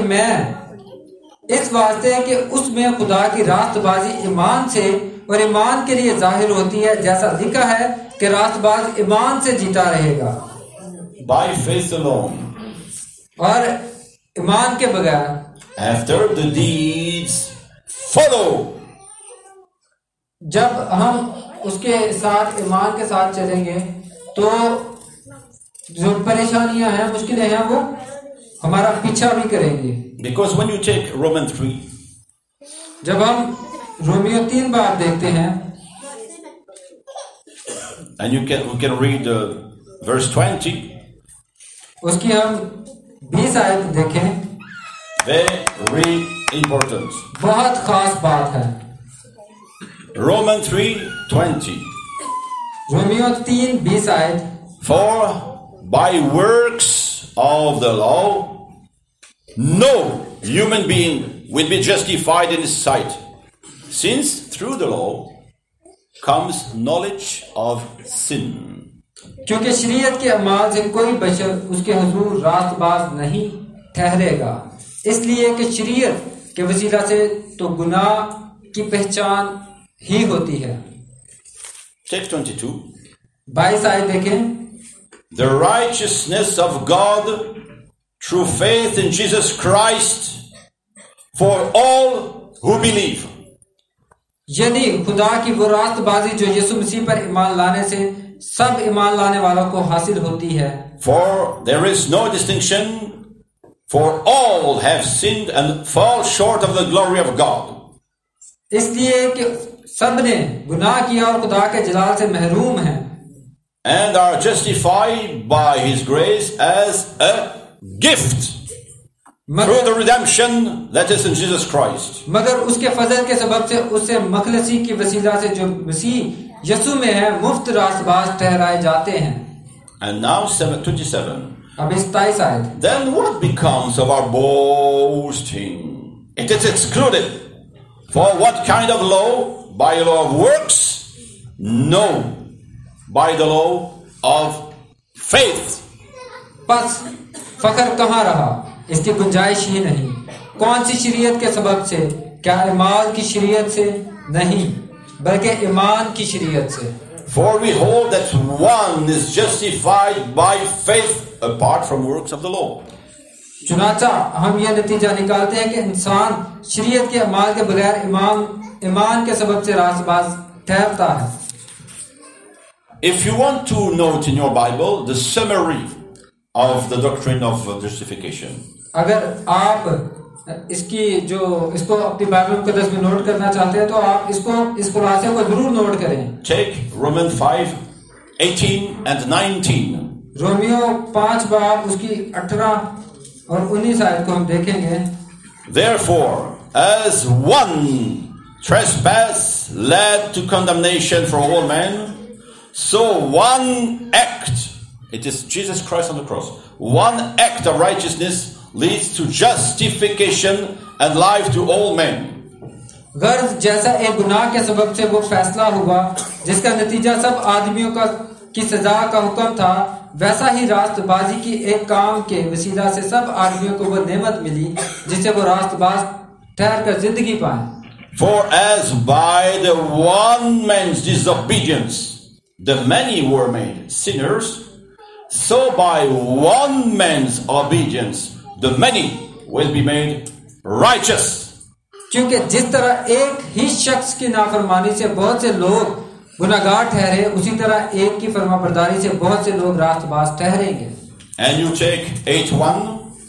[SPEAKER 5] मैं इस वास्ते कि उसमें खुदा की रास्तबाजी ईमान से और ईमान के लिए जाहिर होती है, जैसा लिखा है कि रास्तबाज ईमान से जीता रहेगा.
[SPEAKER 4] By faith alone.
[SPEAKER 5] और ईमान के बगैर.
[SPEAKER 4] After the deeds follow.
[SPEAKER 5] जब हम उसके साथ ईमान के साथ चलेंगे तो जो परेशानियां हैं, मुश्किलें हैं, वो हमारा पीछा भी करेंगे.
[SPEAKER 4] Because when you take Romans three,
[SPEAKER 5] जब हम रोमियो तीन बार देखते हैं,
[SPEAKER 4] and you can we can read uh, verse twenty.
[SPEAKER 5] उसकी हम बीस आयत देखें.
[SPEAKER 4] Very important.
[SPEAKER 5] बहुत खास बात है.
[SPEAKER 4] Romans three twenty.
[SPEAKER 5] रोमियो तीन बीस आयत.
[SPEAKER 4] For by works of the law, no human being will be justified in his sight, since through the law comes knowledge of sin.
[SPEAKER 5] क्योंकि शरीयत के अमाल से कोई बशर उसके हुजूर रास्तबाज नहीं ठहरेगा, इसलिए कि शरीयत के वसीला से तो गुनाह की पहचान ही होती है.
[SPEAKER 4] Text twenty-two.
[SPEAKER 5] बाईस आयत देखें.
[SPEAKER 4] The righteousness of God through faith in Jesus Christ for all who believe.
[SPEAKER 5] यदि खुदा की वो रास्तबाजी जो यीशु मसीह पर ईमान लाने से सब ईमान लाने वालों को हासिल होती है.
[SPEAKER 4] For there is no distinction, for all have sinned and fall short of the glory of God.
[SPEAKER 5] इसलिए कि सब ने गुनाह किया और खुदा के जलाल से महरूम हैं.
[SPEAKER 4] And are justified by His grace as a gift through the redemption that is in Jesus Christ.
[SPEAKER 5] मगर उसके फजल के सबब से उससे मखलसी की वसीला से जो मसीह यीशु में है मुफ्त रास्तबाज ठहराए जाते हैं.
[SPEAKER 4] And now twenty-seven.
[SPEAKER 5] अब सत्ताईस आयत.
[SPEAKER 4] Then what becomes of our boasting? It is excluded. For what kind of law? By law of works? No. By the law of faith.
[SPEAKER 5] बस फखर कहाँ रहा, इसकी गुंजाइश ही नहीं. कौन सी शरीयत के सबब से? क्या इमाल की शरीयत से? नहीं, बल्कि ईमान की शरीयत से।
[SPEAKER 4] For we hold that one is justified by faith apart from works of the law.
[SPEAKER 5] चुनाचा हम यह नतीजा निकालते हैं कि इंसान शरीयत के अमाल के बगैर ईमान ईमान के सबब से रास्तबाज ठहरता है।
[SPEAKER 4] If you want to note in your Bible the summary of the doctrine of justification,
[SPEAKER 5] अगर आप इसकी जो इसको अपनी बाइबल मुकद्दस में नोट करना चाहते हैं तो आप इसको इस खुलासे को जरूर नोट करें।
[SPEAKER 4] take Romans five, eighteen and nineteen.
[SPEAKER 5] रोमियो पांच बाब उसकी अठारह और उन्नीस आयत को हम देखेंगे।
[SPEAKER 4] Therefore, as one trespass led to condemnation for all men, so one act, it is Jesus Christ on the cross, one act of righteousness leads to justification and life to all men.
[SPEAKER 5] गर्ज जैसा एक गुनाह के सबब से वो फैसला हुआ जिसका नतीजा सब आदमियों का की सजा का हुक्म था, वैसा ही रास्तबाजी की एक काम के वसीला से सब आदमियों को वो नेमत मिली जिससे वो रास्तबाज ठहर कर जिंदगी पाए।
[SPEAKER 4] For as by the one man's disobedience the many were made sinners, so by one man's obedience the many will be made righteous.
[SPEAKER 5] क्योंकि जिस तरह एक ही शख्स की नाफरमानी से बहुत से लोग गुनाहगार ठहरे, उसी तरह एक की फरमाबरदारी से बहुत से लोग रास्तबाज ठहरेंगे।
[SPEAKER 4] And you take eight one,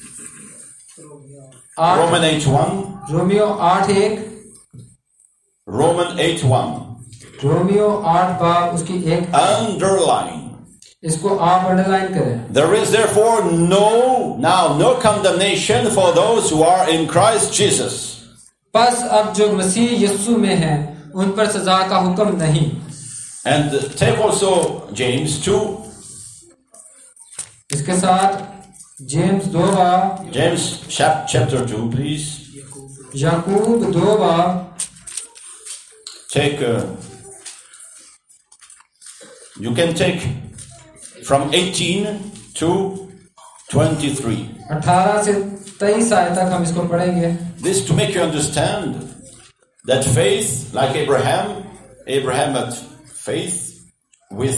[SPEAKER 4] Roman eight one,
[SPEAKER 5] रोमियो आठ एक,
[SPEAKER 4] Roman eight one.
[SPEAKER 5] रोमियो आठ बाब उसकी एक,
[SPEAKER 4] Underline.
[SPEAKER 5] इसको आप अंडरलाइन करें।
[SPEAKER 4] There is therefore no, now no condemnation for those who are in Christ Jesus.
[SPEAKER 5] बस अब जो मसीह यीशु में हैं उन पर सजा का हुक्म नहीं।
[SPEAKER 4] And take also James two.
[SPEAKER 5] इसके साथ जेम्स दो बाब,
[SPEAKER 4] James chap- chapter two, please.
[SPEAKER 5] याकूब दो बाब,
[SPEAKER 4] Take, uh, you can take from eighteen to twenty-three.
[SPEAKER 5] अठारह से तेईस आयत तक हम इसको पढ़ेंगे।
[SPEAKER 4] This to make you understand that faith, like Abraham, Abraham had faith with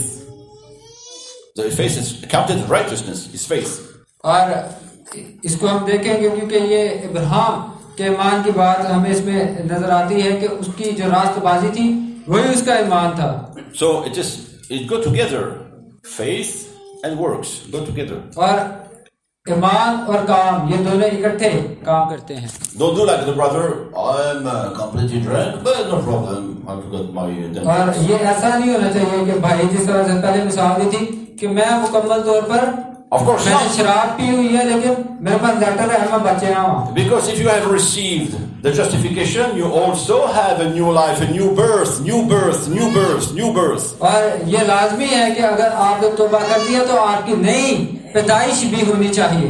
[SPEAKER 4] the faith is counted righteousness, is faith.
[SPEAKER 5] और इसको हम देखेंगे क्योंकि ये इब्राहिम के ईमान की बात हमें इसमें नजर आती है कि उसकी जो रास्तबाजी थी वही उसका ईमान था।
[SPEAKER 4] So it is it go together, faith and works go together.
[SPEAKER 5] और ईमान और काम ये दोनों इकट्ठे काम करते हैं।
[SPEAKER 4] Don't do like the brother. I'm uh, completely drunk, but no problem. I forgot my identity.
[SPEAKER 5] और ये ऐसा नहीं होना चाहिए कि भाई जिस तरह से पहले मिसाल दी थी कि मैं मुकम्मल तौर पर
[SPEAKER 4] Of course
[SPEAKER 5] मैंने
[SPEAKER 4] not.
[SPEAKER 5] शराब पी हुई है लेकिन मेरे पास लेटर है, मैं बचे हूँ।
[SPEAKER 4] Because if you have received the justification, you also have a new life, a new birth, new birth, new birth, new birth.
[SPEAKER 5] और ये लाजमी है कि अगर आपने तौबा कर दिया तो आपकी नई पैदाइश भी होनी चाहिए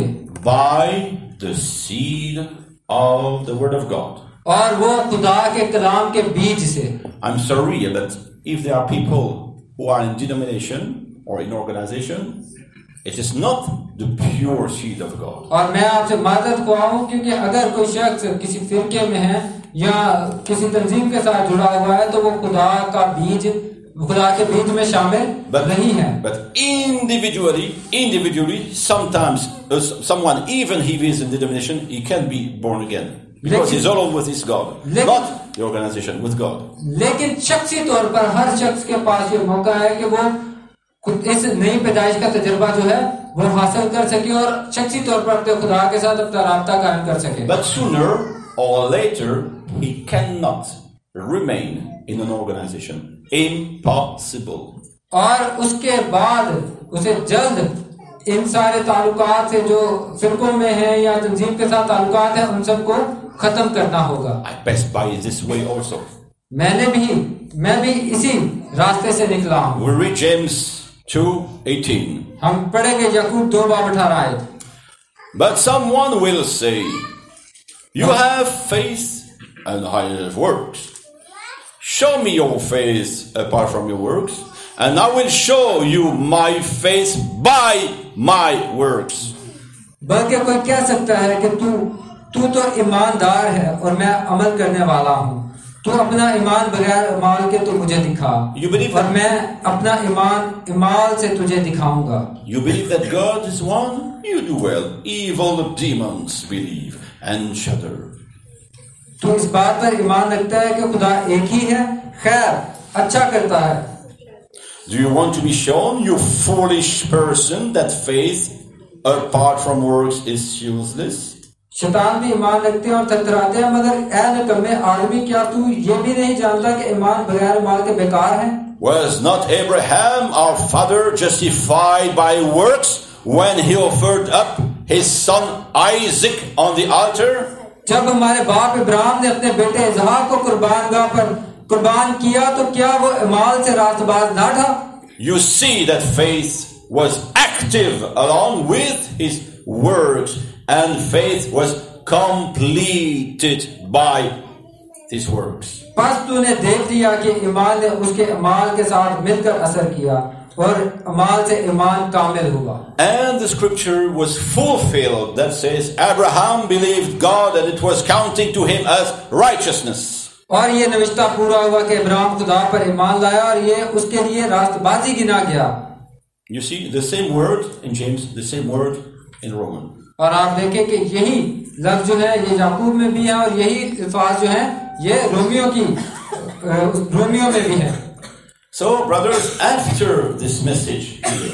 [SPEAKER 4] By the seed of the word of God.
[SPEAKER 5] और वो खुदा के कलाम के बीज से।
[SPEAKER 4] I'm sorry, but if there are people who are in denomination or in organization, it is not the pure seed of God.
[SPEAKER 5] और मैं आपसे माजरत ख्वाह हूँ क्योंकि अगर कोई शख्स किसी फिरके में है या किसी तंजीम के साथ जुड़ा हुआ है तो वो खुदा का बीज खुदा के बीज में शामिल
[SPEAKER 4] But,
[SPEAKER 5] नहीं है।
[SPEAKER 4] but individually, individually, sometimes uh, someone, even he is in denomination, he can be born again. Because he's all over with his God. Not the organization, with God.
[SPEAKER 5] लेकिन शख्सी तौर पर हर शख्स के पास ये मौका है कि वो खुद इस नई पैदाइश का तजुर्बा जो है वो हासिल कर सके और शख्सी तौर पर अपने खुदा के साथ अपना राब्ता कायम कर सके।
[SPEAKER 4] But sooner or later, he cannot remain in an organization. Impossible.
[SPEAKER 5] और उसके बाद उसे जल्द इन सारे ताल्लुकात से जो फिरकों में है या तंजीम के साथ ताल्लुकात है उन सबको खत्म करना होगा।
[SPEAKER 4] I passed by this way also.
[SPEAKER 5] मैंने भी मैं भी इसी रास्ते से निकला हूँ।
[SPEAKER 4] We read James two eighteen.
[SPEAKER 5] हम पढ़ेंगे याकूब दो बाब अठारह आयत।
[SPEAKER 4] But someone will say, you have faith and I have works. Show me your faith apart from your works, and I will show you my faith by my works.
[SPEAKER 5] बल्कि कोई कह सकता है कि तू तू तो ईमानदार है और मैं अमल करने वाला हूँ। तू अपना ईमान बगैर अमाल के तो मुझे दिखा, और मैं अपना ईमान ईमाल से तुझे दिखाऊंगा।
[SPEAKER 4] You believe that God is one? You do well. Evil demons believe and shudder.
[SPEAKER 5] तू इस बात पर ईमान रखता है कि खुदा एक ही है, खैर अच्छा करता है।
[SPEAKER 4] Do you want to be shown, you foolish person, that faith apart from works is useless?
[SPEAKER 5] शैतान भी ईमान रखते हैं और थरथराते हैं, मगर ऐ नकम्मे आदमी, क्या तू ये भी नहीं जानता कि ईमान बगैर माल के बेकार है?
[SPEAKER 4] Was not Abraham our father justified by works when he offered up his son Isaac on the altar?
[SPEAKER 5] जब हमारे बाप इब्राहिम ने अपने बेटे इसहाक को कुर्बानगाह पर कुर्बान किया तो क्या वो अमाल से रास्तबाज ना था?
[SPEAKER 4] You see that faith was active along with his works, and faith was completed by these works.
[SPEAKER 5] बस तूने देख लिया कि ईमान ने उसके अमाल के साथ मिलकर असर किया और अमाल से ईमान कामिल हुआ।
[SPEAKER 4] And the scripture was fulfilled that says Abraham believed God and it was counting to him as righteousness.
[SPEAKER 5] और ये नविश्ता पूरा हुआ कि इब्राहिम खुदा पर ईमान लाया और ये उसके लिए रास्तबाजी गिना गया।
[SPEAKER 4] You see the same word in James, the same word in Roman.
[SPEAKER 5] और आप देखें कि यही लफ्ज जो है ये याकूब में भी है और यही अल्फाज जो है ये रोमियो की रोमियो में भी है।
[SPEAKER 4] So brothers, after this message,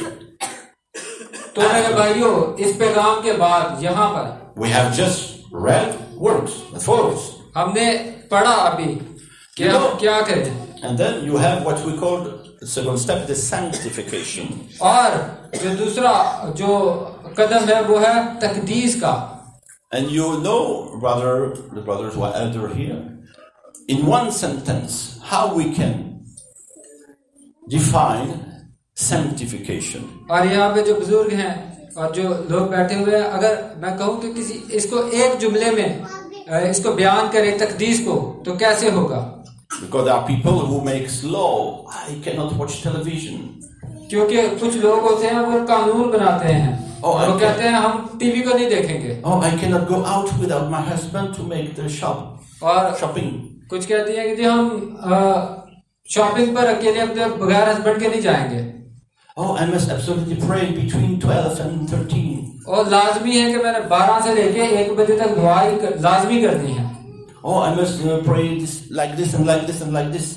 [SPEAKER 5] तो मेरे भाइयों, इस पैगाम के बाद यहाँ पर
[SPEAKER 4] we have just read words that follows.
[SPEAKER 5] हमने पढ़ा अभी कि हम क्या करें,
[SPEAKER 4] and then you have what we call the second step, the sanctification.
[SPEAKER 5] और जो दूसरा जो कदम है वो है तकदीस का।
[SPEAKER 4] And you know, brother, the brothers who are elder here, in one sentence, how we can define sanctification.
[SPEAKER 5] और यहाँ पे जो बुजुर्ग हैं और जो लोग बैठे हुए हैं, अगर मैं कहूँ कि किसी इसको एक जुमले में इसको बयान करें तकदीस को, तो कैसे होगा?
[SPEAKER 4] Because there are people who make law. I cannot watch television.
[SPEAKER 5] क्योंकि कुछ लोग होते हैं वो कानून बनाते हैं
[SPEAKER 4] oh,
[SPEAKER 5] और वो कहते हैं हम टीवी को नहीं देखेंगे।
[SPEAKER 4] Oh, I cannot go out without my husband to make the shop.
[SPEAKER 5] और
[SPEAKER 4] shopping.
[SPEAKER 5] कुछ कहते हैं कि जी हम शॉपिंग पर अकेले अपने बगैर हस्बैंड के नहीं जाएंगे।
[SPEAKER 4] Oh, I must absolutely pray between twelve and thirteen.
[SPEAKER 5] और लाजमी है कि मैंने बारह से लेके एक बजे तक दुआ ही लाजमी करनी है।
[SPEAKER 4] Oh, I must uh, pray this, like this and like this and like this.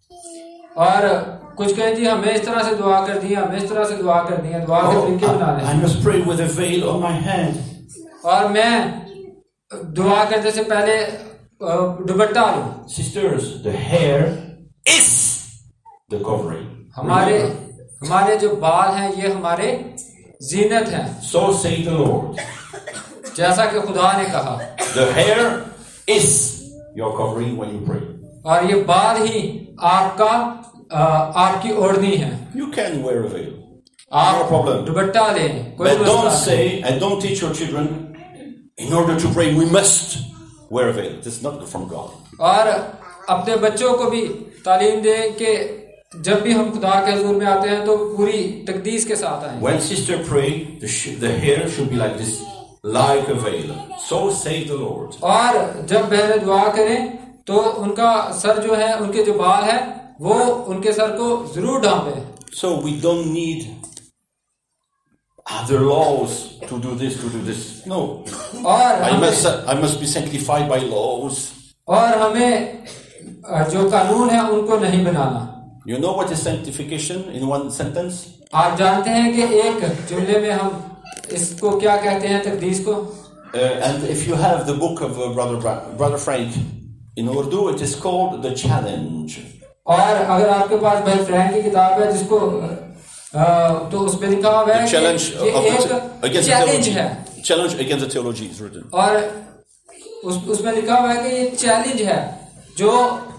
[SPEAKER 5] और कुछ कहे जी हमें इस तरह से दुआ कर दी, हमें इस तरह से दुआ कर दी है, दुआ के तरीके बनाने।
[SPEAKER 4] I must pray with a veil on my head.
[SPEAKER 5] और मैं दुआ करने से पहले दुपट्टा लूं।
[SPEAKER 4] Sisters, the hair is the covering.
[SPEAKER 5] हमारे हमारे जो बाल हैं ये हमारे जीनत हैं।
[SPEAKER 4] So say the Lord.
[SPEAKER 5] जैसा कि खुदा ने कहा।
[SPEAKER 4] The hair is your covering when you pray.
[SPEAKER 5] और ये बाल ही आपका आपकी ओढ़नी है।
[SPEAKER 4] You can wear a veil.
[SPEAKER 5] आप
[SPEAKER 4] no problem.
[SPEAKER 5] दुपट्टा लें।
[SPEAKER 4] But don't say and don't teach your children in order to pray we must wear a veil. This is not from God.
[SPEAKER 5] और अपने बच्चों को भी तालीम दें कि जब भी हम खुदा के हुजूर में आते हैं तो पूरी तकदीस के साथ आएं।
[SPEAKER 4] When sister pray, the, sh- the hair should be like this, like a veil. So say the Lord.
[SPEAKER 5] और जब बहनें दुआ करें तो उनका सर जो है, उनके जो बाल है वो उनके सर को जरूर ढांपे।
[SPEAKER 4] So we don't need other laws to do this, to do this. No.
[SPEAKER 5] और
[SPEAKER 4] I must, I must be sanctified by laws.
[SPEAKER 5] और हमें जो कानून है उनको नहीं बनाना।
[SPEAKER 4] You know what is sanctification in one sentence?
[SPEAKER 5] आप जानते हैं कि एक जुमले में हम इसको क्या कहते हैं तकदीस को?
[SPEAKER 4] Uh, and if you have the book of uh, brother Bra- brother Frank in Urdu, it is called the challenge.
[SPEAKER 5] और अगर आपके पास भाई फ्रैंक की किताब है जिसको आ, तो उसमें लिखा हुआ है कि ये एक चैलेंज है।
[SPEAKER 4] Challenge against the theology is written.
[SPEAKER 5] और उस उसमें लिखा हुआ है कि ये चैलेंज है जो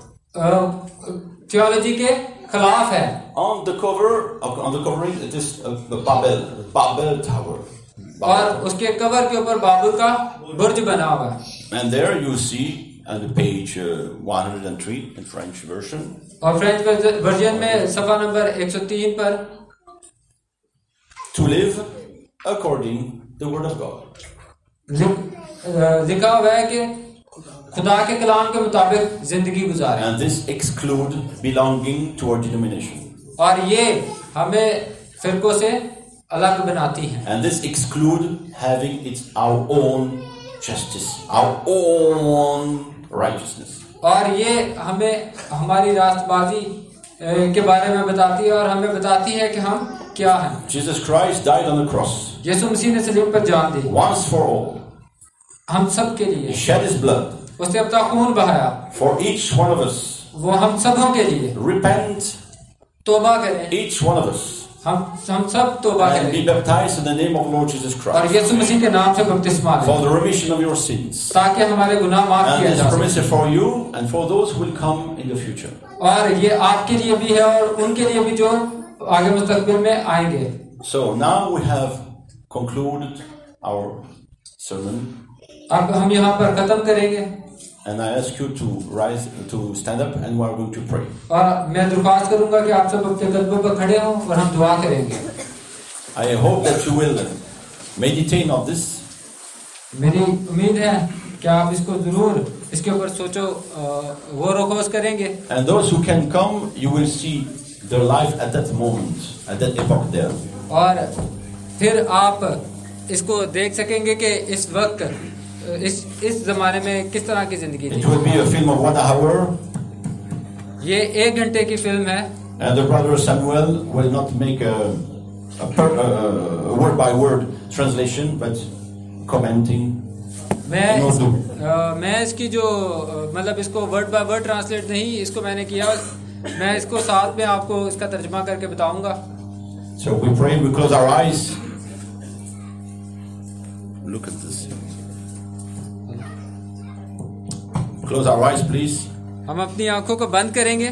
[SPEAKER 5] थियोलॉजी के खिलाफ है।
[SPEAKER 4] On the cover, on the covering, it is uh, the Babel, the Babel Tower. Babel
[SPEAKER 5] और
[SPEAKER 4] Tower.
[SPEAKER 5] उसके कवर के ऊपर बाबुल का बुर्ज बना हुआ है।
[SPEAKER 4] And there you see on the page uh, one hundred three in French version.
[SPEAKER 5] और French version में सफा नंबर एक सौ तीन पर
[SPEAKER 4] To live according the word of God.
[SPEAKER 5] लिखा हुआ है कि खुदा के कलाम के मुताबिक जिंदगी गुजारें।
[SPEAKER 4] And this exclude belonging to a denomination.
[SPEAKER 5] और ये हमें फिरकों से अलग बनाती है।
[SPEAKER 4] And this exclude having its our own justice, our own righteousness.
[SPEAKER 5] और ये हमें हमारी रास्तबाजी के बारे में बताती है और हमें बताती है कि हम क्या हैं।
[SPEAKER 4] Jesus Christ died on the cross.
[SPEAKER 5] यीशु मसीह ने सलीब पर जान दी
[SPEAKER 4] Once for all.
[SPEAKER 5] हम सब के
[SPEAKER 4] He
[SPEAKER 5] लिए
[SPEAKER 4] shed his blood.
[SPEAKER 5] उसने अपना खून बहाया
[SPEAKER 4] For each one of us.
[SPEAKER 5] वो हम सबों के लिए।
[SPEAKER 4] Repent.
[SPEAKER 5] तौबा करें।
[SPEAKER 4] Each one of us.
[SPEAKER 5] हम हम सब तौबा
[SPEAKER 4] And be
[SPEAKER 5] करें
[SPEAKER 4] baptized in the name of Lord Jesus
[SPEAKER 5] और
[SPEAKER 4] Christ.
[SPEAKER 5] यीशु मसीह के नाम से बपतिस्मा
[SPEAKER 4] For
[SPEAKER 5] लें
[SPEAKER 4] the remission of your sins.
[SPEAKER 5] ताकि हमारे गुनाह माफ
[SPEAKER 4] And
[SPEAKER 5] किए
[SPEAKER 4] this
[SPEAKER 5] जा
[SPEAKER 4] promise
[SPEAKER 5] सकें।
[SPEAKER 4] is for you and for those who will come in the future.
[SPEAKER 5] और ये आपके लिए भी है और उनके लिए भी जो आगे मुस्तकबिल में आएंगे।
[SPEAKER 4] So now we have concluded our sermon.
[SPEAKER 5] अब हम यहाँ पर खत्म करेंगे
[SPEAKER 4] And I ask you to rise, to stand up, and we are going to pray.
[SPEAKER 5] और मैं दरख्वास्त करूंगा कि आप सब अपने कदमों पर खड़े हों और हम दुआ करेंगे।
[SPEAKER 4] I hope that you will meditate on this.
[SPEAKER 5] मेरी उम्मीद है कि आप इसको जरूर इसके ऊपर सोचो गौर व खोज करेंगे।
[SPEAKER 4] And those who can come, you will see their life at that moment, at that epoch there.
[SPEAKER 5] और फिर आप इसको देख सकेंगे कि इस वक्त इस इस जमाने में किस तरह की जिंदगी
[SPEAKER 4] It
[SPEAKER 5] थी।
[SPEAKER 4] will be a film of one hour,
[SPEAKER 5] ये एक घंटे की फिल्म है
[SPEAKER 4] and the brother Samuel will not make a, a, per, a, a word by word translation, but commenting.
[SPEAKER 5] मैं
[SPEAKER 4] No
[SPEAKER 5] इस,
[SPEAKER 4] do.
[SPEAKER 5] अ, मैं इसकी जो अ, मतलब इसको वर्ड बाय वर्ड ट्रांसलेट नहीं इसको मैंने किया, मैं इसको साथ में आपको इसका तर्जुमा करके बताऊंगा।
[SPEAKER 4] So we pray, we close our eyes. Look at this. Close our eyes, please.
[SPEAKER 5] हम अपनी आंखों को बंद करेंगे।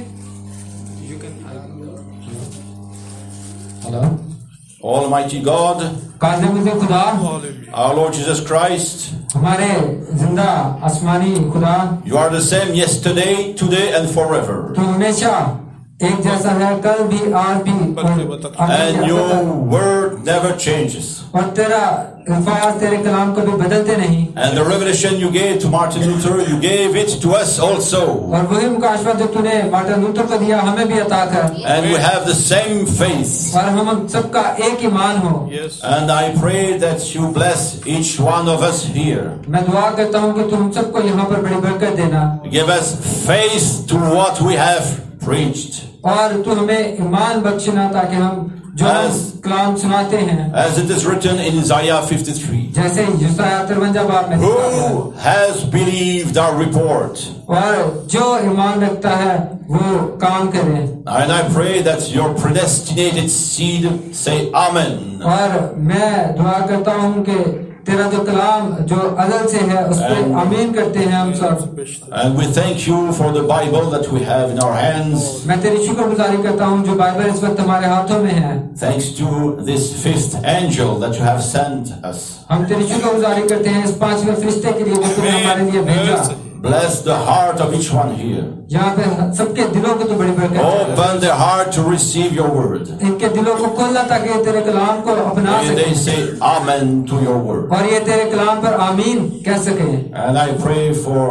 [SPEAKER 5] हेलो
[SPEAKER 4] Almighty God,
[SPEAKER 5] काज़िम खुदा,
[SPEAKER 4] our Lord Jesus Christ,
[SPEAKER 5] हमारे जिंदा आसमानी खुदा,
[SPEAKER 4] you are the same yesterday, today, and forever.
[SPEAKER 5] तू हमेशा एक जैसा है, कल भी, आज भी और
[SPEAKER 4] And your word never changes.
[SPEAKER 5] और तेरा अल्फाज तेरे कलाम कभी बदलते नहीं।
[SPEAKER 4] And the revelation you gave to Martin Luther, you gave it to us also.
[SPEAKER 5] और वही मुकाशफा जो तूने मार्टिन लूथर को दिया हमें भी अता कर।
[SPEAKER 4] And we have the same faith.
[SPEAKER 5] और हम सबका एक ईमान हो।
[SPEAKER 4] And I pray that you bless each one of us here.
[SPEAKER 5] मैं दुआ करता हूँ कि तू हम सबको यहाँ पर बड़ी बरकत देना।
[SPEAKER 4] Give us faith to what we have preached.
[SPEAKER 5] और तू हमें ईमान बख्शना ताकि हम जो
[SPEAKER 4] As-
[SPEAKER 5] कलाम सुनाते हैं,
[SPEAKER 4] As it is written in Isaiah fifty-three.
[SPEAKER 5] जैसे यशायाह तिरवंजा बाब में लिखा है,
[SPEAKER 4] Who has believed our report?
[SPEAKER 5] और जो ईमान रखता है वो काम करे।
[SPEAKER 4] And I pray that your predestinated seed say Amen.
[SPEAKER 5] और मैं दुआ करता हूँ कि तेरा जो कलाम जो अज़ल से है उस पर
[SPEAKER 4] And-
[SPEAKER 5] आमीन करते हैं हम सब।
[SPEAKER 4] And we thank you for the Bible that we have in our hands.
[SPEAKER 5] मैं तेरी शुक्रगुजारी करता हूँ जो बाइबल इस वक्त हमारे हाथों में है।
[SPEAKER 4] Thanks to this fifth angel that you have sent us.
[SPEAKER 5] हम तेरी शुक्रगुजारी करते हैं इस पांचवें फरिश्ते के लिए जो तूने हमारे लिए भेजा।
[SPEAKER 4] Bless the heart of each one here.
[SPEAKER 5] यहाँ पे सबके दिलों को तो बड़ी बरकत दे।
[SPEAKER 4] Open their heart to receive your word.
[SPEAKER 5] इनके दिलों को खोलना ताकि ये तेरे कलाम को अपना
[SPEAKER 4] May they
[SPEAKER 5] सके
[SPEAKER 4] say Amen to your word.
[SPEAKER 5] और ये तेरे कलाम पर आमीन कह सके।
[SPEAKER 4] And I pray for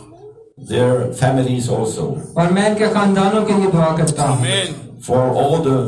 [SPEAKER 4] their families also.
[SPEAKER 5] और मैं इनके खानदानों के लिए दुआ करता हूँ,
[SPEAKER 4] For all the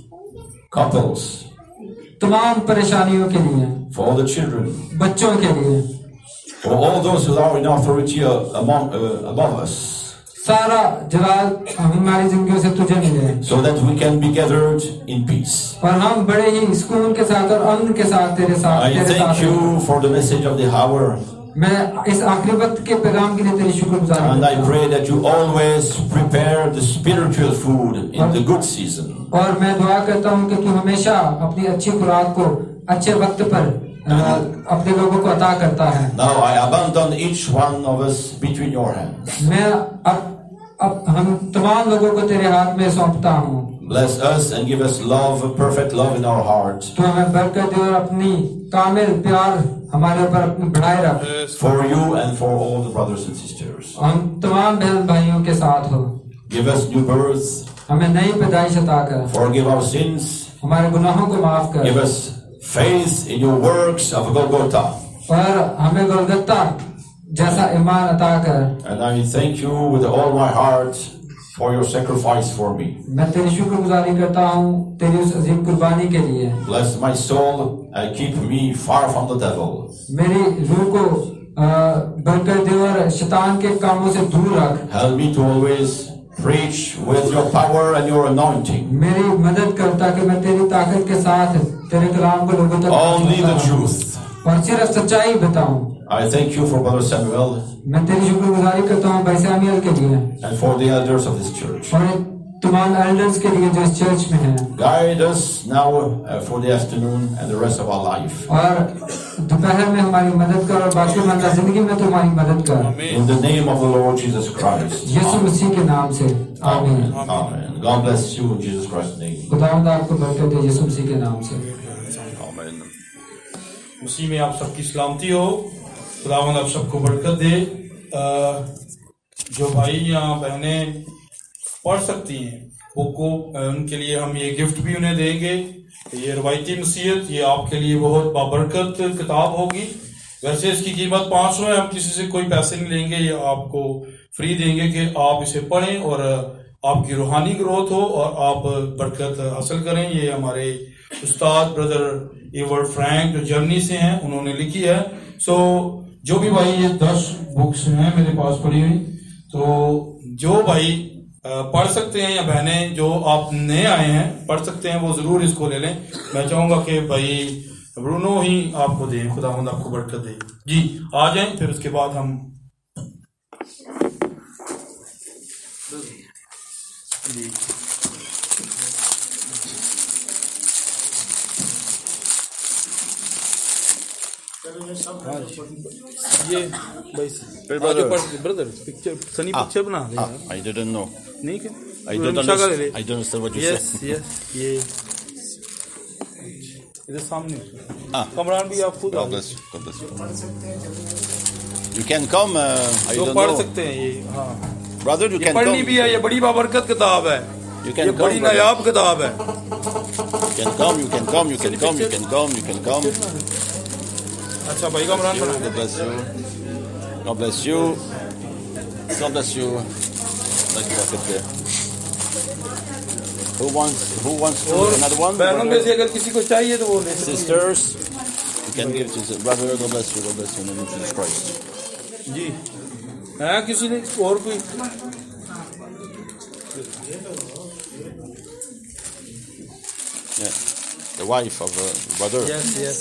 [SPEAKER 4] couples.
[SPEAKER 5] तमाम परेशानियों के लिए,
[SPEAKER 4] For all the children.
[SPEAKER 5] बच्चों के लिए,
[SPEAKER 4] For all those who are in authority among, uh, above us.
[SPEAKER 5] सारा जलाल हमारी जिंदगियों से तुझे मिले,
[SPEAKER 4] So that we can be gathered in peace.
[SPEAKER 5] और हम बड़े ही सुकून के साथ और अमन के साथ तेरे साथ
[SPEAKER 4] I
[SPEAKER 5] तेरे
[SPEAKER 4] thank
[SPEAKER 5] साथ
[SPEAKER 4] you for the message of the hour.
[SPEAKER 5] मैं इस आखिरी वक्त के पैगाम के लिए तेरी शुक्रगुजार
[SPEAKER 4] And I
[SPEAKER 5] करता हूँ।
[SPEAKER 4] pray that you always prepare the spiritual food in the good season.
[SPEAKER 5] और मैं दुआ करता हूँ कि तू हमेशा अपनी अच्छी खुराक को अच्छे वक्त पर अ, अपने लोगों को अता करता है।
[SPEAKER 4] Now I abandon each one of us between your hands.
[SPEAKER 5] मैं अब अब हम तमाम लोगों को तेरे हाथ में सौंपता हूँ।
[SPEAKER 4] Bless us and give us love, perfect love in our heart.
[SPEAKER 5] तू हमें बरकत दे और अपनी कामिल प्यार हमारे ऊपर अपनी बढ़ाए रख।
[SPEAKER 4] For you and for all the brothers and sisters.
[SPEAKER 5] हम तमाम बहन भाइयों के साथ हो।
[SPEAKER 4] Give us new birth.
[SPEAKER 5] हमें नई पैदाइश अता कर।
[SPEAKER 4] Forgive our sins.
[SPEAKER 5] हमारे गुनाहों को माफ
[SPEAKER 4] Give
[SPEAKER 5] कर
[SPEAKER 4] us faith in your works of Golgotha.
[SPEAKER 5] और हमें गोलगत्ता जैसा ईमान अता कर।
[SPEAKER 4] And I thank you with all my heart for your sacrifice for me.
[SPEAKER 5] मैं तेरी शुक्रगुजारी करता हूँ तेरी उस अजीम कुर्बानी के लिए।
[SPEAKER 4] Bless my soul and keep me far from the devil.
[SPEAKER 5] मेरी रूह को बरकत दे और शैतान के कामों से दूर रख।
[SPEAKER 4] Help me to always preach with your power and your anointing.
[SPEAKER 5] मेरी मदद कर ताकि मैं तेरी ताकत के साथ तेरे कलाम को लोगों तक
[SPEAKER 4] Only the truth.
[SPEAKER 5] और सिर्फ सच्चाई बताऊं।
[SPEAKER 4] I thank you for Brother Samuel.
[SPEAKER 5] मैं तेरी शुक्रगुजारी करता हूँ भाई सैमुअल के लिए।
[SPEAKER 4] And for the elders of this church.
[SPEAKER 5] और तमाम एल्डर्स के लिए जो इस चर्च में हैं।
[SPEAKER 4] Guide us now uh, for the afternoon and the rest of our life.
[SPEAKER 5] और दोपहर में हमारी मदद कर और बाकी हमारी जिंदगी में तो हमारी मदद कर।
[SPEAKER 4] In the name of the Lord Jesus Christ.
[SPEAKER 5] यीशु मसीह के नाम से आमीन।
[SPEAKER 4] Amen. God bless you in Jesus Christ's name.
[SPEAKER 5] खुदावंद आपको बरकत दे यीशु मसीह के नाम से।
[SPEAKER 4] Amen.
[SPEAKER 1] उसी में आप सबकी सलामती हो। खुदावंद आप सबको बरकत दे। जो भाई या बहनें पढ़ सकती हैं वो को उनके लिए हम ये गिफ्ट भी उन्हें देंगे। ये रवायती नसीहत ये आपके लिए बहुत बाबरकत किताब होगी। वैसे इसकी कीमत पाँच सौ है। हम किसी से कोई पैसे नहीं लेंगे, ये आपको फ्री देंगे कि आप इसे पढ़ें और आपकी रूहानी ग्रोथ हो और आप बरकत हासिल करें। ये हमारे उस्ताद ब्रदर एवर्ड फ्रैंक जो जर्मनी से हैं उन्होंने लिखी है। सो जो भी भाई ये दस बुक्स हैं मेरे पास पड़ी हुई, तो जो भाई पढ़ सकते हैं या बहनें जो आप नए आए हैं पढ़ सकते हैं वो जरूर इसको ले लें। मैं चाहूंगा कि भाई ब्रूनो ही आपको दें। खुदावंद आपको बरकत दे। जी आ जाएं, फिर उसके बाद हम जी ये भाई ब्रदर पिक्चर सनी पिक्चर बना दे।
[SPEAKER 4] I didn't know.
[SPEAKER 1] नहीं क्या
[SPEAKER 4] I don't understand. I don't understand what you
[SPEAKER 1] yes,
[SPEAKER 4] said.
[SPEAKER 1] yes, ये इधर सामने
[SPEAKER 4] Ah.
[SPEAKER 1] कमरान भी आप खुद
[SPEAKER 4] God bless you. God bless you. You can come. Uh, I
[SPEAKER 1] जो
[SPEAKER 4] don't
[SPEAKER 1] पढ़
[SPEAKER 4] know.
[SPEAKER 1] सकते हैं ये। हाँ
[SPEAKER 4] Brother, you
[SPEAKER 1] ये
[SPEAKER 4] can
[SPEAKER 1] पढ़नी
[SPEAKER 4] come.
[SPEAKER 1] भी है। ये बड़ी बाबरकत किताब है।
[SPEAKER 4] You can
[SPEAKER 1] ये
[SPEAKER 4] come,
[SPEAKER 1] बड़ी
[SPEAKER 4] brother.
[SPEAKER 1] नायाब किताब है।
[SPEAKER 4] You can come. You can come. You can come. You can come. You can come.
[SPEAKER 1] अच्छा भाई कमरान बना
[SPEAKER 4] God bless you. God bless you. God bless you. Let's walk it there. Who wants? Who wants to
[SPEAKER 1] और
[SPEAKER 4] another one?
[SPEAKER 1] बहनों में
[SPEAKER 4] Brother?
[SPEAKER 1] से अगर किसी को चाहिए तो वो ले सकते हैं।
[SPEAKER 4] Sisters, you can give to the brother. God bless you. God bless you in the name of Jesus Christ.
[SPEAKER 1] जी है किसी ने और कोई
[SPEAKER 4] Yeah, the wife of uh, brother.
[SPEAKER 1] Yes yes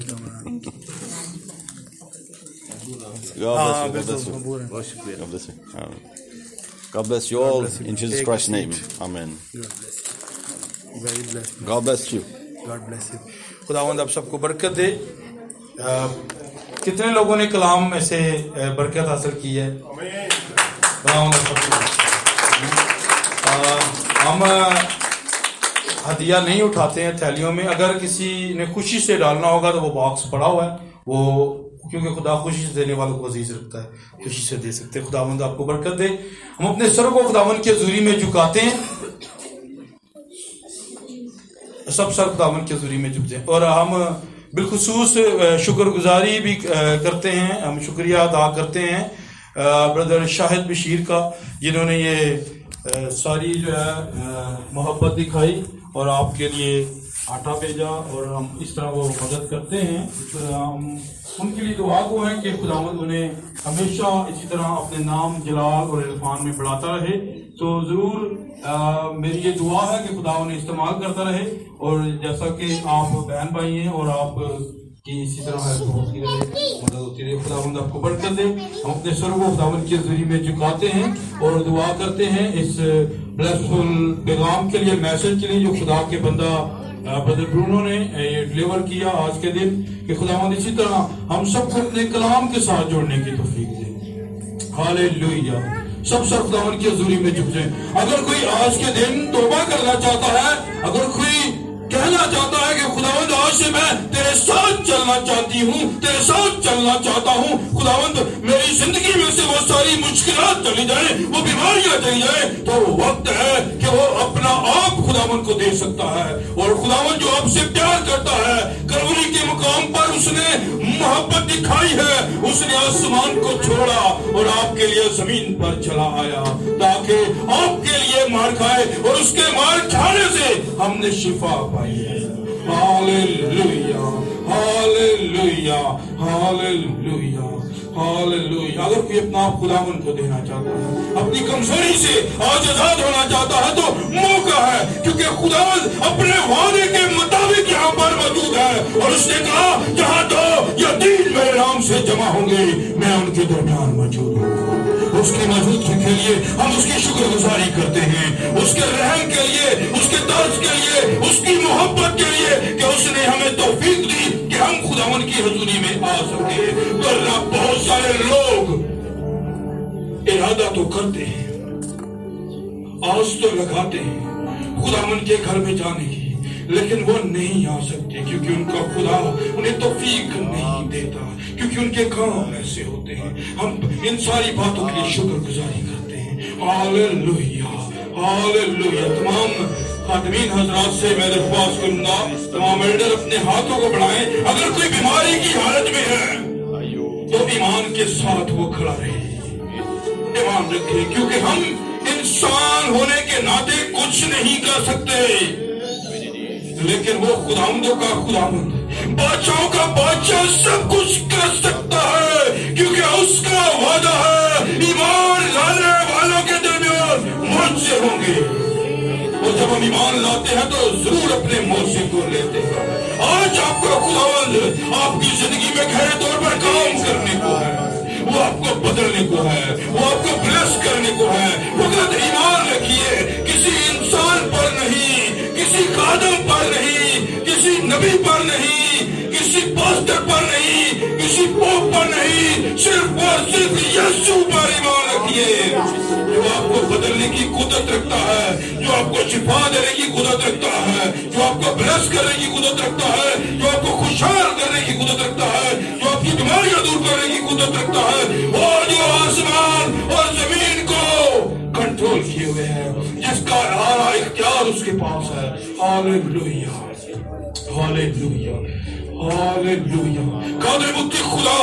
[SPEAKER 4] God bless you. God bless you. God bless you. Amen. God bless you all in Jesus Christ's name. Amen. God bless you.
[SPEAKER 1] God bless you. खुदावंद आप सबको बरकत दे। कितने लोगों ने कलाम में से बरकत हासिल की है? खुदावंद आप सबको। हम हदिया नहीं उठाते हैं थैलियों में। अगर किसी ने खुशी से डालना होगा तो वो बॉक्स पड़ा हुआ है, वो क्योंकि खुदा खुशी से देने वालों को अजीज रखता है, खुशी से दे सकते हैं। खुदावंद आपको बरकत दे। हम अपने सर को खुदावंद के हज़ूरी में झुकाते हैं। सब सर खुदावंद के हज़ूरी में झुक जाए और हम बिलखुसूस शुक्रगुजारी भी करते हैं। हम शुक्रिया अदा करते हैं ब्रदर शाहिद बशीर का, जिन्होंने ये सारी जो है मोहब्बत दिखाई और आपके लिए आटा भेजा और हम इस तरह वो मदद करते हैं। तो हम उनके लिए दुआ को है कि खुदावंद उन्हें हमेशा इसी तरह अपने नाम जलाल और इरफान में बढ़ाता रहे। तो जरूर मेरी ये दुआ है कि खुदा उन्हें इस्तेमाल करता रहे और जैसा कि आप बहन भाई हैं और आप की इसी तरह हेल्प होती रहे, मदद होती रहे। खुदावंद आपको बरकत दे। हम अपने सर को खुदावंद के जरिए में झुकाते हैं और दुआ करते हैं इस ब्लेसफुल पैगाम के लिए, मैसेज के लिए जो खुदा के बंदा ब्रदर ब्रूनो ने ये डिलीवर किया आज के दिन, कि खुदावंद इसी तरह हम सबको अपने कलाम के साथ जोड़ने की तौफीक दे। हालेलुया। सब सर खुदावंद की हज़ूरी में झुक जाए। अगर कोई आज के दिन तौबा करना चाहता है, अगर कोई कहना चाहता है कि खुदावंद आज से मैं तेरे साथ चलना चाहती हूँ, तेरे साथ चलना चाहता हूँ। खुदावंद मेरी जिंदगी में से वो सारी मुश्किलात चली जाए, वो बीमारियां चली जाए, तो वक्त है कि वो अपना आप खुदावंद को दे सकता है। और खुदावंद जो आपसे प्यार करता है, कलवरी के मुकाम पर उसने मोहब्बत दिखाई है, उसने आसमान को छोड़ा और आपके लिए जमीन पर चला आया ताकि आपके लिए मार खाए और उसके मार खाने से हमने शिफा पाई है। हालेलुया, हालेलुया, हालेलुया, हालेलुया। अगर कोई अपना आप खुदावंद को देना चाहता है, अपनी कमजोरी से आज आजाद होना चाहता है, तो मौका है, क्योंकि खुदावंद अपने वादे के मुताबिक यहाँ पर मौजूद है। और उसने कहा जहाँ दो या तीन मेरे नाम से जमा होंगे, मैं उनके दरमियान मौजूद हूँ। उसकी मौजूदगी के लिए हम उसकी शुक्रगुजारी करते हैं, उसके रहम के लिए, उसके दर्द के लिए, उसकी मोहब्बत के लिए कि उसने हमें तौफीक दी कि हम खुदावंद की हजूरी में आ सके। वरना बहुत सारे लोग इरादा तो करते हैं, आस तो लगाते हैं खुदावंद के घर में जाने की, लेकिन वो नहीं आ सकते क्योंकि उनका खुदा उन्हें तौफीक नहीं देता, क्योंकि उनके काम ऐसे होते हैं। हम इन सारी बातों के लिए शुक्रगुजारी करते हैं। हालेलुया, हालेलुया। तमाम खातमीन हजरात से मैं दरख्वास्त करूंगा, तमाम एल्डर अपने हाथों को बढ़ाएं। अगर कोई बीमारी की हालत में है तो ईमान के साथ वो खड़ा रहे, ईमान रखे, क्योंकि हम इंसान होने के नाते कुछ नहीं कर सकते, लेकिन वो खुदावंदों का खुदावंद, बादशाहों का बादशाह सब कुछ कर सकता है, क्योंकि उसका वादा है ईमान लाने वालों के दरमियान मुझसे होंगे। और जब हम ईमान लाते हैं तो जरूर अपने मौसी को लेते हैं। आज आपका खुदावंद आपकी जिंदगी में गहरे तौर पर काम करने को है, वो आपको बदलने को है, वो आपको ब्लेस करने को है। फकत ईमान रखिए, किसी इंसान पर नहीं, किसी खादम पर नहीं, किसी नबी पर नहीं, किसी पास्टर पर नहीं, किसी पोप पर नहीं, सिर्फ और सिर्फ यीशु पर ईमान रखिए, जो आपको बदलने की कुदरत रखता है, जो आपको शिफा देने की कुदरत रखता है, जो आपको ब्लेस करने की कुदरत रखता है, जो आपको खुशहाल करने की कुदरत रखता है, जो आपकी बीमारियां दूर करने की कुदरत रखता है, और जो आसमान और जमीन को कंट्रोल किए हुए हैं, जिसका सारा इख्तियार उसके पास है। Hallelujah, hallelujah, hallelujah. कादिर मुक्ति खुदा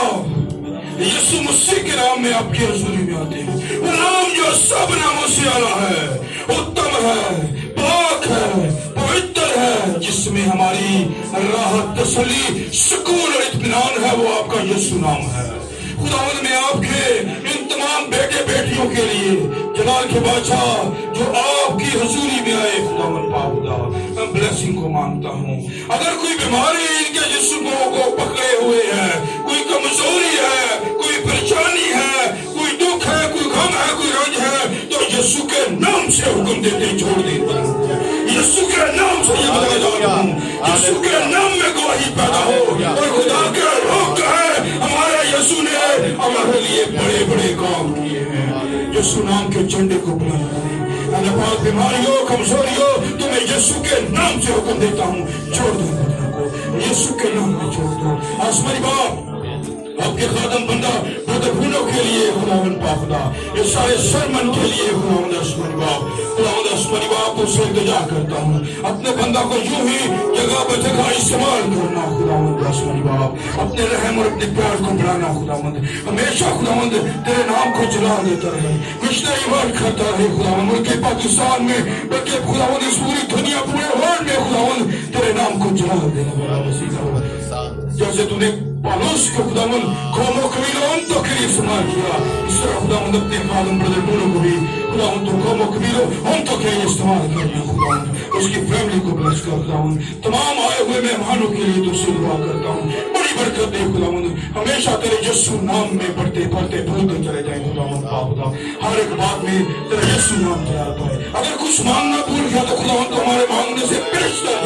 [SPEAKER 1] यीशु मसीह के नाम में आपकी हजूरी में आते हैं। वो नाम जो सब नामों से आला है, उत्तम है, पाक है, पवित्र है, जिसमें हमारी राहत, तसल्ली, सुकून और इत्मीनान है, वो आपका यीशु नाम है। खुदावंद में आपके इन तमाम बेटे बेटियों के लिए जलाल के बादशाह जो आपकी हजूरी में आए, खुदावंद पाहुदा, मैं ब्लेसिंग को मांगता हूँ। अगर कोई बीमारी इनके जिस्मों को पकड़े हुए है, कोई कमजोरी है, कोई परेशानी है, कोई दुख है, कोई गम है, कोई रंज है, तो यीशु के नाम से हुक्म देते छोड़ देते हैं। यीशु के नाम से ये बता हूँ, यीशु के नाम में गवाही पैदा हो। और खुदा के रोक है, हमारे यीशु ने हमारे लिए बड़े बड़े काम किए हैं। यीशु नाम के झंडे को बुलंद करें। अनपाक बीमारियों, कमजोरियों, तुम्हें यीशु के नाम से हुक्म देता हूँ, छोड़ दो बदन को, यीशु के नाम में छोड़ दो। आसमानी बाप आपके खादम बंदा ब्रदर भूनों के लिए खुदावंद पाखुदा, इस सारे सरमन के लिए खुदावंद आसमानी बाप, खुदावंद आसमानी बाप को सजदा करता हूँ। अपने बंदा को यूं ही जगह ब जगह इस्तेमाल करना खुदावंद आसमानी बाप, अपने रहम और अपने प्यार को बढ़ाना खुदावंद, हमेशा खुदावंद तेरे नाम को जला देता रहे, मिशनरी वर्क करता रहे खुदावंद, मुल्क पाकिस्तान में, बल्कि खुदावंद इस पूरी दुनिया, पूरे वर्ल्ड में खुदावंद तेरे नाम को जला देने वाला वसीला, जैसे तूने पालूस को खुदावंद कौमों कबीलों तो के लिए इस्तेमाल किया, इस तरह खुदावंद अपने खादम ब्रदर बोलो को भी खुदावंद तो कौमों कबीलों हम तो के लिए इस्तेमाल करना खुदावंद, उसकी फैमिली को ब्लेस कर खुदावंद, तमाम आए हुए मेहमानों के लिए तुझसे दुआ करता हूँ, बड़ी बरकत दे खुदावंद, हमेशा तेरे यीशु नाम में पढ़ते पढ़ते भूलते चले जाए खुदावंद खुदा, हर एक बात में तेरा यीशु नाम तैयार पाए। अगर कुछ मांगना भूल गया तो खुदावंद तो हमारे मांगने से बेहतर जानता है,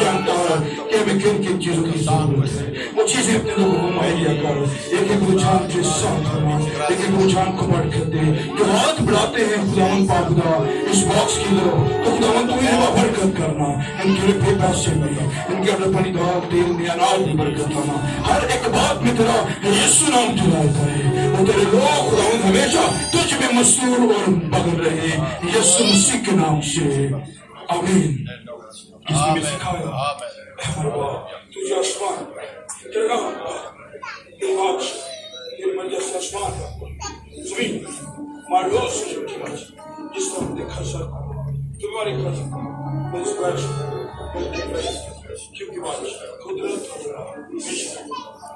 [SPEAKER 2] कर कि हमें किन किन चीजों की जरूरत है, वो चीजें अपने लोगों को मुहैया कर। एक एक रुझान के साथ हमें एक एक रुझान को बढ़ कर दे। जो हाथ बढ़ाते हैं खुदावन पाक खुदा इस बॉक्स की तरफ, तो खुदावन तू इनका बरकत करना, इनके लिए पैसे में, इनके अंदर पानी दाल तेल में अनाज में बरकत करना। हर एक बात में तेरा यीशु नाम चलाता है, वो तेरे लोग खुदावन हमेशा तुझ में मशहूर और बगल रहे यीशु मसीह के नाम से, आमीन। किसी ने सिखाया हमारा बाप तुझे आसमान तेरा दिमाग तेरे मंदिर से आसमान जमीन मारो से जिस तरह देखा सर तुम्हारे घर क्योंकि बात कुदरत